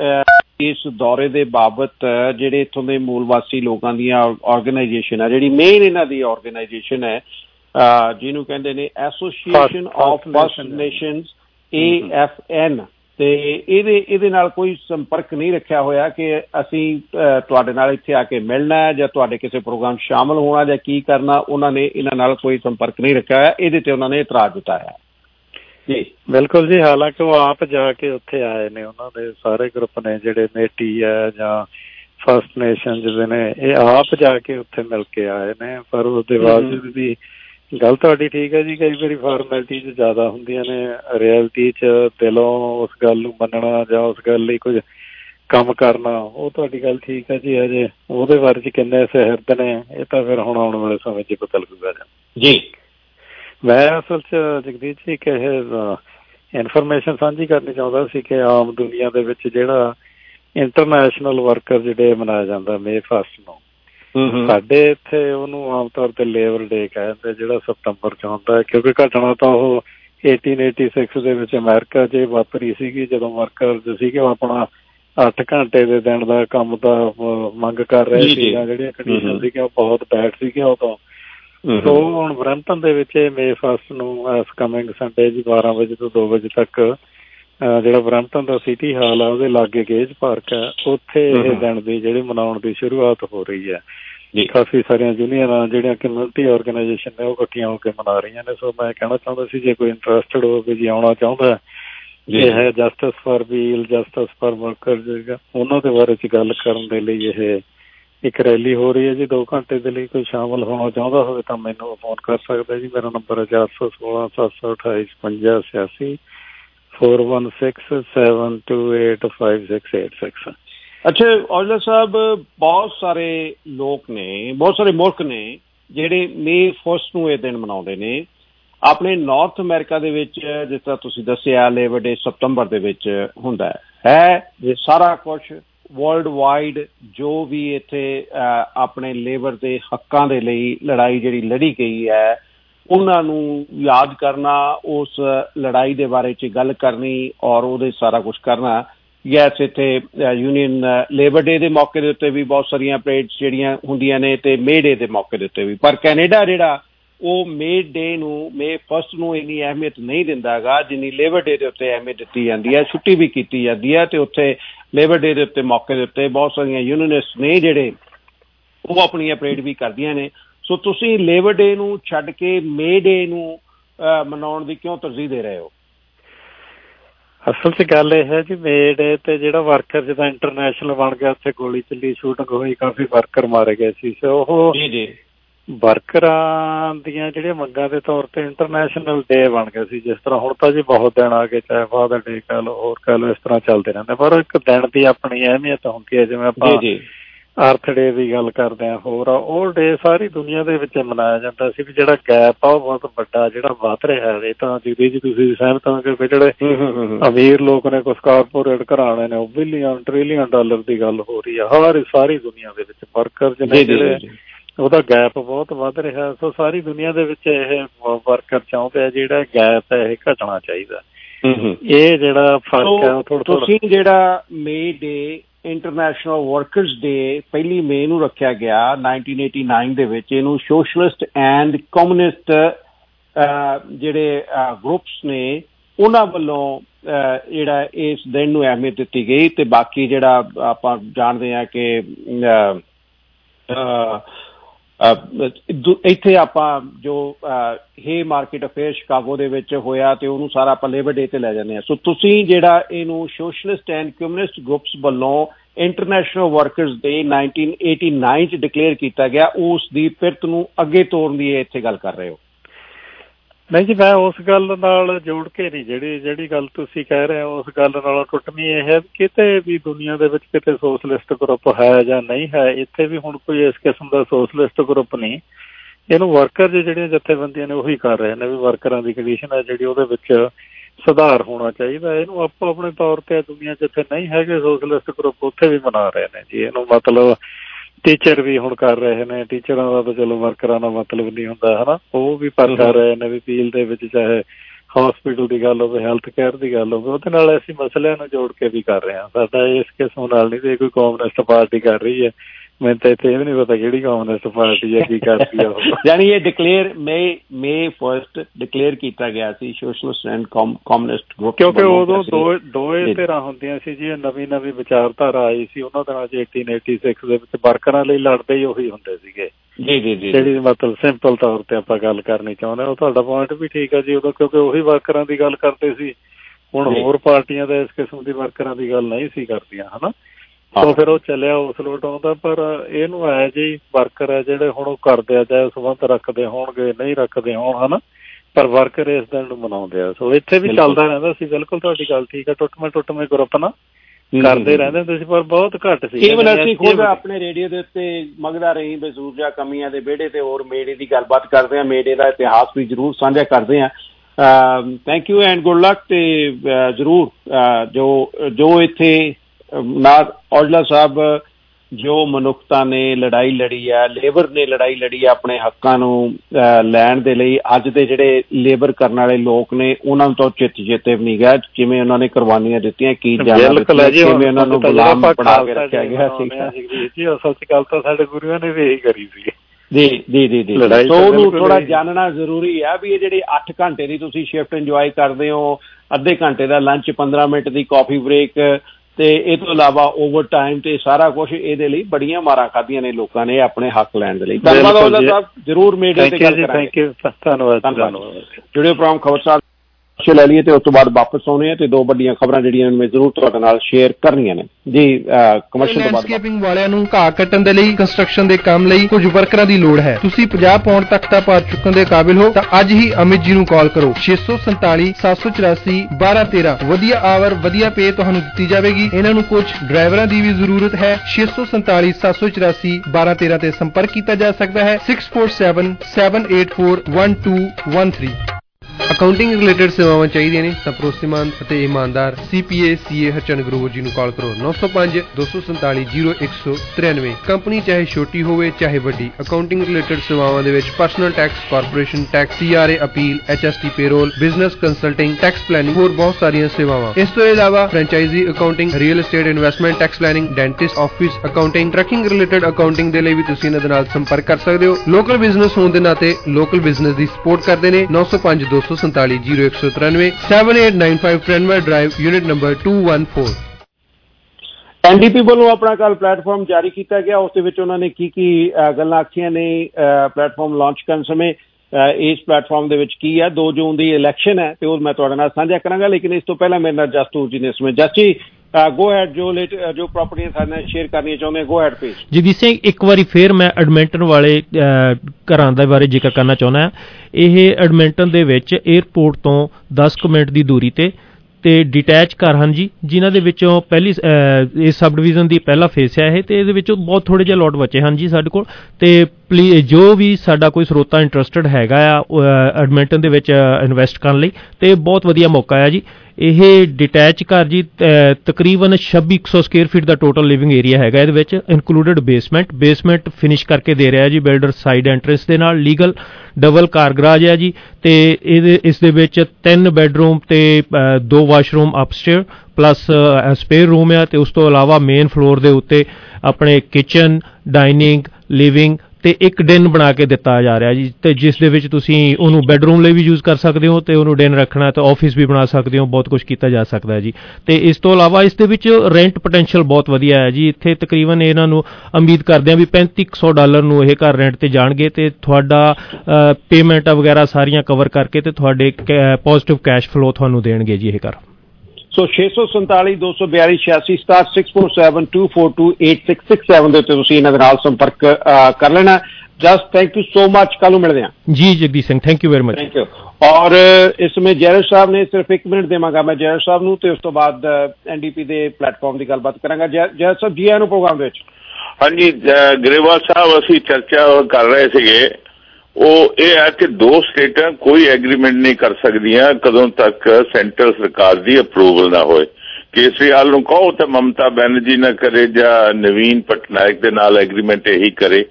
[SPEAKER 10] ਇਸ ਦੌਰੇ ਦੇ ਬਾਬਤ ਜਿਹੜੇ ਇੱਥੋਂ ਦੇ ਮੂਲ ਵਾਸੀ ਲੋਕਾਂ ਦੀਆਂ ਆਰਗੇਨਾਈਜੇਸ਼ਨ ਆ, ਜਿਹੜੀ ਮੇਨ ਇਹਨਾਂ ਦੀ ਆਰਗੇਨਾਈਜੇਸ਼ਨ ਹੈ ਜਿਹਨੂੰ ਕਹਿੰਦੇ ਨੇ association of first nations A F N, ਤੇ ਇਹਦੇ ਇਹਦੇ ਨਾਲ ਕੋਈ ਸੰਪਰਕ ਨਹੀਂ ਰੱਖਿਆ ਹੋਇਆ ਕਿ ਅਸੀਂ ਤੁਹਾਡੇ ਨਾਲ ਇੱਥੇ ਆ ਕੇ ਮਿਲਣਾ ਹੈ ਜਾਂ ਤੁਹਾਡੇ ਕਿਸੇ ਪ੍ਰੋਗਰਾਮ ਸ਼ਾਮਲ ਹੋਣਾ ਜਾਂ ਕੀ ਕਰਨਾ। ਉਹਨਾਂ ਨੇ ਇਹਨਾਂ ਨਾਲ ਕੋਈ ਸੰਪਰਕ ਨਹੀਂ ਰੱਖਿਆ ਹੋਇਆ। ਇਹਦੇ ਤੇ ਉਹਨਾਂ ਨੇ ਇਤਰਾਜ਼ ਜਤਾਇਆ ਜੀ।
[SPEAKER 21] ਬਿਲਕੁਲ ਜੀ, ਹਾਲਾਂਕਿ ਉਹ ਆਪ ਜਾ ਕੇ ਉੱਥੇ ਆਏ ਨੇ। ਉਹਨਾਂ ਦੇ ਸਾਰੇ ਗਰੁੱਪ ਨੇ ਜਿਹੜੇ ਮੇਟੀ ਹੈ ਜਾਂ ਫਸਟ ਨੇਸ਼ਨ ਜਿਹਦੇ ਨੇ, ਇਹ ਆਪ ਜਾ ਕੇ ਉੱਥੇ ਮਿਲ ਕੇ ਆਏ ਨੇ। ਪਰ ਉਹਦੇ ਬਾਵਜੂਦ ਵੀ ਗੱਲ ਤੁਹਾਡੀ ਠੀਕ ਹੈ ਜੀ, ਕਈ ਵਾਰੀ ਫਾਰਮੈਲਿਟੀ 'ਚ ਜ਼ਿਆਦਾ ਹੁੰਦੀਆਂ ਨੇ, ਰਿਐਲਿਟੀ 'ਚ ਦਿਲੋਂ ਉਸ ਗੱਲ ਨੂੰ ਮੰਨਣਾ ਜਾਂ ਉਸ ਗੱਲ ਲਈ ਕੁਝ ਕੰਮ ਕਰਨਾ, ਉਹ ਤੁਹਾਡੀ ਗੱਲ ਠੀਕ ਹੈ ਜੀ। ਹਜੇ ਉਹਦੇ ਬਾਰੇ 'ਚ ਕਿੰਨੇ ਸਹਿਰਦ ਨੇ, ਇਹ ਤਾਂ ਫਿਰ ਹੁਣ ਆਉਣ ਵਾਲੇ ਸਮੇਂ 'ਚ ਪਤਾ ਲੱਗੂਗਾ ਜੀ। ਮੈਂ ਅਸਲ 'ਚ ਜਗਦੀਸ਼ ਜੀ ਕਿ ਇਹ ਇਨਫੋਰਮੇਸ਼ਨ ਸਾਂਝੀ ਕਰਨੀ ਚਾਹੁੰਦਾ ਸੀ ਕਿ ਆਮ ਦੁਨੀਆ ਦੇ ਵਿੱਚ ਜਿਹੜਾ ਇੰਟਰਨੈਸ਼ਨਲ ਵਰਕਰ ਡੇ ਮਨਾਇਆ ਜਾਂਦਾ ਮਈ ਫਸਟ ਨੂੰ, ਸਾਡੇ ਇੱਥੇ ਉਹਨੂੰ ਆਮ ਤੌਰ ਤੇ ਲੇਬਰ ਡੇ ਕਹਿੰਦੇ, ਜਿਹੜਾ ਸਤੰਬਰ 'ਚ ਹੁੰਦਾ। ਕਿਉਂਕਿ ਘਟਨਾ ਤਾਂ ਉਹ ਏਟੀਨ ਏਟੀ ਸਿਕਸ ਦੇ ਵਿੱਚ ਅਮਰੀਕਾ 'ਚ ਵਾਪਰੀ ਸੀਗੀ, ਜਦੋਂ ਵਰਕਰ ਸੀਗੇ ਉਹ ਆਪਣਾ ਅੱਠ ਘੰਟੇ ਦੇ ਦਿਨ ਦਾ ਕੰਮ ਦਾ ਮੰਗ ਕਰ ਰਹੇ ਸੀ। ਜਿਹੜੀਆਂ ਕੰਡੀਸ਼ਨ ਸੀਗੀਆਂ ਉਹ ਬਹੁਤ ਬੈਡ ਸੀਗੀਆਂ ਉਦੋਂ। ਸੋ ਹੁਣ ਬਰੈਂਪਟਨ ਦੇ ਵਿੱਚ ਮੇ ਫਸਟ ਨੂੰ ਇਸ ਕਮਿੰਗ ਸੰਡੇ ਜੀ ਬਾਰਾਂ ਵਜੇ ਤੋਂ ਦੋ ਵਜੇ ਤੱਕ ਜਿਹੜਾ ਬਰੈਂਪਟਨ ਦਾ ਸਿਟੀ ਹਾਲ ਆ ਉਹਦੇ ਲਾਗੇ ਗੇਜ ਪਾਰਕ ਹੈ, ਉੱਥੇ ਇਹ ਦਿਨ ਦੀ ਜਿਹੜੀ ਮਨਾਉਣ ਦੀ ਸ਼ੁਰੂਆਤ ਹੋ ਰਹੀ ਹੈ। ਕਾਫੀ ਸਾਰੀਆਂ ਯੂਨੀਅਨਾਂ ਜਿਹੜੀਆਂ ਕਮਿਊਨਿਟੀ ਆਰਗੇਨਾਈਜੇਸ਼ਨ ਨੇ ਉਹ ਇਕੱਠੀਆਂ ਹੋ ਕੇ ਮਨਾ ਰਹੀਆਂ ਨੇ। ਸੋ ਮੈਂ ਕਹਿਣਾ ਚਾਹੁੰਦਾ ਸੀ ਜੇ ਕੋਈ ਇੰਟਰਸਟਡ ਹੋਵੇ ਜੀ, ਆਉਣਾ ਚਾਹੁੰਦਾ, ਇਹ ਹੈ justice for wheel, justice for worker, ਉਹਨਾਂ ਦੇ ਬਾਰੇ 'ਚ ਗੱਲ ਕਰਨ ਦੇ ਲਈ ਇਹ ਇੱਕ ਰੈਲੀ ਹੋ ਰਹੀ ਹੈ ਜੀ। ਦੋ ਘੰਟੇ ਦੇ ਲਈ ਕੋਈ ਸ਼ਾਮਲ ਹੋਣਾ ਚਾਹੁੰਦਾ ਹੋਵੇ ਤਾਂ ਮੈਨੂੰ ਫੋਨ ਕਰ ਸਕਦਾ ਜੀ। ਮੇਰਾ ਨੰਬਰ ਹੈ ਚਾਰ ਸੌ ਸੋਲਾਂ ਸੱਤ ਸੌ ਅਠਾਈ ਛਪੰਜਾ ਛਿਆਸੀ four one six seven two eight five six eight six.
[SPEAKER 10] ਅੱਛਾ ਔਜਲਾ ਸਾਹਿਬ, ਬਹੁਤ ਸਾਰੇ ਲੋਕ ਨੇ, ਬਹੁਤ ਸਾਰੇ ਮੁਲਕ ਨੇ ਜਿਹੜੇ ਮੇ ਫਸਟ ਨੂੰ ਇਹ ਦਿਨ ਮਨਾਉਂਦੇ ਨੇ। ਆਪਣੇ ਨਾਰਥ ਅਮਰੀਕਾ ਦੇ ਵਿੱਚ ਜਿਸ ਤਰ੍ਹਾਂ ਤੁਸੀਂ ਦੱਸਿਆ ਲੇਬਰ ਡੇ ਸਤੰਬਰ ਦੇ ਵਿੱਚ ਹੁੰਦਾ ਹੈ। ਇਹ ਸਾਰਾ ਕੁਛ
[SPEAKER 11] ਵਰਲਡ ਵਾਈਡ ਜੋ ਵੀ ਇੱਥੇ ਆਪਣੇ ਲੇਬਰ ਦੇ ਹੱਕਾਂ ਦੇ ਲਈ ਲੜਾਈ ਜਿਹੜੀ ਲੜੀ ਗਈ ਹੈ ਉਹਨਾਂ ਨੂੰ ਯਾਦ ਕਰਨਾ, ਉਸ ਲੜਾਈ ਦੇ ਬਾਰੇ 'ਚ ਗੱਲ ਕਰਨੀ ਔਰ ਉਹਦੇ ਸਾਰਾ ਕੁਛ ਕਰਨਾ। ਯੈਸ, ਇੱਥੇ ਯੂਨੀਅਨ ਲੇਬਰ ਡੇ ਦੇ ਮੌਕੇ ਦੇ ਉੱਤੇ ਵੀ ਬਹੁਤ ਸਾਰੀਆਂ ਪਰੇਡਸ ਜਿਹੜੀਆਂ ਹੁੰਦੀਆਂ ਨੇ ਤੇ ਮੇ ਡੇ ਦੇ ਮੌਕੇ ਦੇ ਉੱਤੇ ਵੀ, ਪਰ ਕੈਨੇਡਾ ਜਿਹੜਾ ਉਹ ਮੇ ਡੇ ਨੂੰ ਮੇ ਫਸਟ ਨੂੰ ਇੰਨੀ ਅਹਿਮੀਅਤ ਨਹੀਂ ਦਿੰਦਾ ਗਾ ਜਿੰਨੀ ਲੇਬਰ ਡੇ ਦੇ ਉੱਤੇ ਅਹਿਮੀਅਤ ਦਿੱਤੀ ਜਾਂਦੀ ਹੈ। ਛੁੱਟੀ ਵੀ ਕੀਤੀ ਜਾਂਦੀ ਹੈ ਤੇ ਉੱਥੇ ਲੇਬਰ ਡੇ ਦੇ ਉੱਤੇ ਮੌਕੇ ਦੇ ਉੱਤੇ ਬਹੁਤ ਸਾਰੀਆਂ ਯੂਨੀਅਨਿਸਟ ਨੇ ਜਿਹੜੇ ਉਹ ਆਪਣੀਆਂ ਪਰੇਡ ਵੀ ਕਰਦੀਆਂ ਨੇ। ਸੋ ਤੁਸੀਂ ਲੇਬਰ ਡੇ ਨੂੰ ਛੱਡ ਕੇ ਮੇ ਡੇ ਨੂੰ ਮਨਾਉਣ ਦੀ ਕਿਉਂ ਤਰਜੀਹ ਦੇ ਰਹੇ ਹੋ?
[SPEAKER 21] ਅਸਲ 'ਚ ਗੱਲ ਇਹ ਹੈ ਜੀ, ਮੇ ਡੇ ਤੇ ਜਿਹੜਾ ਵਰਕਰ ਜਿੱਦਾਂ ਇੰਟਰਨੈਸ਼ਨਲ ਬਣ ਗਿਆ, ਉੱਥੇ ਗੋਲੀ ਚੱਲੀ, ਸ਼ੂਟਿੰਗ ਹੋਈ, ਕਾਫੀ ਵਰਕਰ ਮਾਰੇ ਗਏ ਸੀ। ਸੋ ਉਹ ਵਰਕਰਾਂ ਦੀਆਂ ਜਿਹੜੀਆਂ ਮੰਗਾਂ ਦੇ ਤੌਰ ਤੇ ਇੰਟਰਨੈਸ਼ਨਲ ਡੇ ਬਣ ਗਿਆ ਸੀ। ਜਿਸ ਤਰ੍ਹਾਂ ਹੁਣ ਤਾਂ ਜੀ ਬਹੁਤ ਦਿਨ ਆ ਗਏ, ਚਾਹੇ ਫਾਦਰ ਡੇ ਕਹਿ ਲਓ, ਹੋਰ ਕਹਿ ਲਓ, ਇਸ ਤਰ੍ਹਾਂ ਚੱਲਦੇ ਰਹਿੰਦੇ, ਪਰ ਇੱਕ ਦਿਨ ਦੀ ਆਪਣੀ ਅਹਿਮੀਅਤ ਹੁੰਦੀ ਹੈ। ਜਿਵੇਂ ਆਪਾਂ ਅਰਥ ਡੇ ਦੀ ਗੱਲ ਕਰਦੇ ਹਾਂ, ਹੋਰ ਉਹ ਡੇ ਸਾਰੀ ਦੁਨੀਆ ਦੇ ਵਿੱਚ ਮਨਾਇਆ ਜਾਂਦਾ ਸੀ। ਵੀ ਜਿਹੜਾ ਗੈਪ ਆ ਉਹ ਬਹੁਤ ਵੱਡਾ ਜਿਹੜਾ ਵੱਧ ਰਿਹਾ ਹੈ। ਇਹ ਤਾਂ ਜਿਹਦੇ 'ਚ ਤੁਸੀਂ ਸਹਿਮਤ ਹੋ ਕਿ ਜਿਹੜੇ ਅਮੀਰ ਲੋਕ ਨੇ, ਕੁਛ ਕਾਰਪੋਰੇਟ ਘਰਾਣੇ ਨੇ, ਉਹ ਬਿਲੀਅਨ ਟ੍ਰਿਲੀਅਨ ਡਾਲਰ ਦੀ ਗੱਲ ਹੋ ਰਹੀ ਆ ਹਰ ਸਾਰੀ ਦੁਨੀਆ ਦੇ ਵਿੱਚ। ਵਰਕਰ ਜਿਹੜੇ ਉਹਦਾ ਗੈਪ ਬਹੁਤ ਵੱਧ ਰਿਹਾ। ਸੋ ਸਾਰੀ ਦੁਨੀਆ ਦੇ ਵਿੱਚ ਇਹ ਵਰਕਰ ਚਾਹੁੰਦੇ ਆ ਜਿਹੜਾ ਗੈਪ ਹੈ ਇਹ ਘਟਣਾ ਚਾਹੀਦਾ। ਇਹ ਜਿਹੜਾ ਫਰਕ ਹੈ ਉਹ ਥੋੜਾ ਥੋੜਾ। ਤੁਸੀਂ ਜਿਹੜਾ ਮੇ ਡੇ ਇੰਟਰਨੈਸ਼ਨਲ ਵਰਕਰਸ ਡੇ ਪਹਿਲੀ ਮਈ ਨੂੰ ਰੱਖਿਆ ਗਿਆ ਨਾਈਨਟੀਨ ਏਟੀ ਨਾਈਨ ਦੇ ਵਿੱਚ, ਇਹਨੂੰ ਸੋਸ਼ਲਿਸਟ ਐਂਡ ਕਮਿਊਨਿਸਟ ਜਿਹੜੇ ਗਰੁੱਪਸ ਨੇ ਉਹਨਾਂ ਵੱਲੋਂ ਜਿਹੜਾ ਇਸ ਦਿਨ ਨੂੰ ਅਹਿਮੀਅਤ ਦਿੱਤੀ ਗਈ। ਤੇ ਬਾਕੀ ਜਿਹੜਾ ਆਪਾਂ ਜਾਣਦੇ ਹਾਂ ਕਿ ਇੱਥੇ ਆਪਾਂ ਜੋ ਹੇ ਮਾਰਕੀਟ ਅਫੇਅਰ ਸ਼ਿਕਾਗੋ ਦੇ ਵਿੱਚ ਹੋਇਆ ਤੇ ਉਹਨੂੰ ਸਾਰਾ ਆਪਾਂ ਲੇਬਰ ਡੇ ਤੇ ਲੈ ਜਾਂਦੇ ਹਾਂ। ਸੋ ਤੁਸੀਂ ਜਿਹੜਾ ਇਹਨੂੰ ਸੋਸ਼ਲਿਸਟ ਐਂਡ ਕਮਿਊਨਿਸਟ ਗਰੁੱਪਸ ਵੱਲੋਂ international workers day nineteen eighty nine 'ਚ ਡਿਕਲੇਅਰ ਕੀਤਾ ਗਿਆ, ਉਸ ਦੀ ਪਿਰਤ ਨੂੰ ਅੱਗੇ ਤੋਰਨ ਦੀ ਇੱਥੇ ਗੱਲ ਕਰ ਰਹੇ ਹੋ? ਨਹੀਂ ਜੀ, ਮੈਂ ਉਸ ਗੱਲ ਨਾਲ ਜੋੜ ਕੇ ਨਹੀਂ, ਜਿਹੜੀ ਜਿਹੜੀ ਗੱਲ ਤੁਸੀਂ ਕਹਿ ਰਹੇ ਹੋ ਉਸ ਗੱਲ ਨਾਲ ਟੁੱਟਵੀਂ ਇਹ ਹੈ ਕਿਤੇ ਵੀ ਦੁਨੀਆ ਦੇ ਵਿੱਚ ਕਿਤੇ ਸੋਸ਼ਲਿਸਟ ਗਰੁੱਪ ਹੈ ਜਾਂ ਨਹੀਂ ਹੈ। ਇੱਥੇ ਵੀ ਹੁਣ ਕੋਈ ਇਸ ਕਿਸਮ ਦਾ ਸੋਸ਼ਲਿਸਟ ਗਰੁੱਪ ਨਹੀਂ। ਇਹਨੂੰ ਵਰਕਰ ਜਿਹੜੀਆਂ ਜਥੇਬੰਦੀਆਂ ਨੇ ਉਹੀ ਕਰ ਰਹੇ ਨੇ ਵੀ ਵਰਕਰਾਂ ਦੀ ਕੰਡੀਸ਼ਨ ਹੈ ਜਿਹੜੀ ਉਹਦੇ ਵਿੱਚ ਸੁਧਾਰ ਹੋਣਾ ਚਾਹੀਦਾ। ਇਹਨੂੰ ਆਪੋ ਆਪਣੇ ਤੌਰ ਤੇ ਦੁਨੀਆ ਜਿੱਥੇ ਨਹੀਂ ਹੈਗੇ ਸੋਸ਼ਲਿਸਟ ਗਰੁੱਪ ਉੱਥੇ ਵੀ ਮਨਾ ਰਹੇ ਨੇ ਜੀ ਇਹਨੂੰ। ਮਤਲਬ ਟੀਚਰ ਵੀ ਹੁਣ ਕਰ ਰਹੇ ਨੇ, ਟੀਚਰਾਂ ਦਾ ਤਾਂ ਚਲੋ ਵਰਕਰਾਂ ਦਾ ਮਤਲਬ ਨਹੀਂ ਹੁੰਦਾ ਹੈ ਨਾ, ਉਹ ਵੀ ਪਰ ਕਰ ਰਹੇ ਨੇ ਵੀ ਫੀਲਡ ਦੇ ਵਿੱਚ, ਚਾਹੇ ਹੌਸਪੀਟਲ ਦੀ ਗੱਲ ਹੋਵੇ, ਹੈਲਥ ਕੇਅਰ ਦੀ ਗੱਲ ਹੋਵੇ, ਉਹਦੇ ਨਾਲ ਅਸੀਂ ਮਸਲਿਆਂ ਨੂੰ ਜੋੜ ਕੇ ਵੀ ਕਰ ਰਹੇ ਹਾਂ। ਸਾਡਾ ਇਸ ਕਿਸਮ ਨਾਲ ਨਹੀਂ ਤੇ ਕੋਈ ਕਮਿਊਨਿਸਟ ਪਾਰਟੀ ਕਰ ਰਹੀ ਹੈ। ਮੈਨੂੰ ਤਾਂ ਇੱਥੇ ਇਹ ਵੀ ਨਹੀਂ ਪਤਾ ਕਿਹੜੀ ਕਮਿਊਨਿਸਟ ਪਾਰਟੀ ਹੈ ਕੀ ਕਰਦੀ ਹੈ ਉਹ।
[SPEAKER 11] ਯਾਨੀ ਇਹ declare May May first declare ਕੀਤਾ ਗਿਆ ਸੀ ਸੋਸ਼ਲਿਸਟ ਐਂਡ ਕਮਿਊਨਿਸਟ ਗਰੁੱਪ, ਕਿਉਂਕਿ
[SPEAKER 21] ਉਦੋਂ ਦੋ ਦੋਏ ਧਿਰਾਂ ਹੁੰਦੀਆਂ ਸੀ ਜੀ। ਨਵੀਂ ਨਵੀਂ ਵਿਚਾਰਧਾਰਾ ਆਈ ਸੀ ਉਹਨਾਂ ਦਿਨਾਂ 'ਚ ਏਟੀਨ ਏਟੀ ਸਿਕਸ ਦੇ ਵਿੱਚ ਵਰਕਰਾਂ ਲਈ ਲੜਦੇ ਹੀ ਉਹੀ ਹੁੰਦੇ ਸੀਗੇ ਜੀ ਜੀ ਜੀ ਜਿਹੜੀ ਮਤਲਬ ਸਿੰਪਲ ਤੌਰ ਤੇ ਆਪਾਂ ਗੱਲ ਕਰਨੀ ਚਾਹੁੰਦੇ। ਉਹ ਤੁਹਾਡਾ ਪੁਆਇੰਟ ਵੀ ਠੀਕ ਹੈ ਜੀ ਉਦੋਂ, ਕਿਉਂਕਿ ਉਹੀ ਵਰਕਰਾਂ ਦੀ ਗੱਲ ਕਰਦੇ ਸੀ। ਹੁਣ ਹੋਰ ਪਾਰਟੀਆਂ ਦਾ ਇਸ ਕਿਸਮ ਦੀ ਵਰਕਰਾਂ ਦੀ ਗੱਲ ਨਹੀਂ ਸੀ ਕਰਦੀਆਂ ਹੈ ਨਾ। ਸੋ ਫਿਰ ਉਹ ਚੱਲਿਆ ਉਸ ਲੋਟ ਆਉਂਦਾ। ਪਰ ਇਹਨੂੰ ਹੈ ਜੀ ਵਰਕਰ ਹੈ ਜਿਹੜੇ ਹੁਣ ਉਹ ਕਰਦੇ ਆ, ਚਾਹੇ ਸੰਬੰਧ ਰੱਖਦੇ ਹੋਣਗੇ ਨਹੀਂ ਰੱਖਦੇ ਹੋਣ ਹੈ ਨਾ, ਪਰ ਵਰਕਰ ਇਸ ਦਿਨ ਨੂੰ ਮਨਾਉਂਦੇ ਆ। ਸੋ ਇੱਥੇ ਵੀ ਚੱਲਦਾ ਰਹਿੰਦਾ ਸੀ। ਬਿਲਕੁਲ ਤੁਹਾਡੀ ਗੱਲ ਠੀਕ ਹੈ। ਟੁੱਟਵੇਂ ਟੁੱਟਵੇਂ ਗਰੁੱਪ ਨਾ ਕਰਦੇ ਰਹਿੰਦੇ ਹੁੰਦੇ ਸੀ ਪਰ ਬਹੁਤ ਘੱਟ ਸੀ।
[SPEAKER 11] ਅਸੀਂ ਖੁਦ ਆਪਣੇ ਰੇਡੀਓ ਦੇ ਉੱਤੇ ਮਗਦਾ ਰਹੀ ਬਜ਼ੁਰਗ ਜਾਂ ਕਮੀਆਂ ਦੇ ਵਿਹੜੇ ਤੇ ਹੋਰ ਮੇੜੇ ਦੀ ਗੱਲਬਾਤ ਕਰਦੇ ਹਾਂ, ਮੇੜੇ ਦਾ ਇਤਿਹਾਸ ਵੀ ਜ਼ਰੂਰ ਸਾਂਝਾ ਕਰਦੇ ਹਾਂ। Thank you and good luck. ਤੇ ਜ਼ਰੂਰ ਜੋ ਜੋ ਇੱਥੇ ਨਾਥ ਔਜਲਾ ਸਾਹਿਬ ਜੋ ਮਨੁੱਖਤਾ ਨੇ ਲੜਾਈ ਲੜੀ ਹੈ, ਲੇਬਰ ਨੇ ਲੜਾਈ ਲੜੀ ਹੈ ਆਪਣੇ ਹੱਕਾਂ ਨੂੰ ਲੈਣ ਦੇ ਲਈ, ਅੱਜ ਦੇ ਜਿਹੜੇ ਲੇਬਰ ਕਰਨ ਵਾਲੇ ਲੋਕ ਨੇ ਉਹਨਾਂ ਨੂੰ ਤਾਂ ਚਿੱਤ ਚੇਤੇ ਵੀ ਨਹੀਂ ਗਿਆ ਕਿਵੇਂ ਉਹਨਾਂ ਨੇ ਕੁਰਬਾਨੀਆਂ ਦਿੱਤੀਆਂ, ਕੀ ਜਾਨਾਂ ਕਿਵੇਂ ਉਹਨਾਂ ਨੂੰ ਗੁਲਾਮ ਬਣਾ ਕੇ ਰੱਖਿਆ ਗਿਆ ਸੀ।
[SPEAKER 21] ਅਸਲ ਚ ਗੱਲ ਤਾਂ ਸਾਡੇ ਗੁਰੂਆਂ ਨੇ ਵੀ ਇਹੀ ਕਰੀ ਸੀ
[SPEAKER 11] ਜੀ ਜੀ ਜੀ ਜੀ। ਸੋ ਉਹਨੂੰ ਥੋੜਾ ਜਾਣਨਾ ਜ਼ਰੂਰੀ ਹੈ ਵੀ ਇਹ ਜਿਹੜੇ ਅੱਠ ਘੰਟੇ ਦੀ ਤੁਸੀਂ ਸ਼ਿਫਟ ਇੰਜੋਏ ਕਰਦੇ ਹੋ, ਅੱਧੇ ਘੰਟੇ ਦਾ ਲੰਚ, ਪੰਦਰਾਂ ਮਿੰਟ ਦੀ ਕਾਫੀ ਬ੍ਰੇਕ ਤੇ ਇਹ ਤੋਂ ਇਲਾਵਾ ਓਵਰ ਟਾਈਮ ਤੇ ਸਾਰਾ ਕੁਛ, ਇਹਦੇ ਲਈ ਬੜੀਆਂ ਮਾਰਾਂ ਖਾਧੀਆਂ ਨੇ ਲੋਕਾਂ ਨੇ ਆਪਣੇ ਹੱਕ ਲੈਣ ਦੇ ਲਈ। ਧੰਨਵਾਦ ਔਜਲਾ ਸਾਹਿਬ, ਜ਼ਰੂਰ ਮੇਡੇ ਤੇ ਗੱਲ ਕਰਾਂਗੇ।
[SPEAKER 21] ਧੰਨਵਾਦ ਧੰਨਵਾਦ।
[SPEAKER 11] ਜੁੜਿਓ ਪ੍ਰੋਗਰਾਮ ਖਬਰ ਸਾਹਿਬ ਲੈ ਲਈਏ ਤੇ ਉਸ ਤੋਂ ਬਾਅਦ ਵਾਪਸ ਆਉਣੇ ਆ ਤੇ ਦੋ ਵੱਡੀਆਂ ਖਬਰਾਂ ਜਿਹੜੀਆਂ ਮੈਂ ਜ਼ਰੂਰ ਤੁਹਾਡੇ ਨਾਲ ਸ਼ੇਅਰ ਕਰਨੀਆਂ ਨੇ ਜੀ। ਕਮਰਸ਼ੀਅਲ ਤੋਂ ਬਾਅਦ
[SPEAKER 8] ਲੈਂਡਸਕੇਪਿੰਗ ਵਾਲਿਆਂ ਨੂੰ ਘਾਹ ਕੱਟਣ ਦੇ ਲਈ, ਕੰਸਟਰਕਸ਼ਨ ਦੇ ਕੰਮ ਲਈ ਕੁਝ ਵਰਕਰਾਂ ਦੀ ਲੋੜ ਹੈ। ਤੁਸੀਂ ਪੰਜਾਹ ਪਾਉਂਡ ਤੱਕ ਦਾ ਭਾਰ ਚੁੱਕਣ ਦੇ ਕਾਬਿਲ ਹੋ ਤਾਂ ਅੱਜ ਹੀ ਅਮਿਤ ਜੀ ਨੂੰ ਕਾਲ ਕਰੋ। ਛੇ ਸੌ ਸੰਤਾਲੀ ਸੱਤ ਸੌ ਚੁਰਾਸੀ ਬਾਰਾਂ ਤੇਰਾਂ। ਵਧੀਆ ਆਵਰ, ਵਧੀਆ ਪੇ ਤੁਹਾਨੂੰ ਦਿੱਤੀ ਜਾਵੇਗੀ। ਇਹਨਾਂ ਨੂੰ ਕੁਝ ਡਰਾਈਵਰਾਂ ਦੀ ਵੀ ਜ਼ਰੂਰਤ ਹੈ। ਛੇ ਸੌ ਸੰਤਾਲੀ ਸੱਤ ਸੌ ਚੁਰਾਸੀ ਬਾਰਾਂ ਤੇਰਾਂ ਤੇ ਸੰਪਰਕ ਕੀਤਾ ਜਾ ਸਕਦਾ ਹੈ। Six four seven seven eight four one to one three. Accounting related ਸੇਵਾਵਾਂ ਚਾਹੀਦੀਆਂ ਨੇ ਤਾਂ ਭਰੋਸੇਮੰਦ ਅਤੇ ਇਮਾਨਦਾਰ ਸੀਪੀਏ ਸੀਏ ਹਰਚੰਦ ਗਰੋਵਰ ਜੀ ਨੂੰ ਕਾਲ ਕਰੋ ਨੌ ਸੌ ਪੰਜ ਦੋ ਸੌ ਸੰਤਾਲੀ ਜ਼ੀਰੋ ਇੱਕ ਸੌ ਤਰਾਨਵੇਂ। ਕੰਪਨੀ ਚਾਹੇ ਛੋਟੀ ਹੋਵੇ ਚਾਹੇ ਵੱਡੀ, ਅਕਾਊਂਟਿੰਗ ਰਿਲੇਟਡ ਸੇਵਾਵਾਂ ਦੇ ਵਿੱਚ personal tax, corporation tax, CRA appeal, HST payroll, business consulting, tax planning, ਹੋਰ ਬਹੁਤ ਸਾਰੀਆਂ ਸੇਵਾਵਾਂ। ਇਸ ਤੋਂ ਇਲਾਵਾ franchisee accounting, real estate investment tax planning, dentist office accounting, trucking related accounting ਦੇ ਲਈ ਵੀ ਤੁਸੀਂ ਇਹਨਾਂ ਦੇ ਨਾਲ ਸੰਪਰਕ ਕਰ ਸਕਦੇ ਹੋ। ਲੋਕਲ ਬਿਜ਼ਨਸ ਹੋਣ ਦੇ ਨਾਤੇ ਲੋਕਲ ਬਿਜ਼ਨਸ ਦੀ ਸਪੋਰਟ ਕਰਦੇ ਨੇ। ਨੌ ਸੌ ਪੰਜ ਦੋ ਸੌ ਸੰਤਾਲੀ ਜ਼ੀਰੋ ਇੱਕ ਸੌ ਤਰਾਨਵੇਂ, seven eight nine five Tranmere drive, unit number two one four.
[SPEAKER 11] NDP ਵੱਲੋਂ ਆਪਣਾ ਕੱਲ ਪਲੇਟਫਾਰਮ ਜਾਰੀ ਕੀਤਾ ਗਿਆ। ਉਸ ਦੇ ਵਿੱਚ ਉਹਨਾਂ ਨੇ ਕੀ ਕੀ ਗੱਲਾਂ ਆਖੀਆਂ ਨੇ ਪਲੇਟਫਾਰਮ ਲਾਂਚ ਕਰਨ ਸਮੇਂ। ਇਸ ਪਲੇਟਫਾਰਮ ਦੇ ਵਿੱਚ ਕੀ ਹੈ, ਦੋ ਜੂਨ ਦੀ ਇਲੈਕਸ਼ਨ ਹੈ ਤੇ ਉਹ ਮੈਂ ਤੁਹਾਡੇ ਨਾਲ ਸਾਂਝਾ ਕਰਾਂਗਾ। ਲੇਕਿਨ ਇਸ ਤੋਂ ਪਹਿਲਾਂ ਮੇਰੇ ਨਾਲ ਜਸਟੂਰ ਜੀ ਨੇ ਇਸ ਸਮੇਂ। ਜਸਟੀ ਗੋ ਹੈਡ, ਜੋ ਲੇਟ ਜੋ ਪ੍ਰਾਪਰਟੀਆਂ ਸਾਡੇ ਨਾਲ ਸ਼ੇਅਰ ਕਰਨੀਆਂ ਚਾਹੁੰਦੇ go ahead please.
[SPEAKER 12] Jagdeep Singh, ਇੱਕ ਵਾਰੀ ਫੇਰ ਮੈਂ ਐਡਮਿੰਟਨ ਵਾਲੇ ਘਰਾਂ ਦੇ ਬਾਰੇ ਜ਼ਿਕਰ ਕਰਨਾ ਚਾਹੁੰਦਾ ਹਾਂ। ਇਹ ਐਡਮਿੰਟਨ ਦੇ ਵਿੱਚ ਏਅਰਪੋਰਟ ਤੋਂ ਦਸ ਕੁ ਮਿੰਟ ਦੀ ਦੂਰੀ ਤੇ ਤੇ ਡਿਟੈਚ ਘਰ ਹਨ ਜੀ, ਜਿਨ੍ਹਾਂ ਦੇ ਵਿੱਚੋਂ ਪਹਿਲੀ ਇਸ ਸਬ ਡਿਵੀਜ਼ਨ ਦੀ ਪਹਿਲਾ ਫੇਸ ਹੈ ਇਹ, ਤੇ ਇਹਦੇ ਵਿੱਚੋਂ ਬਹੁਤ ਥੋੜ੍ਹੇ ਜਿਹੇ ਲੋਟ ਬਚੇ ਹਨ ਜੀ ਸਾਡੇ ਕੋਲ। ਤੇ ਪਲੀਜ਼ ਜੋ ਵੀ ਸਾਡਾ ਕੋਈ ਸਰੋਤਾ ਇੰਟਰਸਟਡ ਹੈਗਾ ਆ ਐਡਮਿੰਟਨ ਦੇ ਵਿੱਚ ਇਨਵੈਸਟ ਕਰਨ ਲਈ, ਤੇ ਬਹੁਤ ਵਧੀਆ ਮੌਕਾ ਹੈ ਜੀ। ਇਹ ਡਿਟੈਚ ਘਰ ਜੀ ਤਕਰੀਬਨ ਛੱਬੀ ਸੌ ਸਕੁਅਰ ਫੀਟ ਦਾ ਟੋਟਲ ਲਿਵਿੰਗ ਏਰੀਆ ਹੈਗਾ ਇਹਦੇ ਵਿੱਚ, ਇਨਕਲੂਡਡ ਬੇਸਮੈਂਟ ਬੇਸਮੈਂਟ ਫਿਨਿਸ਼ ਕਰਕੇ ਦੇ ਰਿਹਾ ਜੀ ਬਿਲਡਰ ਸਾਈਡ ਐਂਟਰੈਂਸ ਦੇ ਨਾਲ। ਲੀਗਲ ਡਬਲ ਕਾਰ ਗਰਾਜ ਹੈ ਜੀ, ਤੇ ਇਹਦੇ ਇਸ ਦੇ ਵਿੱਚ ਤਿੰਨ ਬੈਡਰੂਮ ਤੇ ਦੋ washroom upstairs plus spare room ਆ, ਤੇ ਉਸ ਤੋਂ ਇਲਾਵਾ ਮੇਨ ਫਲੋਰ ਦੇ ਉੱਤੇ ਆਪਣੇ ਕਿਚਨ, ਡਾਈਨਿੰਗ, ਲਿਵਿੰਗ ਤੇ ਇੱਕ ਡਿਨ ਬਣਾ ਕੇ ਦਿੱਤਾ ਜਾ ਰਿਹਾ ਜੀ, ਤੇ ਜਿਸ ਦੇ ਵਿੱਚ ਤੁਸੀਂ ਉਹਨੂੰ ਬੈਡਰੂਮ ਲਈ ਵੀ ਯੂਜ਼ ਕਰ ਸਕਦੇ ਹੋ ਤੇ ਉਹਨੂੰ ਡਿਨ ਰੱਖਣਾ ਤੇ ਆਫਿਸ ਵੀ ਬਣਾ ਸਕਦੇ ਹੋ। ਬਹੁਤ ਕੁਝ ਕੀਤਾ ਜਾ ਸਕਦਾ ਹੈ ਜੀ। ਤੇ ਇਸ ਤੋਂ ਇਲਾਵਾ ਇਸ ਦੇ ਵਿੱਚ ਰੈਂਟ ਪੋਟੈਂਸ਼ੀਅਲ ਬਹੁਤ ਵਧੀਆ ਹੈ ਜੀ। ਇੱਥੇ ਤਕਰੀਬਨ ਇਹਨਾਂ ਨੂੰ ਉਮੀਦ ਕਰਦੇ ਹਾਂ ਵੀ ਪੈਂਤੀ ਸੌ ਡਾਲਰ ਨੂੰ ਇਹ ਘਰ ਰੈਂਟ ਤੇ ਜਾਣਗੇ, ਤੇ ਤੁਹਾਡਾ ਪੇਮੈਂਟ ਵਗੈਰਾ ਸਾਰੀਆਂ ਕਵਰ ਕਰਕੇ ਤੇ ਤੁਹਾਡੇ ਪੋਜ਼ਿਟਿਵ ਕੈਸ਼ ਫਲੋ ਤੁਹਾਨੂੰ ਦੇਣਗੇ ਜੀ ਇਹ ਘਰ।
[SPEAKER 11] ਸੋ ਛੇ ਸੌ ਸੰਤਾਲੀ ਦੋ ਸੌ ਬਿਆਲੀ ਛਿਆਸੀ ਸਤਾਹਠ six four seven two four two eight six six seven ਦੇ ਉੱਤੇ ਤੁਸੀਂ ਇਹਨਾਂ ਦੇ ਨਾਲ ਸੰਪਰਕ ਕਰ ਲੈਣਾ। Just thank you so much, ਕੱਲ ਨੂੰ ਮਿਲਦੇ ਹਾਂ ਜੀ। Jagdeep Singh, thank you very much. Thank you. ਔਰ ਇਸ ਸਮੇਂ ਜੈਰਜ ਸਾਹਿਬ ਨੇ, ਸਿਰਫ ਇੱਕ ਮਿੰਟ ਦੇਵਾਂਗਾ ਮੈਂ ਜੈਰਜ ਸਾਹਿਬ ਨੂੰ, ਤੇ ਉਸ ਤੋਂ ਬਾਅਦ ਐਨਡੀਪੀ ਦੇ ਪਲੇਟਫਾਰਮ ਦੀ ਗੱਲਬਾਤ ਕਰਾਂਗਾ। ਜੈਰਜ ਸਾਹਿਬ ਜੀ ਆਇਆਂ ਨੂੰ ਪ੍ਰੋਗਰਾਮ ਦੇ ਵਿੱਚ।
[SPEAKER 15] ਹਾਂਜੀ ਗਰੇਵਾਲ ਸਾਹਿਬ, ਅਸੀਂ ਚਰਚਾ ਕਰ ਰਹੇ ਸੀਗੇ, ਉਹ ਇਹ ਹੈ ਕਿ ਦੋ ਸਟੇਟਾਂ ਕੋਈ ਐਗਰੀਮੈਂਟ ਨਹੀਂ ਕਰ ਸਕਦੀਆਂ ਕਦੋਂ ਤੱਕ ਸੈਂਟਰ ਸਰਕਾਰ ਦੀ ਅਪਰੂਵਲ ਨਾ ਹੋਏ। ਕੇਜਰੀਵਾਲ ਨੂੰ ਕਹੋ ਤਾਂ ਮਮਤਾ ਬੈਨਰਜੀ ਨਾ ਕਰੇ ਜਾਂ ਨਵੀਨ ਪਟਨਾਇਕ ਦੇ ਨਾਲ ਐਗਰੀਮੈਂਟ ਇਹੀ ਕਰੇ,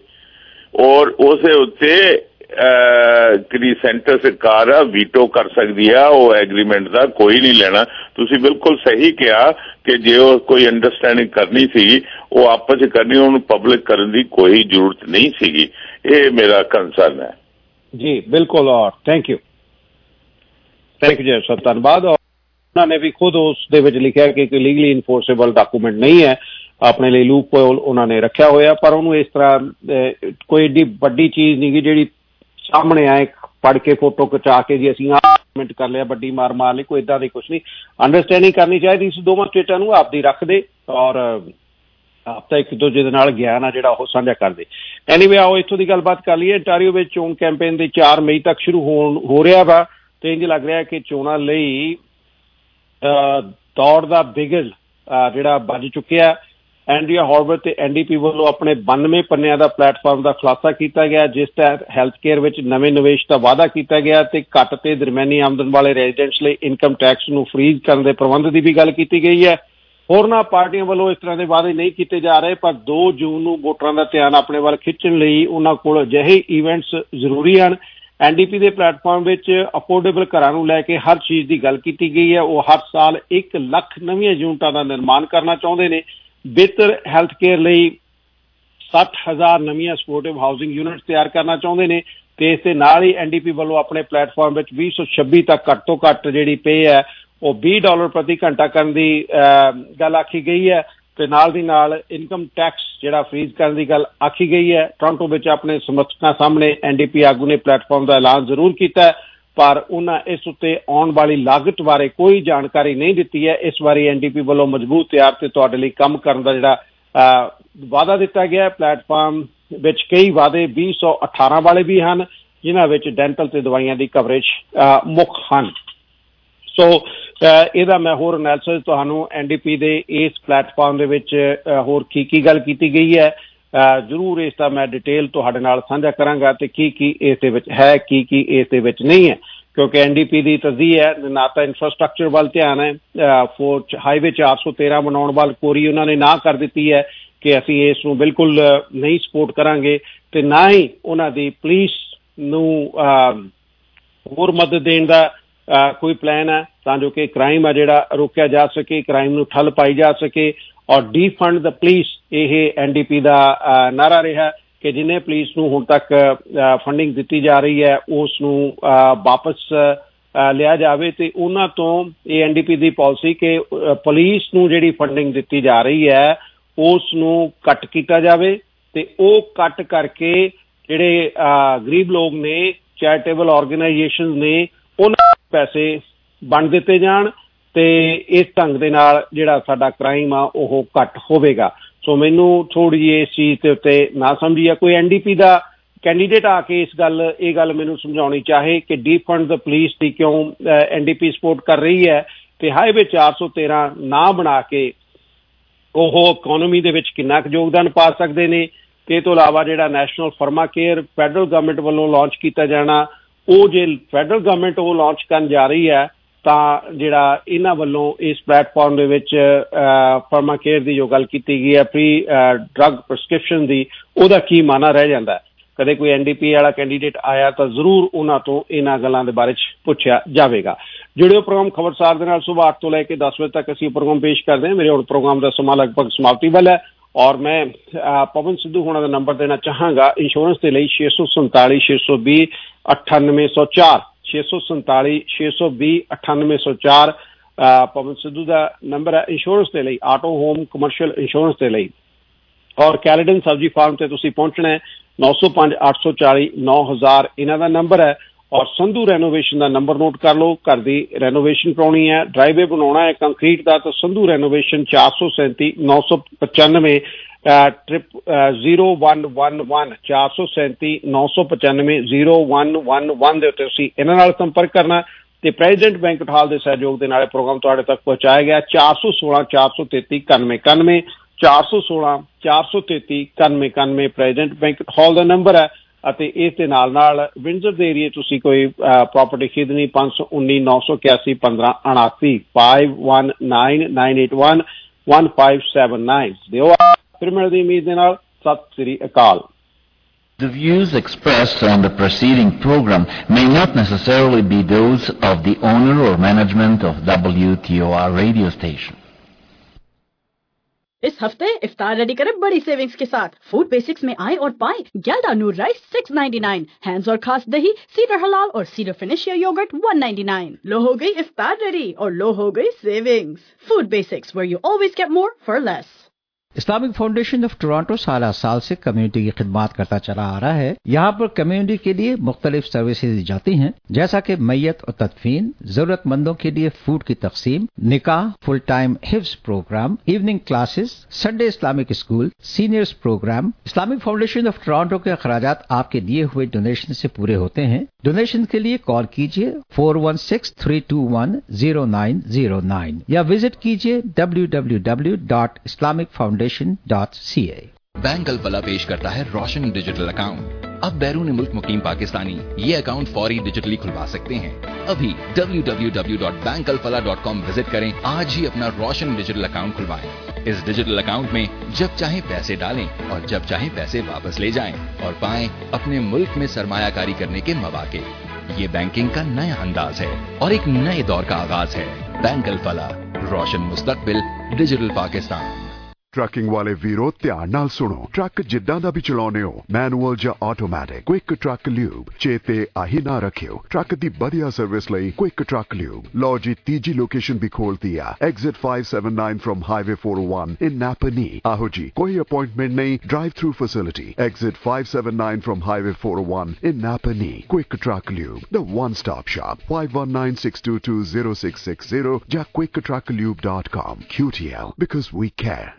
[SPEAKER 15] ਔਰ ਉਸਦੇ ਉੱਤੇ ਜਿਹੜੀ ਸੈਂਟਰ ਸਰਕਾਰ ਆ ਵੀਟੋ ਕਰ ਸਕਦੀ ਆ, ਉਹ ਐਗਰੀਮੈਂਟ ਦਾ ਕੋਈ ਨਹੀਂ ਲੈਣਾ। ਤੁਸੀਂ ਬਿਲਕੁਲ ਸਹੀ ਕਿਹਾ ਕਿ ਜੇ ਉਹ ਕੋਈ ਅੰਡਰਸਟੈਂਡਿੰਗ ਕਰਨੀ ਸੀਗੀ ਉਹ ਆਪਸ ਵਿੱਚ ਕਰਨੀ, ਉਹਨੂੰ ਪਬਲਿਕ ਕਰਨ ਦੀ ਕੋਈ ਜ਼ਰੂਰਤ ਨਹੀਂ ਸੀਗੀ। ਇਹ ਮੇਰਾ ਕੰਸਰਨ ਹੈ
[SPEAKER 11] ਜੀ। ਬਿਲਕੁਲ। ਔਰ ਥੈਂਕ ਯੂ ਥੈਂਕ ਯੂ ਜੀ, ਸਭ ਧੰਨਵਾਦ। ਉਹਨਾਂ ਨੇ ਵੀ ਖੁਦ ਉਸ ਦੇ ਵਿੱਚ ਲਿਖਿਆ ਕਿ ਕੋਈ ਲੀਗਲੀ ਇਨਫੋਰਸੇਬਲ ਡਾਕੂਮੈਂਟ ਨਹੀਂ ਹੈ, ਆਪਣੇ ਲਈ ਲੂਪ ਹੋਲ ਉਹਨਾਂ ਨੇ ਰੱਖਿਆ ਹੋਇਆ, ਪਰ ਉਹਨੂੰ ਇਸ ਤਰ੍ਹਾਂ ਕੋਈ ਏਡੀ ਵੱਡੀ ਚੀਜ਼ ਨਹੀਂ ਗੀ ਜਿਹੜੀ ਸਾਹਮਣੇ ਆਏ ਪੜ੍ਹ ਕੇ ਫੋਟੋ ਖਿਚਾ ਕੇ ਜੀ ਅਸੀਂ ਆਰਗੂਮੈਂਟ ਕਰ ਲਿਆ ਵੱਡੀ ਮਾਰ ਮਾਰ ਲਈ, ਕੋਈ ਏਦਾਂ ਦੀ ਕੁਛ ਨਹੀਂ। ਅੰਡਰਸਟੈਂਡਿੰਗ ਕਰਨੀ ਚਾਹੀਦੀ ਇਸ ਦੋਵਾਂ ਸਟੇਟਾਂ ਨੂੰ ਆਪਦੀ ਰੱਖਦੇ, ਔਰ ਆਪ ਤਾਂ ਇੱਕ ਦੂਜੇ ਦੇ ਨਾਲ ਗਿਆਨ ਆ ਜਿਹੜਾ ਉਹ ਸਾਂਝਾ ਕਰਦੇ। ਐਨੀਵੇ ਆਓ ਇੱਥੋਂ ਦੀ ਗੱਲਬਾਤ ਕਰ ਲਈਏ। ਅੰਟਾਰੀਓ ਵਿੱਚ ਚੋਣ ਕੈਂਪੇਨ ਦੇ ਚਾਰ ਮਈ ਤੱਕ ਸ਼ੁਰੂ ਹੋਣ ਹੋ ਰਿਹਾ ਵਾ, ਤੇ ਇੰਝ ਲੱਗ ਰਿਹਾ ਕਿ ਚੋਣਾਂ ਲਈ ਦੌੜ ਦਾ ਬਿਗਲ ਜਿਹੜਾ ਵੱਜ ਚੁੱਕਿਆ। ਐਂਡਰੀਆ ਹੌਰਵਰਡ ਤੇ ਐਨਡੀਪੀ ਵੱਲੋਂ ਆਪਣੇ ਬਾਨਵੇਂ ਪੰਨਿਆਂ ਦਾ ਪਲੇਟਫਾਰਮ ਦਾ ਖੁਲਾਸਾ ਕੀਤਾ ਗਿਆ, ਜਿਸ ਤਹਿਤ ਹੈਲਥ ਕੇਅਰ ਵਿੱਚ ਨਵੇਂ ਨਿਵੇਸ਼ ਦਾ ਵਾਅਦਾ ਕੀਤਾ ਗਿਆ ਤੇ ਘੱਟ ਤੇ ਦਰਮਿਆਨੀ ਆਮਦਨ ਵਾਲੇ ਰੈਜ਼ੀਡੈਂਟਸ ਲਈ ਇਨਕਮ ਟੈਕਸ ਨੂੰ ਫਰੀਜ਼ ਕਰਨ ਦੇ ਪ੍ਰਬੰਧ ਦੀ ਵੀ ਗੱਲ ਕੀਤੀ ਗਈ ਹੈ। ਹੋਰਨਾਂ ਪਾਰਟੀਆਂ ਵੱਲੋਂ ਇਸ ਤਰ੍ਹਾਂ ਦੇ ਵਾਅਦੇ ਨਹੀਂ ਕੀਤੇ ਜਾ ਰਹੇ, ਪਰ ਦੋ ਜੂਨ ਨੂੰ ਵੋਟਰਾਂ ਦਾ ਧਿਆਨ ਆਪਣੇ ਵੱਲ ਖਿੱਚਣ ਲਈ ਉਹਨਾਂ ਕੋਲ ਅਜਿਹੇ ਈਵੈਂਟਸ ਜ਼ਰੂਰੀ ਹਨ। ਐਨਡੀਪੀ ਦੇ ਪਲੇਟਫਾਰਮ ਵਿੱਚ ਅਫੋਰਡੇਬਲ ਘਰਾਂ ਨੂੰ ਲੈ ਕੇ ਹਰ ਚੀਜ਼ ਦੀ ਗੱਲ ਕੀਤੀ ਗਈ ਹੈ। ਉਹ ਹਰ ਸਾਲ ਇੱਕ ਲੱਖ ਨਵੀਆਂ ਯੂਨਿਟਾਂ ਦਾ ਨਿਰਮਾਣ ਕਰਨਾ ਚਾਹੁੰਦੇ ਨੇ। ਬਿਹਤਰ ਹੈਲਥ ਕੇਅਰ ਲਈ ਸੱਠ ਹਜ਼ਾਰ ਨਵੀਆਂ ਸਪੋਰਟਿਵ ਹਾਊਸਿੰਗ ਯੂਨਿਟਸ ਤਿਆਰ ਕਰਨਾ ਚਾਹੁੰਦੇ ਨੇ, ਤੇ ਇਸ ਦੇ ਨਾਲ ਹੀ ਐਨਡੀਪੀ ਵੱਲੋਂ ਆਪਣੇ ਪਲੇਟਫਾਰਮ ਵਿੱਚ ਵੀਹ ਸੌ ਛੱਬੀ ਤੱਕ ਘੱਟ ਤੋਂ ਘੱਟ ਜਿਹੜੀ ਪੇ ਹੈ ਉਹ ਵੀਹ ਡਾਲਰ ਪ੍ਰਤੀ ਘੰਟਾ ਕਰਨ ਦੀ ਗੱਲ ਆਖੀ ਗਈ ਹੈ, ਤੇ ਨਾਲ ਦੀ ਨਾਲ ਇਨਕਮ ਟੈਕਸ ਜਿਹੜਾ ਫਰੀਜ਼ ਕਰਨ ਦੀ ਗੱਲ ਆਖੀ ਗਈ ਹੈ। ਟੋਰਾਂਟੋ ਵਿੱਚ ਆਪਣੇ ਸਮਰਥਕਾਂ ਸਾਹਮਣੇ ਐਨਡੀਪੀ ਆਗੂ ਨੇ ਪਲੇਟਫਾਰਮ ਦਾ ਐਲਾਨ ਜ਼ਰੂਰ ਕੀਤਾ ਹੈ, ਪਰ ਉਹਨਾਂ ਇਸ ਉੱਤੇ ਆਉਣ ਵਾਲੀ ਲਾਗਤ ਬਾਰੇ ਕੋਈ ਜਾਣਕਾਰੀ ਨਹੀਂ ਦਿੱਤੀ ਹੈ। ਇਸ ਵਾਰੀ ਐਨਡੀਪੀ ਵੱਲੋਂ ਮਜ਼ਬੂਤ ਤਿਆਰ ਤੇ ਤੁਹਾਡੇ ਲਈ ਕੰਮ ਕਰਨ ਦਾ ਜਿਹੜਾ ਵਾਅਦਾ ਦਿੱਤਾ ਗਿਆ। ਪਲੇਟਫਾਰਮ ਵਿੱਚ ਕਈ ਵਾਅਦੇ ਵੀਹ ਸੌ ਅਠਾਰਾਂ ਵਾਲੇ ਵੀ ਹਨ, ਜਿਨ੍ਹਾਂ ਵਿੱਚ ਡੈਂਟਲ ਤੇ ਦਵਾਈਆਂ ਦੀ ਕਵਰੇਜ ਮੁੱਖ ਹਨ। ਸੋ ਇਹਦਾ ਮੈਂ ਹੋਰ ਐਨਾਲਿਸਿਸ ਤੁਹਾਨੂੰ ਐਨਡੀਪੀ ਦੇ ਇਸ ਪਲੇਟਫਾਰਮ ਦੇ ਵਿੱਚ ਹੋਰ ਕੀ ਕੀ ਗੱਲ ਕੀਤੀ ਗਈ ਹੈ ਜ਼ਰੂਰ ਇਸ ਦਾ ਮੈਂ ਡਿਟੇਲ ਤੁਹਾਡੇ ਨਾਲ ਸਾਂਝਾ ਕਰਾਂਗਾ, ਤੇ ਕੀ ਕੀ ਇਸ ਦੇ ਵਿੱਚ ਹੈ ਕੀ ਕੀ ਇਸ ਦੇ ਵਿੱਚ ਨਹੀਂ ਹੈ। क्योंकि एन डी पी की तरजीह है, ना तो इंफ्रास्ट्रक्चर वाल ध्यान है, फोर हाईवे चार सौ तेरह बनाने वाल कोरी उन्होंने ना कर दी है कि असी इस बिल्कुल नहीं सपोर्ट करांगे, ते ना ही उन्होंने पुलिस नूं होर मदद देने का कोई प्लान है तां जो कि क्राइम है जिहड़ा रोकिया जा सके, क्राइम नूं ठल पाई जा सके। और डी फंड द पुलिस ये एन डी पी का नारा रहा कि जिन्हें पुलिस नूं हुण तक फंडिंग दी जा रही है उस नूं वापस लिया जाए, तो उन्हां तो ये एन डी पी की पॉलिसी कि पुलिस नूं जिहड़ी फंडिंग दी जा रही है उस नूं कट किया जाए, तो वो कट करके जिहड़े गरीब लोग ने, चैरिटेबल ऑर्गेनाइजेशन ने, उन्हां पैसे वंड दिते जाण ते इस ढंग दे नाल जिहड़ा साडा क्राइम आ ओह घट होवेगा। सो मैनू थोड़ी जी इस चीज़ के उत्ते ना समझी है। कोई एन डी पी का कैंडीडेट आके इस गल ये गल मैनू समझाउणी चाहे कि डी फंड द पुलिस की क्यों एन डी पी सपोर्ट कर रही है, तो हाईवे चार सौ तेरह ना बना के ओह इकोनॉमी दे विच किन्ना क योगदान पा सकते हैं। ते तो इलावा जिहड़ा national pharma care federal government वालों लॉन्च किया जाना, वो जे फैडरल गवर्नमेंट वो लॉन्च करन जा रही है तो जिहड़ा इन्हां वालों इस प्लेटफॉर्म दे विच फर्मा केयर की जो गल की गई है, फ्री ड्रग प्रिस्क्रिप्शन की, उहदा की माना रह जाता है। कदे कोई एन डी पी वाला कैंडीडेट आया तो जरूर उन्हां तो इन्हां गल्लां दे बारे च पुछया जावेगा। जुड़ियो प्रोग्राम खबरसार दे नाल सुबह आठ तो लैके दस बजे तक असीं प्रोग्राम पेश करते हैं। मेरे हुण प्रोग्राम का समा लगभग समाप्ति वाला है और मैं पवन सिद्धू होना का नंबर देना चाहांगा इंश्योरेंस के लिए छे सौ संताली छे सौ भी अठानवे सौ चार छे सौ संताली छे सौ भी अठानवे सौ चार पवन सिद्धू का नंबर है इंश्योरेंस के लिए, आटो होम कमर्शियल इंश्योरेंस के लिए। और कैलेडन सब्जी फार्म से तुसीं पहुंचना है नौ सौ पांच अठ सौ चाली नौ हज़ार इन्हां दा नंबर है। और संधू रेनोवेशन का नंबर नोट कर लो, घर की रेनोवेशन करानी है, ड्राइवे बनाना है कंक्रीट का, तो संधू रेनोवेशन चार सौ सैंती नौ सौ पचानवे triple zero one one one चार सौ सैंती नौ सौ पचानवे जीरो वन वन वन के उत्ते इन्हां नाल संपर्क करना। तो प्रेजिडेंट बैंकट हाल के सहयोग के नाल प्रोग्राम तुहाडे तक पहुँचाया गया। चार सौ सोलह चार सौ तेती इकानवे इकानवे चार सौ सोलह चार सौ तेती इकानवे इकानवे प्रेजिडेंट बैंकट हाल का नंबर है। ਅਤੇ ਇਸ ਦੇ ਨਾਲ ਨਾਲ ਵਿੰਡਸਰ ਦੇ ਏਰੀਏ ਤੁਸੀਂ ਕੋਈ ਪ੍ਰੋਪਰਟੀ ਖਰੀਦਣੀ पाँच सौ उन्नीस नौ सौ इक्यासी पंद्रह उनासी five one nine nine eight one one five seven nine ਦਿਓ। ਫਿਰ ਮਿਲਦੀ ਉਮੀਦ ਦੇ ਨਾਲ ਸਤਿ ਸ੍ਰੀ ਅਕਾਲ।
[SPEAKER 2] The views expressed on the preceding program may not necessarily be those of the owner or management of W T O R radio station.
[SPEAKER 22] इस हफ्ते इफ्तार रेडी करें बड़ी सेविंग्स के साथ। फूड बेसिक्स में आए और पाएं गैल्डा नूर राइस सिक्स नाइन्टी नाइन, हैंड्स और खास दही, सीडर हलाल और Cedar Phoenician yogurt one ninety nine. लो हो गई इफ्तार रेडी और लो हो गई savings. Food basics where you always get more for less।
[SPEAKER 23] Islamic foundation of Toronto साल साल से कम्युनिटी की खिदमत करता चला आ रहा है। यहाँ पर कम्युनिटी के लिए मुख्तलिफ सर्विसेज दी जाती हैं, जैसा कि मैयत और तदफीन, जरूरतमंदों के लिए फूड की तकसीम, निकाह, फुल टाइम हिफ्ज programme, evening classes, Sunday Islamic school, seniors programme. Islamic foundation of Toronto के अखराजात आपके दिए हुए डोनेशन से पूरे होते हैं। डोनेशन के लिए कॉल कीजिए four one six three two one zero nine zero nine या विजिट कीजिए W W W dot Islamic foundation dot C A.
[SPEAKER 24] Bank Alfalah पेश करता है रोशन डिजिटल अकाउंट। अब बैरून मुल्क मुकीम पाकिस्तानी ये अकाउंट फौरी डिजिटली खुलवा सकते हैं। अभी W W W dot bank Alfalah dot com visit करें, आज ही अपना रोशन डिजिटल अकाउंट खुलवाएं। इस डिजिटल अकाउंट में जब चाहे पैसे डालें और जब चाहे पैसे वापस ले जाएं और पाएं अपने मुल्क में सरमायाकारी करने के मौके। ये बैंकिंग का नया अंदाज है और एक नए दौर का आगाज है। बैंक अल फलाह, रोशन मुस्तकबिल, डिजिटल पाकिस्तान।
[SPEAKER 25] ट्रकिंग वाले वीरो ध्यान नाल सुनो, ट्रक जिद्दां दा भी चलाउने हो, मैनुअल या ऑटोमैटिक, क्विक ट्रक ल्यूब चेते आही ना रखियो। ट्रक दी बढ़िया सर्विस लई क्विक ट्रक ल्यूब। लो जी तीजी लोकेशन भी खोल दिया, exit five seventy-nine from highway four oh one in Napanee. आहो जी कोई अपॉइंटमेंट नहीं, drive through facility, exit five seventy-nine from highway four oh one in Napanee. Quick truck lube, the one stop shop, five one nine six two two zero six six zero या quick truck lube dot com। Q T L, because we care।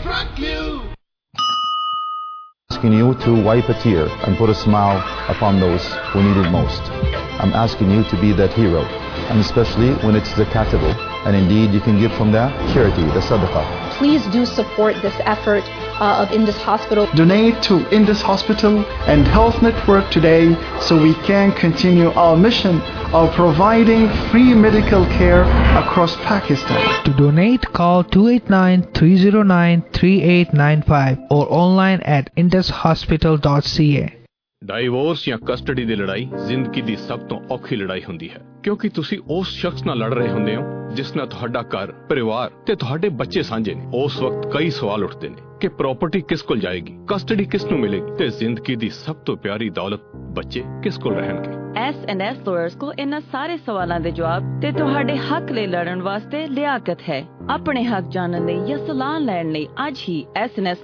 [SPEAKER 26] Asking you to wipe a tear and put a smile upon those who need it most. I'm asking you to be that hero, and especially when it's zakatable, and indeed you can give from that charity, the sadaqah.
[SPEAKER 27] Please do support this effort
[SPEAKER 1] uh, of Indus Hospital.
[SPEAKER 3] Donate to Indus Hospital and Health Network today so we can continue our mission of providing free medical care across Pakistan.
[SPEAKER 4] To donate, call two eight nine, three zero nine, three eight nine five or online at indus hospital dot c a.
[SPEAKER 5] Divorce ਜਾਂ ਕਸਟਡੀ ਦੀ ਲੜਾਈ ਜ਼ਿੰਦਗੀ ਦੀ ਸਭ ਤੋਂ ਔਖੀ ਲੜਾਈ ਹੁੰਦੀ ਹੈ ਕਿਉਂਕਿ ਤੁਸੀਂ ਉਸ ਸ਼ਖਸ ਨਾਲ ਲੜ ਰਹੇ ਹੁੰਦੇ ਹੋ ਜਿਸ ਨਾਲ ਤੁਹਾਡਾ ਘਰ ਪਰਿਵਾਰ ਤੇ ਤੁਹਾਡੇ ਬੱਚੇ ਸਾਂਝੇ ਨੇ। ਉਸ ਵਕਤ ਕਈ ਸਵਾਲ ਉੱਠਦੇ ਨੇ ਕਿ ਪ੍ਰਾਪਰਟੀ ਕਿਸ ਕੋਲ ਜਾਏਗੀ, ਕਸਟਡੀ ਕਿਸ ਨੂੰ ਮਿਲੇਗੀ ਤੇ ਜ਼ਿੰਦਗੀ ਦੀ ਸਭ ਤੋਂ ਪਿਆਰੀ ਦੌਲਤ ਬੱਚੇ ਕਿਸ ਕੋਲ ਰਹਿਣਗੇ।
[SPEAKER 6] ਐਸ ਐਂਡ ਐਸ ਲਾਇਰਸ ਕੋ ਇਹਨਾਂ ਸਾਰੇ ਸਵਾਲਾਂ ਦੇ ਜਵਾਬ ਤੇ ਤੁਹਾਡੇ ਹੱਕ ਲਈ ਲੜਨ ਵਾਸਤੇ ਲਿਆਕਤ ਹੈ। ਆਪਣੇ ਹੱਕ ਜਾਣਨ ਲਈ ਜਾਂ ਸਲਾਹ ਲੈਣ ਲਈ ਅੱਜ ਹੀ ਐਸ ਐਂਡ ਐਸ